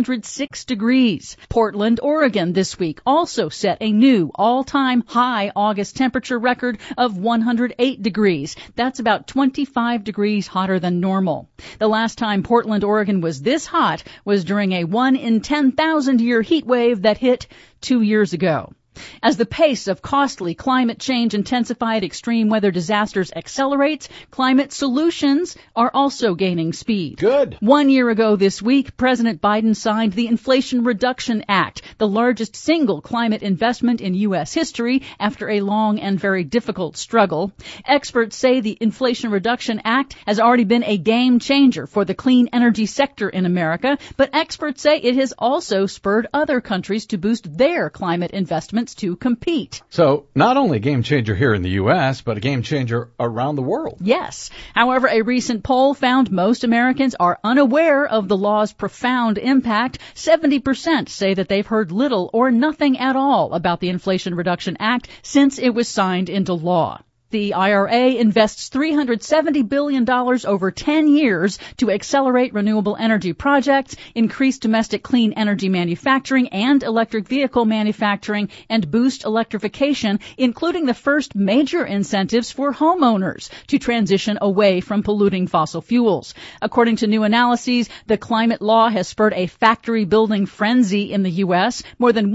106 degrees. Portland, Oregon this week also set a new all-time high August temperature record of 108 degrees. That's about 25 degrees hotter than normal. The last time Portland, Oregon was this hot was during a 1 in 10,000 year heat wave that hit 2 years ago. As the pace of costly climate change intensified extreme weather disasters accelerates, climate solutions are also gaining speed. Good. 1 year ago this week, President Biden signed the Inflation Reduction Act, the largest single climate investment in U.S. history after a long and very difficult struggle. Experts say the Inflation Reduction Act has already been a game changer for the clean energy sector in America, but experts say it has also spurred other countries to boost their climate investments to compete. So, not only a game changer here in the U.S., but a game changer around the world. Yes. However, a recent poll found most Americans are unaware of the law's profound impact. 70% say that they've heard little or nothing at all about the Inflation Reduction Act since it was signed into law. The IRA invests $370 billion over 10 years to accelerate renewable energy projects, increase domestic clean energy manufacturing and electric vehicle manufacturing, and boost electrification, including the first major incentives for homeowners to transition away from polluting fossil fuels. According to new analyses, the climate law has spurred a factory-building frenzy in the U.S., more than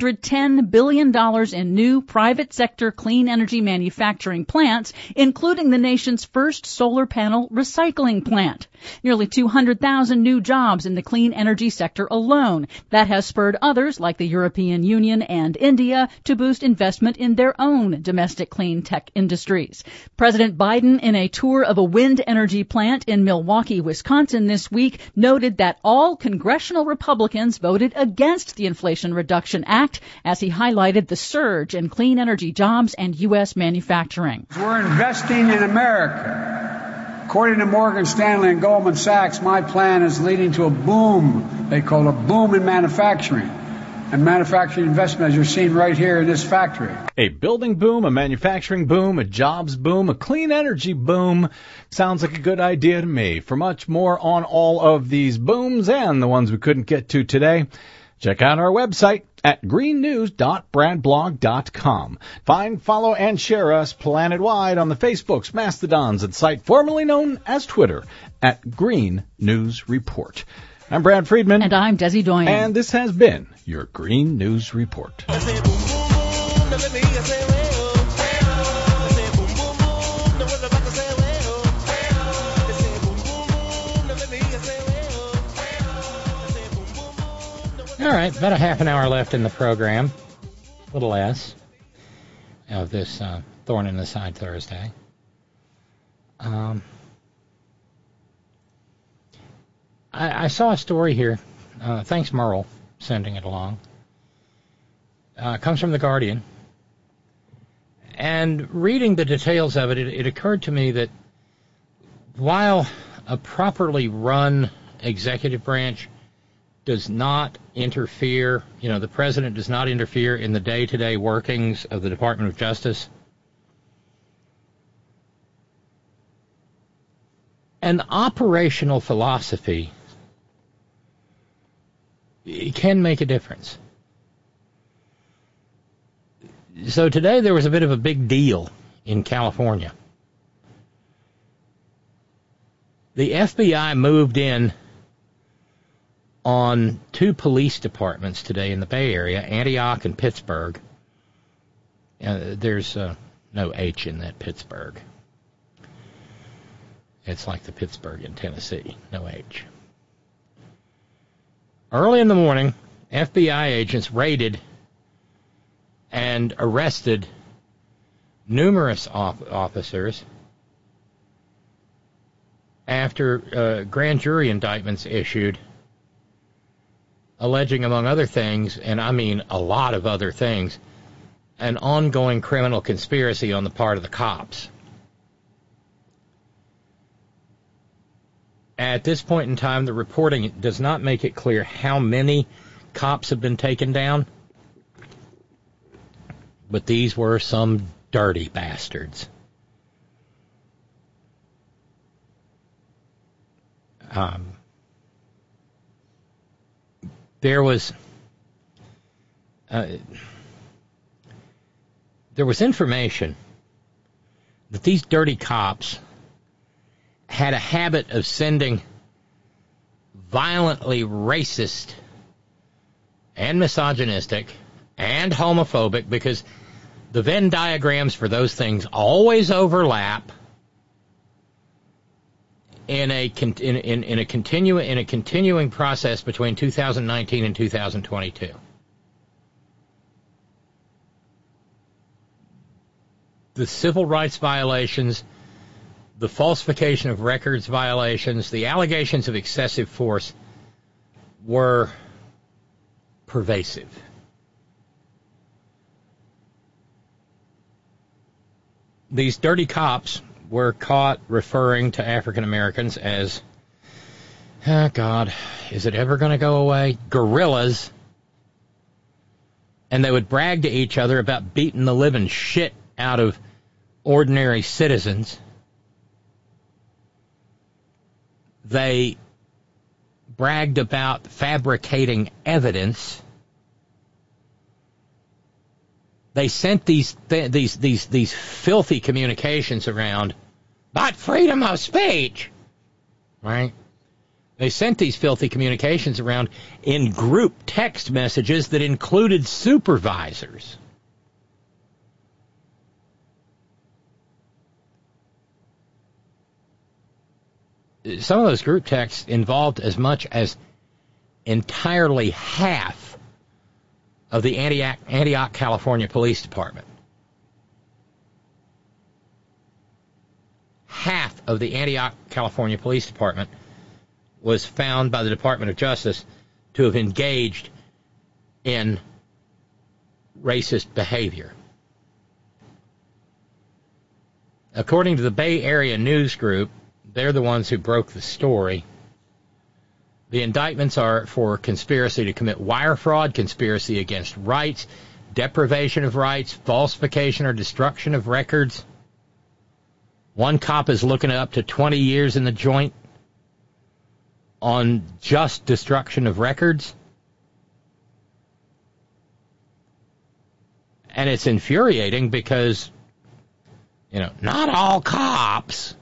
$110 billion in new private sector clean energy manufacturing plants, including the nation's first solar panel recycling plant. Nearly 200,000 new jobs in the clean energy sector alone. That has spurred others, like the European Union and India, to boost investment in their own domestic clean tech industries. President Biden, in a tour of a wind energy plant in Milwaukee, Wisconsin this week, noted that all congressional Republicans voted against the Inflation Reduction Act as he highlighted the surge in clean energy jobs and U.S. manufacturing. We're investing in America. According to Morgan Stanley and Goldman Sachs, my plan is leading to a boom. They call it a boom in manufacturing. And manufacturing investment, as you're seeing right here in this factory. A building boom, a manufacturing boom, a jobs boom, a clean energy boom. Sounds like a good idea to me. For much more on all of these booms and the ones we couldn't get to today, check out our website at greennews.bradblog.com. Find, follow, and share us planet-wide on the Facebooks, Mastodons, and site formerly known as Twitter at Green News Report. I'm Brad Friedman. And I'm Desi Doyen. And this has been your Green News Report. All right, about a half an hour left in the program, a little less, of this Thorn in the Side Thursday. I saw a story here. Thanks, Merle, sending it along. Comes from The Guardian. And reading the details of it, it occurred to me that while a properly run executive branch does not interfere, the president does not interfere in the day-to-day workings of the Department of Justice, an operational philosophy can make a difference. So today there was a bit of a big deal in California. The FBI moved in on two police departments today in the Bay Area, Antioch and Pittsburgh. There's no H in that Pittsburgh. It's like the Pittsburgh in Tennessee, no H. Early in the morning, FBI agents raided and arrested numerous officers after grand jury indictments issued alleging, among other things, and I mean a lot of other things, an ongoing criminal conspiracy on the part of the cops. At this point in time, the reporting does not make it clear how many cops have been taken down, but these were some dirty bastards. There was information that these dirty cops had a habit of sending violently racist and misogynistic and homophobic, because the Venn diagrams for those things always overlap in a continuing process between 2019 and 2022. The civil rights violations, the falsification of records violations, the allegations of excessive force were pervasive. These dirty cops were caught referring to African Americans as, oh God, is it ever going to go away? Gorillas. And they would brag to each other about beating the living shit out of ordinary citizens. They bragged about fabricating evidence. They sent these filthy communications around, but freedom of speech, right? They sent these filthy communications around in group text messages that included supervisors. Some of those group texts involved as much as entirely half of the Antioch, California Police Department. Half of the Antioch, California Police Department was found by the Department of Justice to have engaged in racist behavior. According to the Bay Area News Group, they're the ones who broke the story. The indictments are for conspiracy to commit wire fraud, conspiracy against rights, deprivation of rights, falsification or destruction of records. One cop is looking up to 20 years in the joint on just destruction of records. And it's infuriating because, not all cops,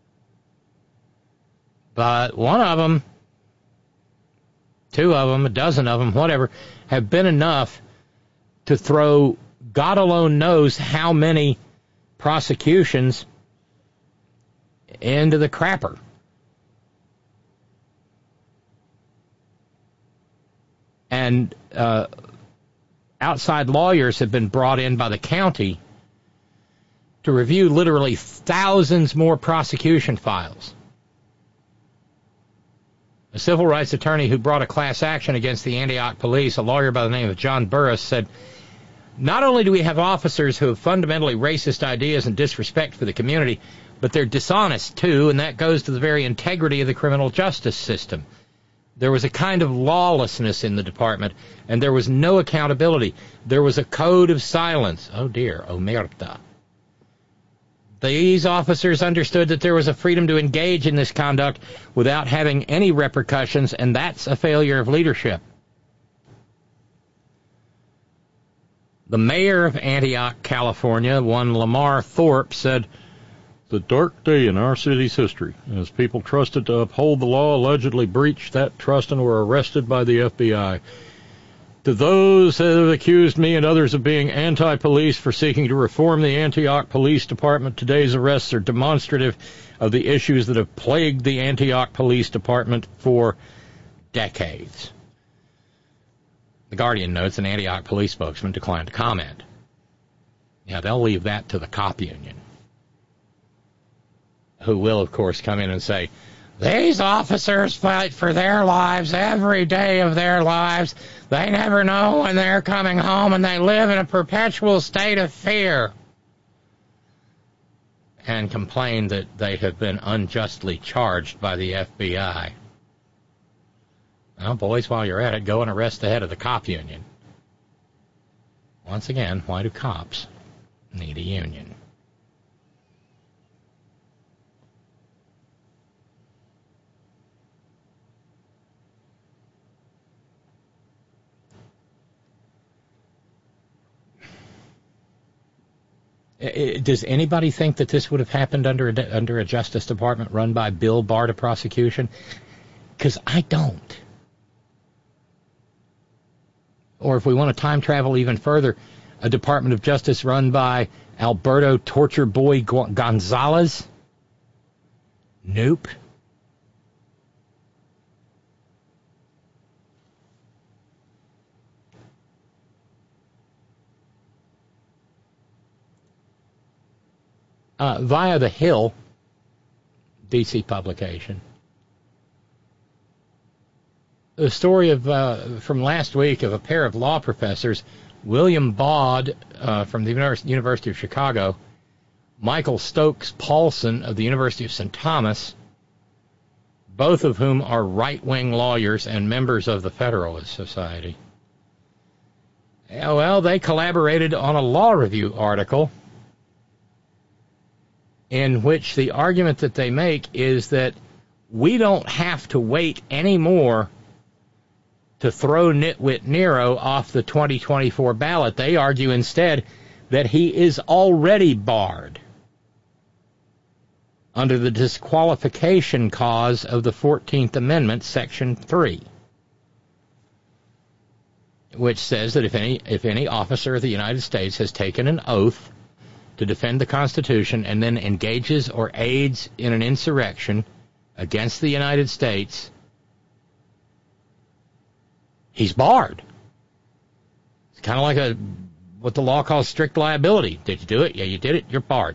but one of them, two of them, a dozen of them, whatever, have been enough to throw God alone knows how many prosecutions into the crapper. And outside lawyers have been brought in by the county to review literally thousands more prosecution files. A civil rights attorney who brought a class action against the Antioch police, a lawyer by the name of John Burris, said, "Not only do we have officers who have fundamentally racist ideas and disrespect for the community, but they're dishonest, too, and that goes to the very integrity of the criminal justice system. There was a kind of lawlessness in the department, and there was no accountability. There was a code of silence." Oh, dear, omerta. These officers understood that there was a freedom to engage in this conduct without having any repercussions, and that's a failure of leadership. The mayor of Antioch, California, one Lamar Thorpe, said, "The dark day in our city's history, as people trusted to uphold the law allegedly breached that trust and were arrested by the FBI. To those that have accused me and others of being anti-police for seeking to reform the Antioch Police Department, today's arrests are demonstrative of the issues that have plagued the Antioch Police Department for decades." The Guardian notes an Antioch police spokesman declined to comment. Yeah, they'll leave that to the cop union, who will, of course, come in and say, "These officers fight for their lives every day of their lives. They never know when they're coming home, and they live in a perpetual state of fear." And complain that they have been unjustly charged by the FBI. Well, boys, while you're at it, go and arrest the head of the cop union. Once again, why do cops need a union? Does anybody think that this would have happened under a Justice Department run by Bill Barr to prosecution? Because I don't. Or if we want to time travel even further, a Department of Justice run by Alberto Torture Boy Gonzalez? Nope. Via The Hill, D.C. publication, the story of from last week of a pair of law professors, William Baud from the University of Chicago, Michael Stokes Paulson of the University of St. Thomas, both of whom are right-wing lawyers and members of the Federalist Society. Well, they collaborated on a law review article in which the argument that they make is that we don't have to wait anymore to throw Nitwit Nero off the 2024 ballot. They argue instead that he is already barred under the disqualification clause of the 14th Amendment, Section 3, which says that if any officer of the United States has taken an oath to defend the Constitution and then engages or aids in an insurrection against the United States, he's barred. It's kind of like what the law calls strict liability. Did you do it? Yeah, you did it. You're barred.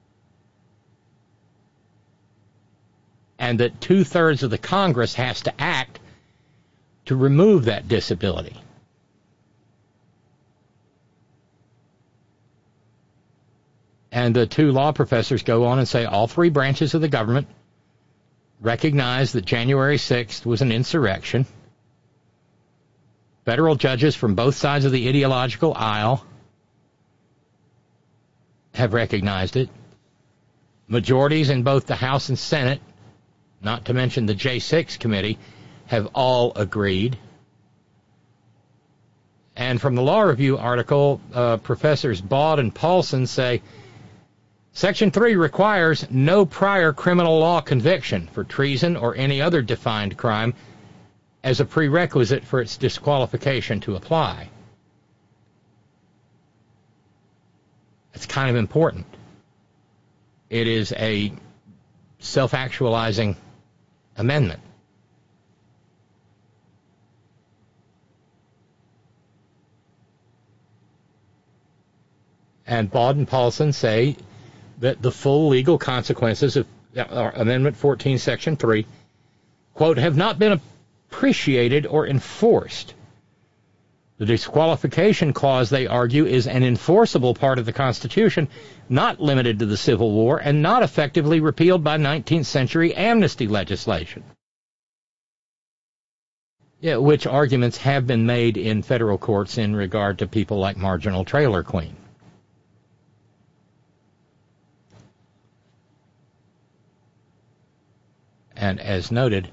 And that 2/3 of the Congress has to act to remove that disability. And the two law professors go on and say all three branches of the government recognize that January 6th was an insurrection. Federal judges from both sides of the ideological aisle have recognized it. Majorities in both the House and Senate, not to mention the J6 committee, have all agreed. And from the law review article, Professors Baud and Paulson say, Section 3 requires no prior criminal law conviction for treason or any other defined crime as a prerequisite for its disqualification to apply. It's kind of important. It is a self-actualizing amendment. And Baud and Paulson say that the full legal consequences of Amendment 14, Section 3 quote, have not been appreciated or enforced. The disqualification clause, they argue, is an enforceable part of the Constitution, not limited to the Civil War, and not effectively repealed by 19th century amnesty legislation. Yeah, which arguments have been made in federal courts in regard to people like Marginal Trailer Queen. And as noted,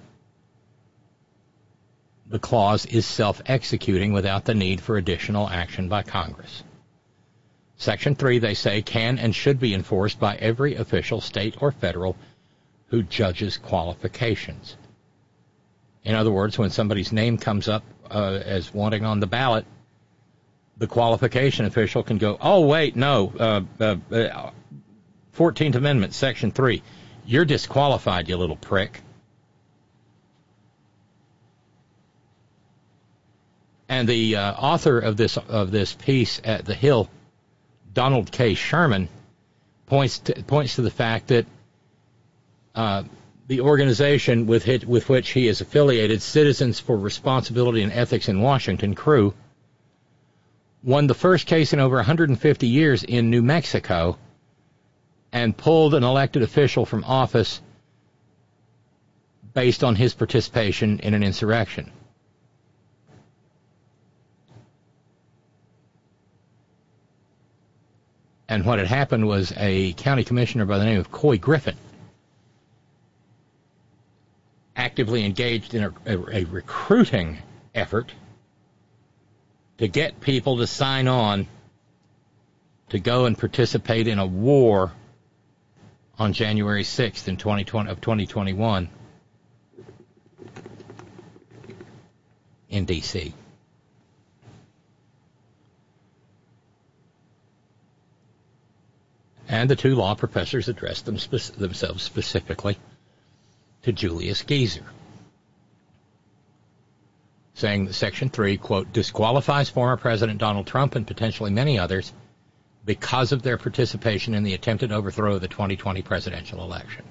the clause is self-executing without the need for additional action by Congress. Section 3, they say, can and should be enforced by every official, state or federal, who judges qualifications. In other words, when somebody's name comes up as wanting on the ballot, the qualification official can go, oh, wait, no, 14th Amendment, Section 3, you're disqualified, you little prick. And the author of this piece at The Hill, Donald K. Sherman, points to the fact that the organization with which he is affiliated, Citizens for Responsibility and Ethics in Washington, CREW, won the first case in over 150 years in New Mexico and pulled an elected official from office based on his participation in an insurrection. And what had happened was a county commissioner by the name of Coy Griffin actively engaged in a recruiting effort to get people to sign on to go and participate in a war on January 6th in 2021 in D.C. And the two law professors addressed themselves specifically to Julius Geezer, saying that Section 3, quote, disqualifies former President Donald Trump and potentially many others because of their participation in the attempted overthrow of the 2020 presidential election.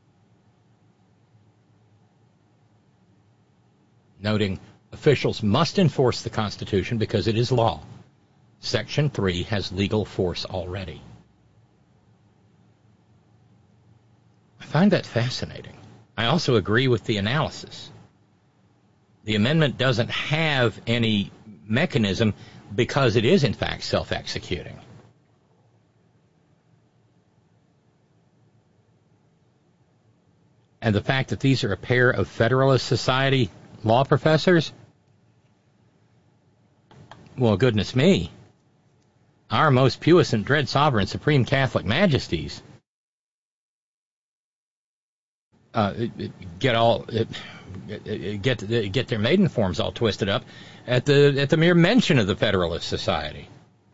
Noting, officials must enforce the Constitution because it is law. Section 3 has legal force already. I find that fascinating. I also agree with the analysis. The amendment doesn't have any mechanism because it is, in fact, self-executing. And the fact that these are a pair of Federalist Society law professors, well, goodness me, our most puissant, dread sovereign, supreme Catholic majesties get their maiden forms all twisted up at the mere mention of the Federalist Society.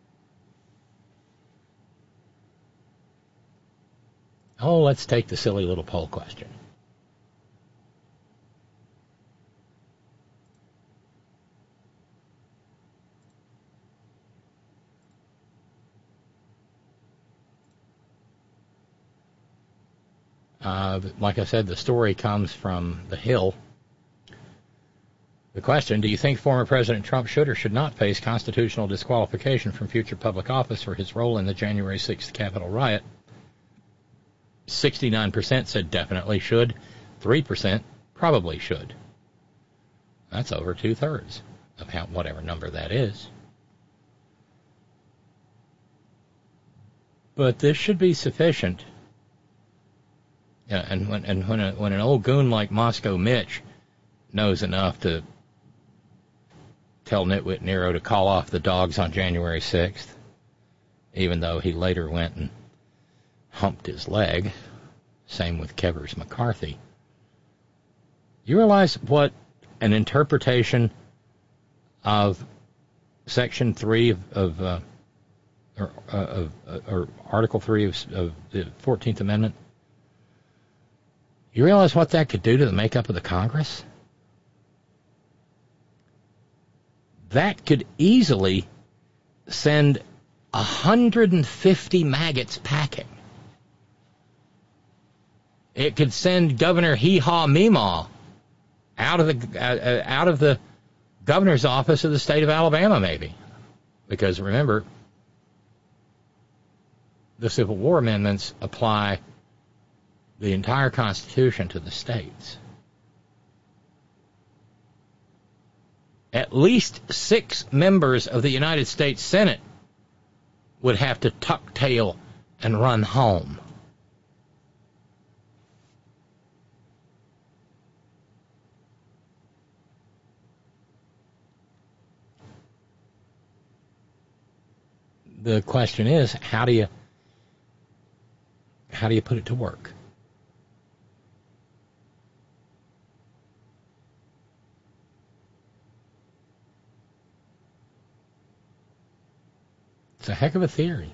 Oh, let's take the silly little poll question. Like I said, the story comes from The Hill. The question, do you think former President Trump should or should not face constitutional disqualification from future public office for his role in the January 6th Capitol riot? 69% said definitely should. 3% probably should. That's over two-thirds of whatever number that is. But this should be sufficient. Yeah, and when an old goon like Moscow Mitch knows enough to tell Nitwit Nero to call off the dogs on January 6th, even though he later went and humped his leg, same with Kevers McCarthy. You realize what an interpretation of Section 3 or Article 3 of the 14th Amendment? You realize what that could do to the makeup of the Congress? That could easily send 150 maggots packing. It could send Governor Hee-Haw Meemaw out of the governor's office of the state of Alabama, maybe. Because remember, the Civil War amendments apply the entire Constitution to the states. At least 6 members of the United States Senate would have to tuck tail and run home. The question is, how do you put it to work? It's a heck of a theory.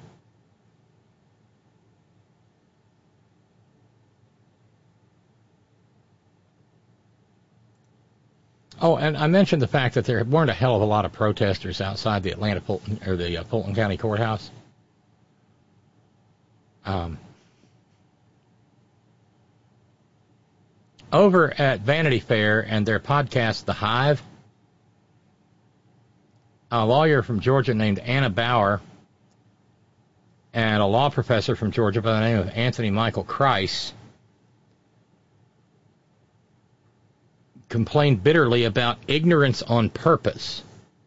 Oh, and I mentioned the fact that there weren't a hell of a lot of protesters outside the Fulton County Courthouse. Over at Vanity Fair and their podcast, The Hive, a lawyer from Georgia named Anna Bauer and a law professor from Georgia by the name of Anthony Michael Kreis complained bitterly about ignorance on purpose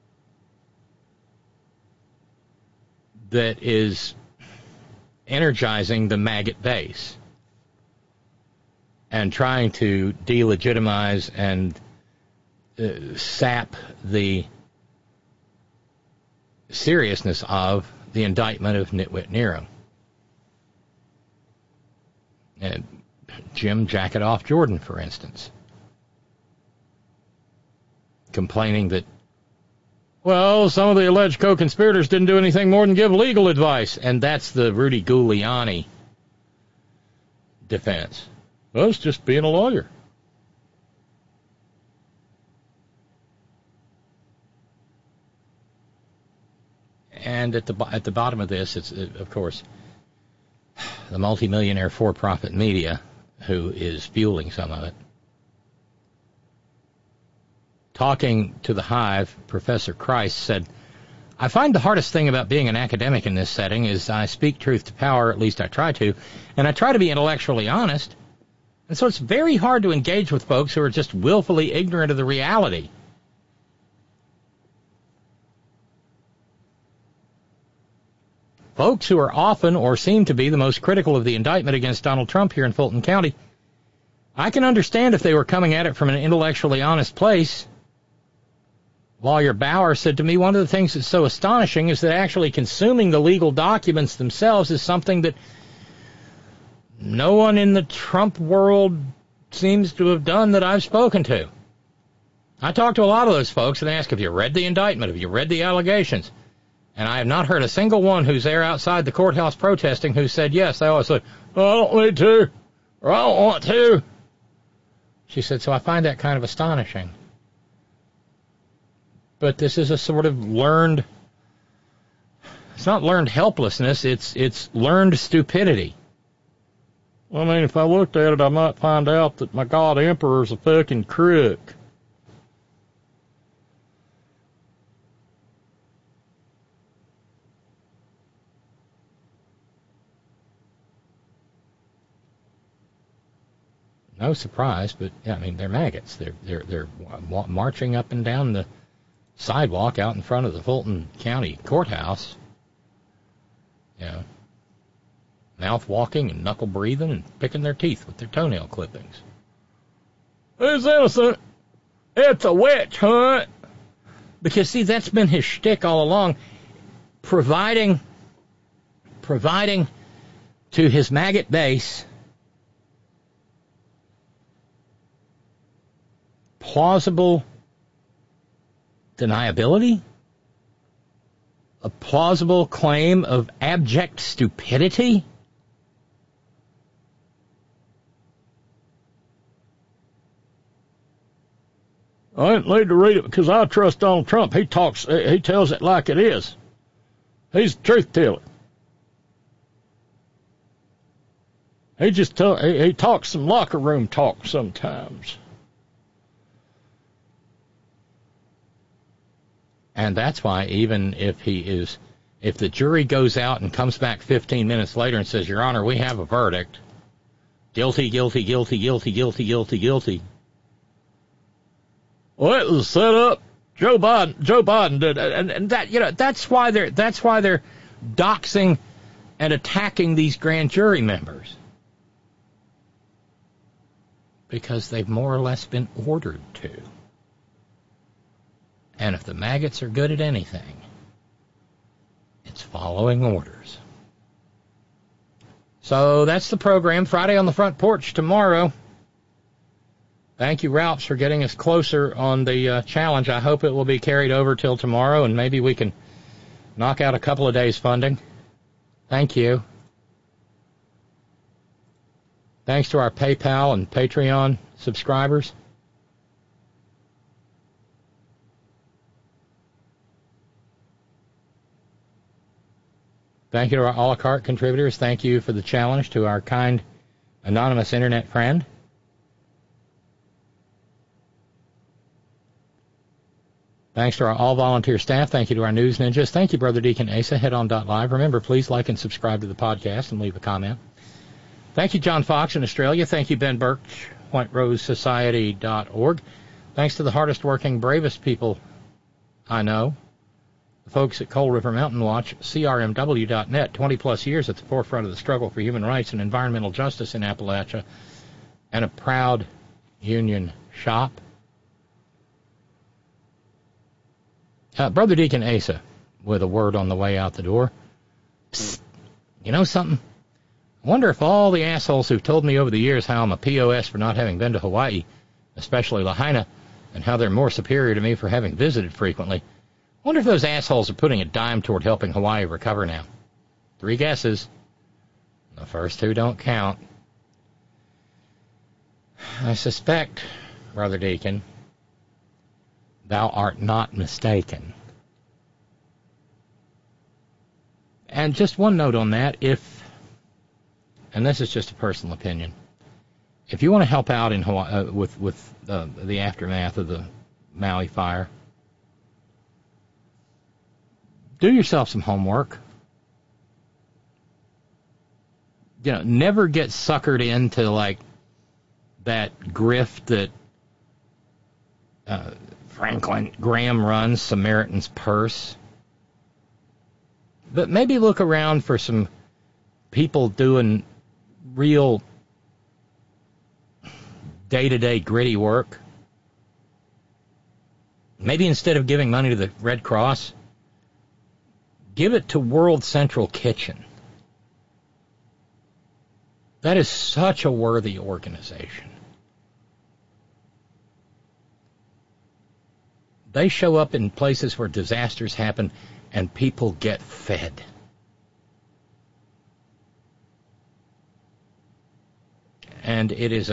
that is energizing the maggot base and trying to delegitimize and sap the seriousness of the indictment of Nitwit Nero. And Jim Jacket-Off Jordan, for instance, complaining that, well, some of the alleged co-conspirators didn't do anything more than give legal advice, and that's the Rudy Giuliani defense. Well, it's just being a lawyer. And at the bottom of this, it's, of course, the multimillionaire for-profit media who is fueling some of it. Talking to The Hive, Professor Kreis said, I find the hardest thing about being an academic in this setting is I speak truth to power, at least I try to, and I try to be intellectually honest. And so it's very hard to engage with folks who are just willfully ignorant of the reality. Folks who are often or seem to be the most critical of the indictment against Donald Trump here in Fulton County, I can understand if they were coming at it from an intellectually honest place. Lawyer Bauer said to me, one of the things that's so astonishing is that actually consuming the legal documents themselves is something that no one in the Trump world seems to have done that I've spoken to. I talked to a lot of those folks and asked, have you read the indictment? Have you read the allegations? And I have not heard a single one who's there outside the courthouse protesting who said yes. They always say, oh, I don't need to, or I don't want to. She said, so I find that kind of astonishing. But this is a sort of learned, it's not learned helplessness, it's learned stupidity. I mean, if I looked at it, I might find out that my God Emperor's a fucking crook. No surprise, but yeah, I mean, they're maggots. They're marching up and down the sidewalk out in front of the Fulton County Courthouse. You know, mouth walking and knuckle breathing and picking their teeth with their toenail clippings. Who's innocent? It's a witch hunt. Because see, that's been his shtick all along, providing to his maggot base plausible deniability, a plausible claim of abject stupidity. I didn't need to read it because I trust Donald Trump. He tells it like it is. He's a truth teller. He talks some locker room talk sometimes. And that's why even if the jury goes out and comes back 15 minutes later and says, Your Honor, we have a verdict, guilty, guilty, guilty, guilty, guilty, guilty, guilty. Well, it was set up. Joe Biden did, and that, that's why they're doxing and attacking these grand jury members, because they've more or less been ordered to. And if the maggots are good at anything, it's following orders. So that's the program. Friday on the Front Porch tomorrow. Thank you, Ralphs, for getting us closer on the challenge. I hope it will be carried over till tomorrow, and maybe we can knock out a couple of days' funding. Thank you. Thanks to our PayPal and Patreon subscribers. Thank you to our a la carte contributors. Thank you for the challenge to our kind anonymous internet friend. Thanks to our all-volunteer staff. Thank you to our news ninjas. Thank you, Brother Deacon Asa. Headon.live. Remember, please like and subscribe to the podcast and leave a comment. Thank you, John Fox in Australia. Thank you, Ben Birch, WhiteRoseSociety.org. Thanks to the hardest working, bravest people I know, the folks at Coal River Mountain Watch, CRMW.net, 20-plus years at the forefront of the struggle for human rights and environmental justice in Appalachia, and a proud union shop. Brother Deacon Asa, with a word on the way out the door. Psst, you know something? I wonder if all the assholes who've told me over the years how I'm a POS for not having been to Hawaii, especially Lahaina, and how they're more superior to me for having visited frequently, I wonder if those assholes are putting a dime toward helping Hawaii recover now. 3 guesses. The first 2 don't count. I suspect, Brother Deacon, thou art not mistaken. And just one note on that, and this is just a personal opinion, if you want to help out in Hawaii with the aftermath of the Maui fire, do yourself some homework. Never get suckered into like that grift that Franklin Graham runs, Samaritan's Purse. But maybe look around for some people doing real day-to-day gritty work. Maybe instead of giving money to the Red Cross, give it to World Central Kitchen. That is such a worthy organization. They show up in places where disasters happen and people get fed. And it is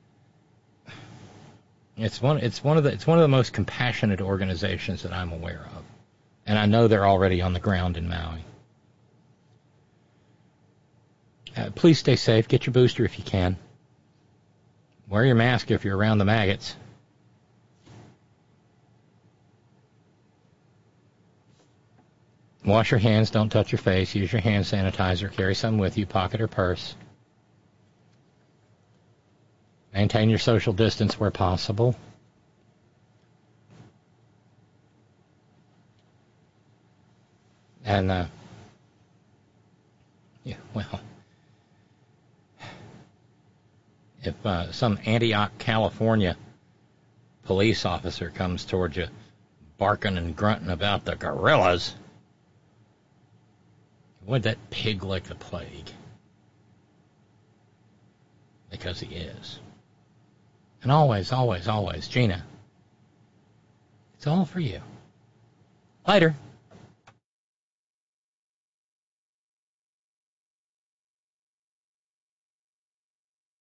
it's one of the most compassionate organizations that I'm aware of. And I know they're already on the ground in Maui. Please stay safe. Get your booster if you can. Wear your mask if you're around the maggots. Wash your hands. Don't touch your face. Use your hand sanitizer. Carry some with you, pocket or purse. Maintain your social distance where possible. And, if some Antioch, California police officer comes towards you barking and grunting about the gorillas, would that pig like the plague? Because he is. And always, always, always, Gina, it's all for you. Later.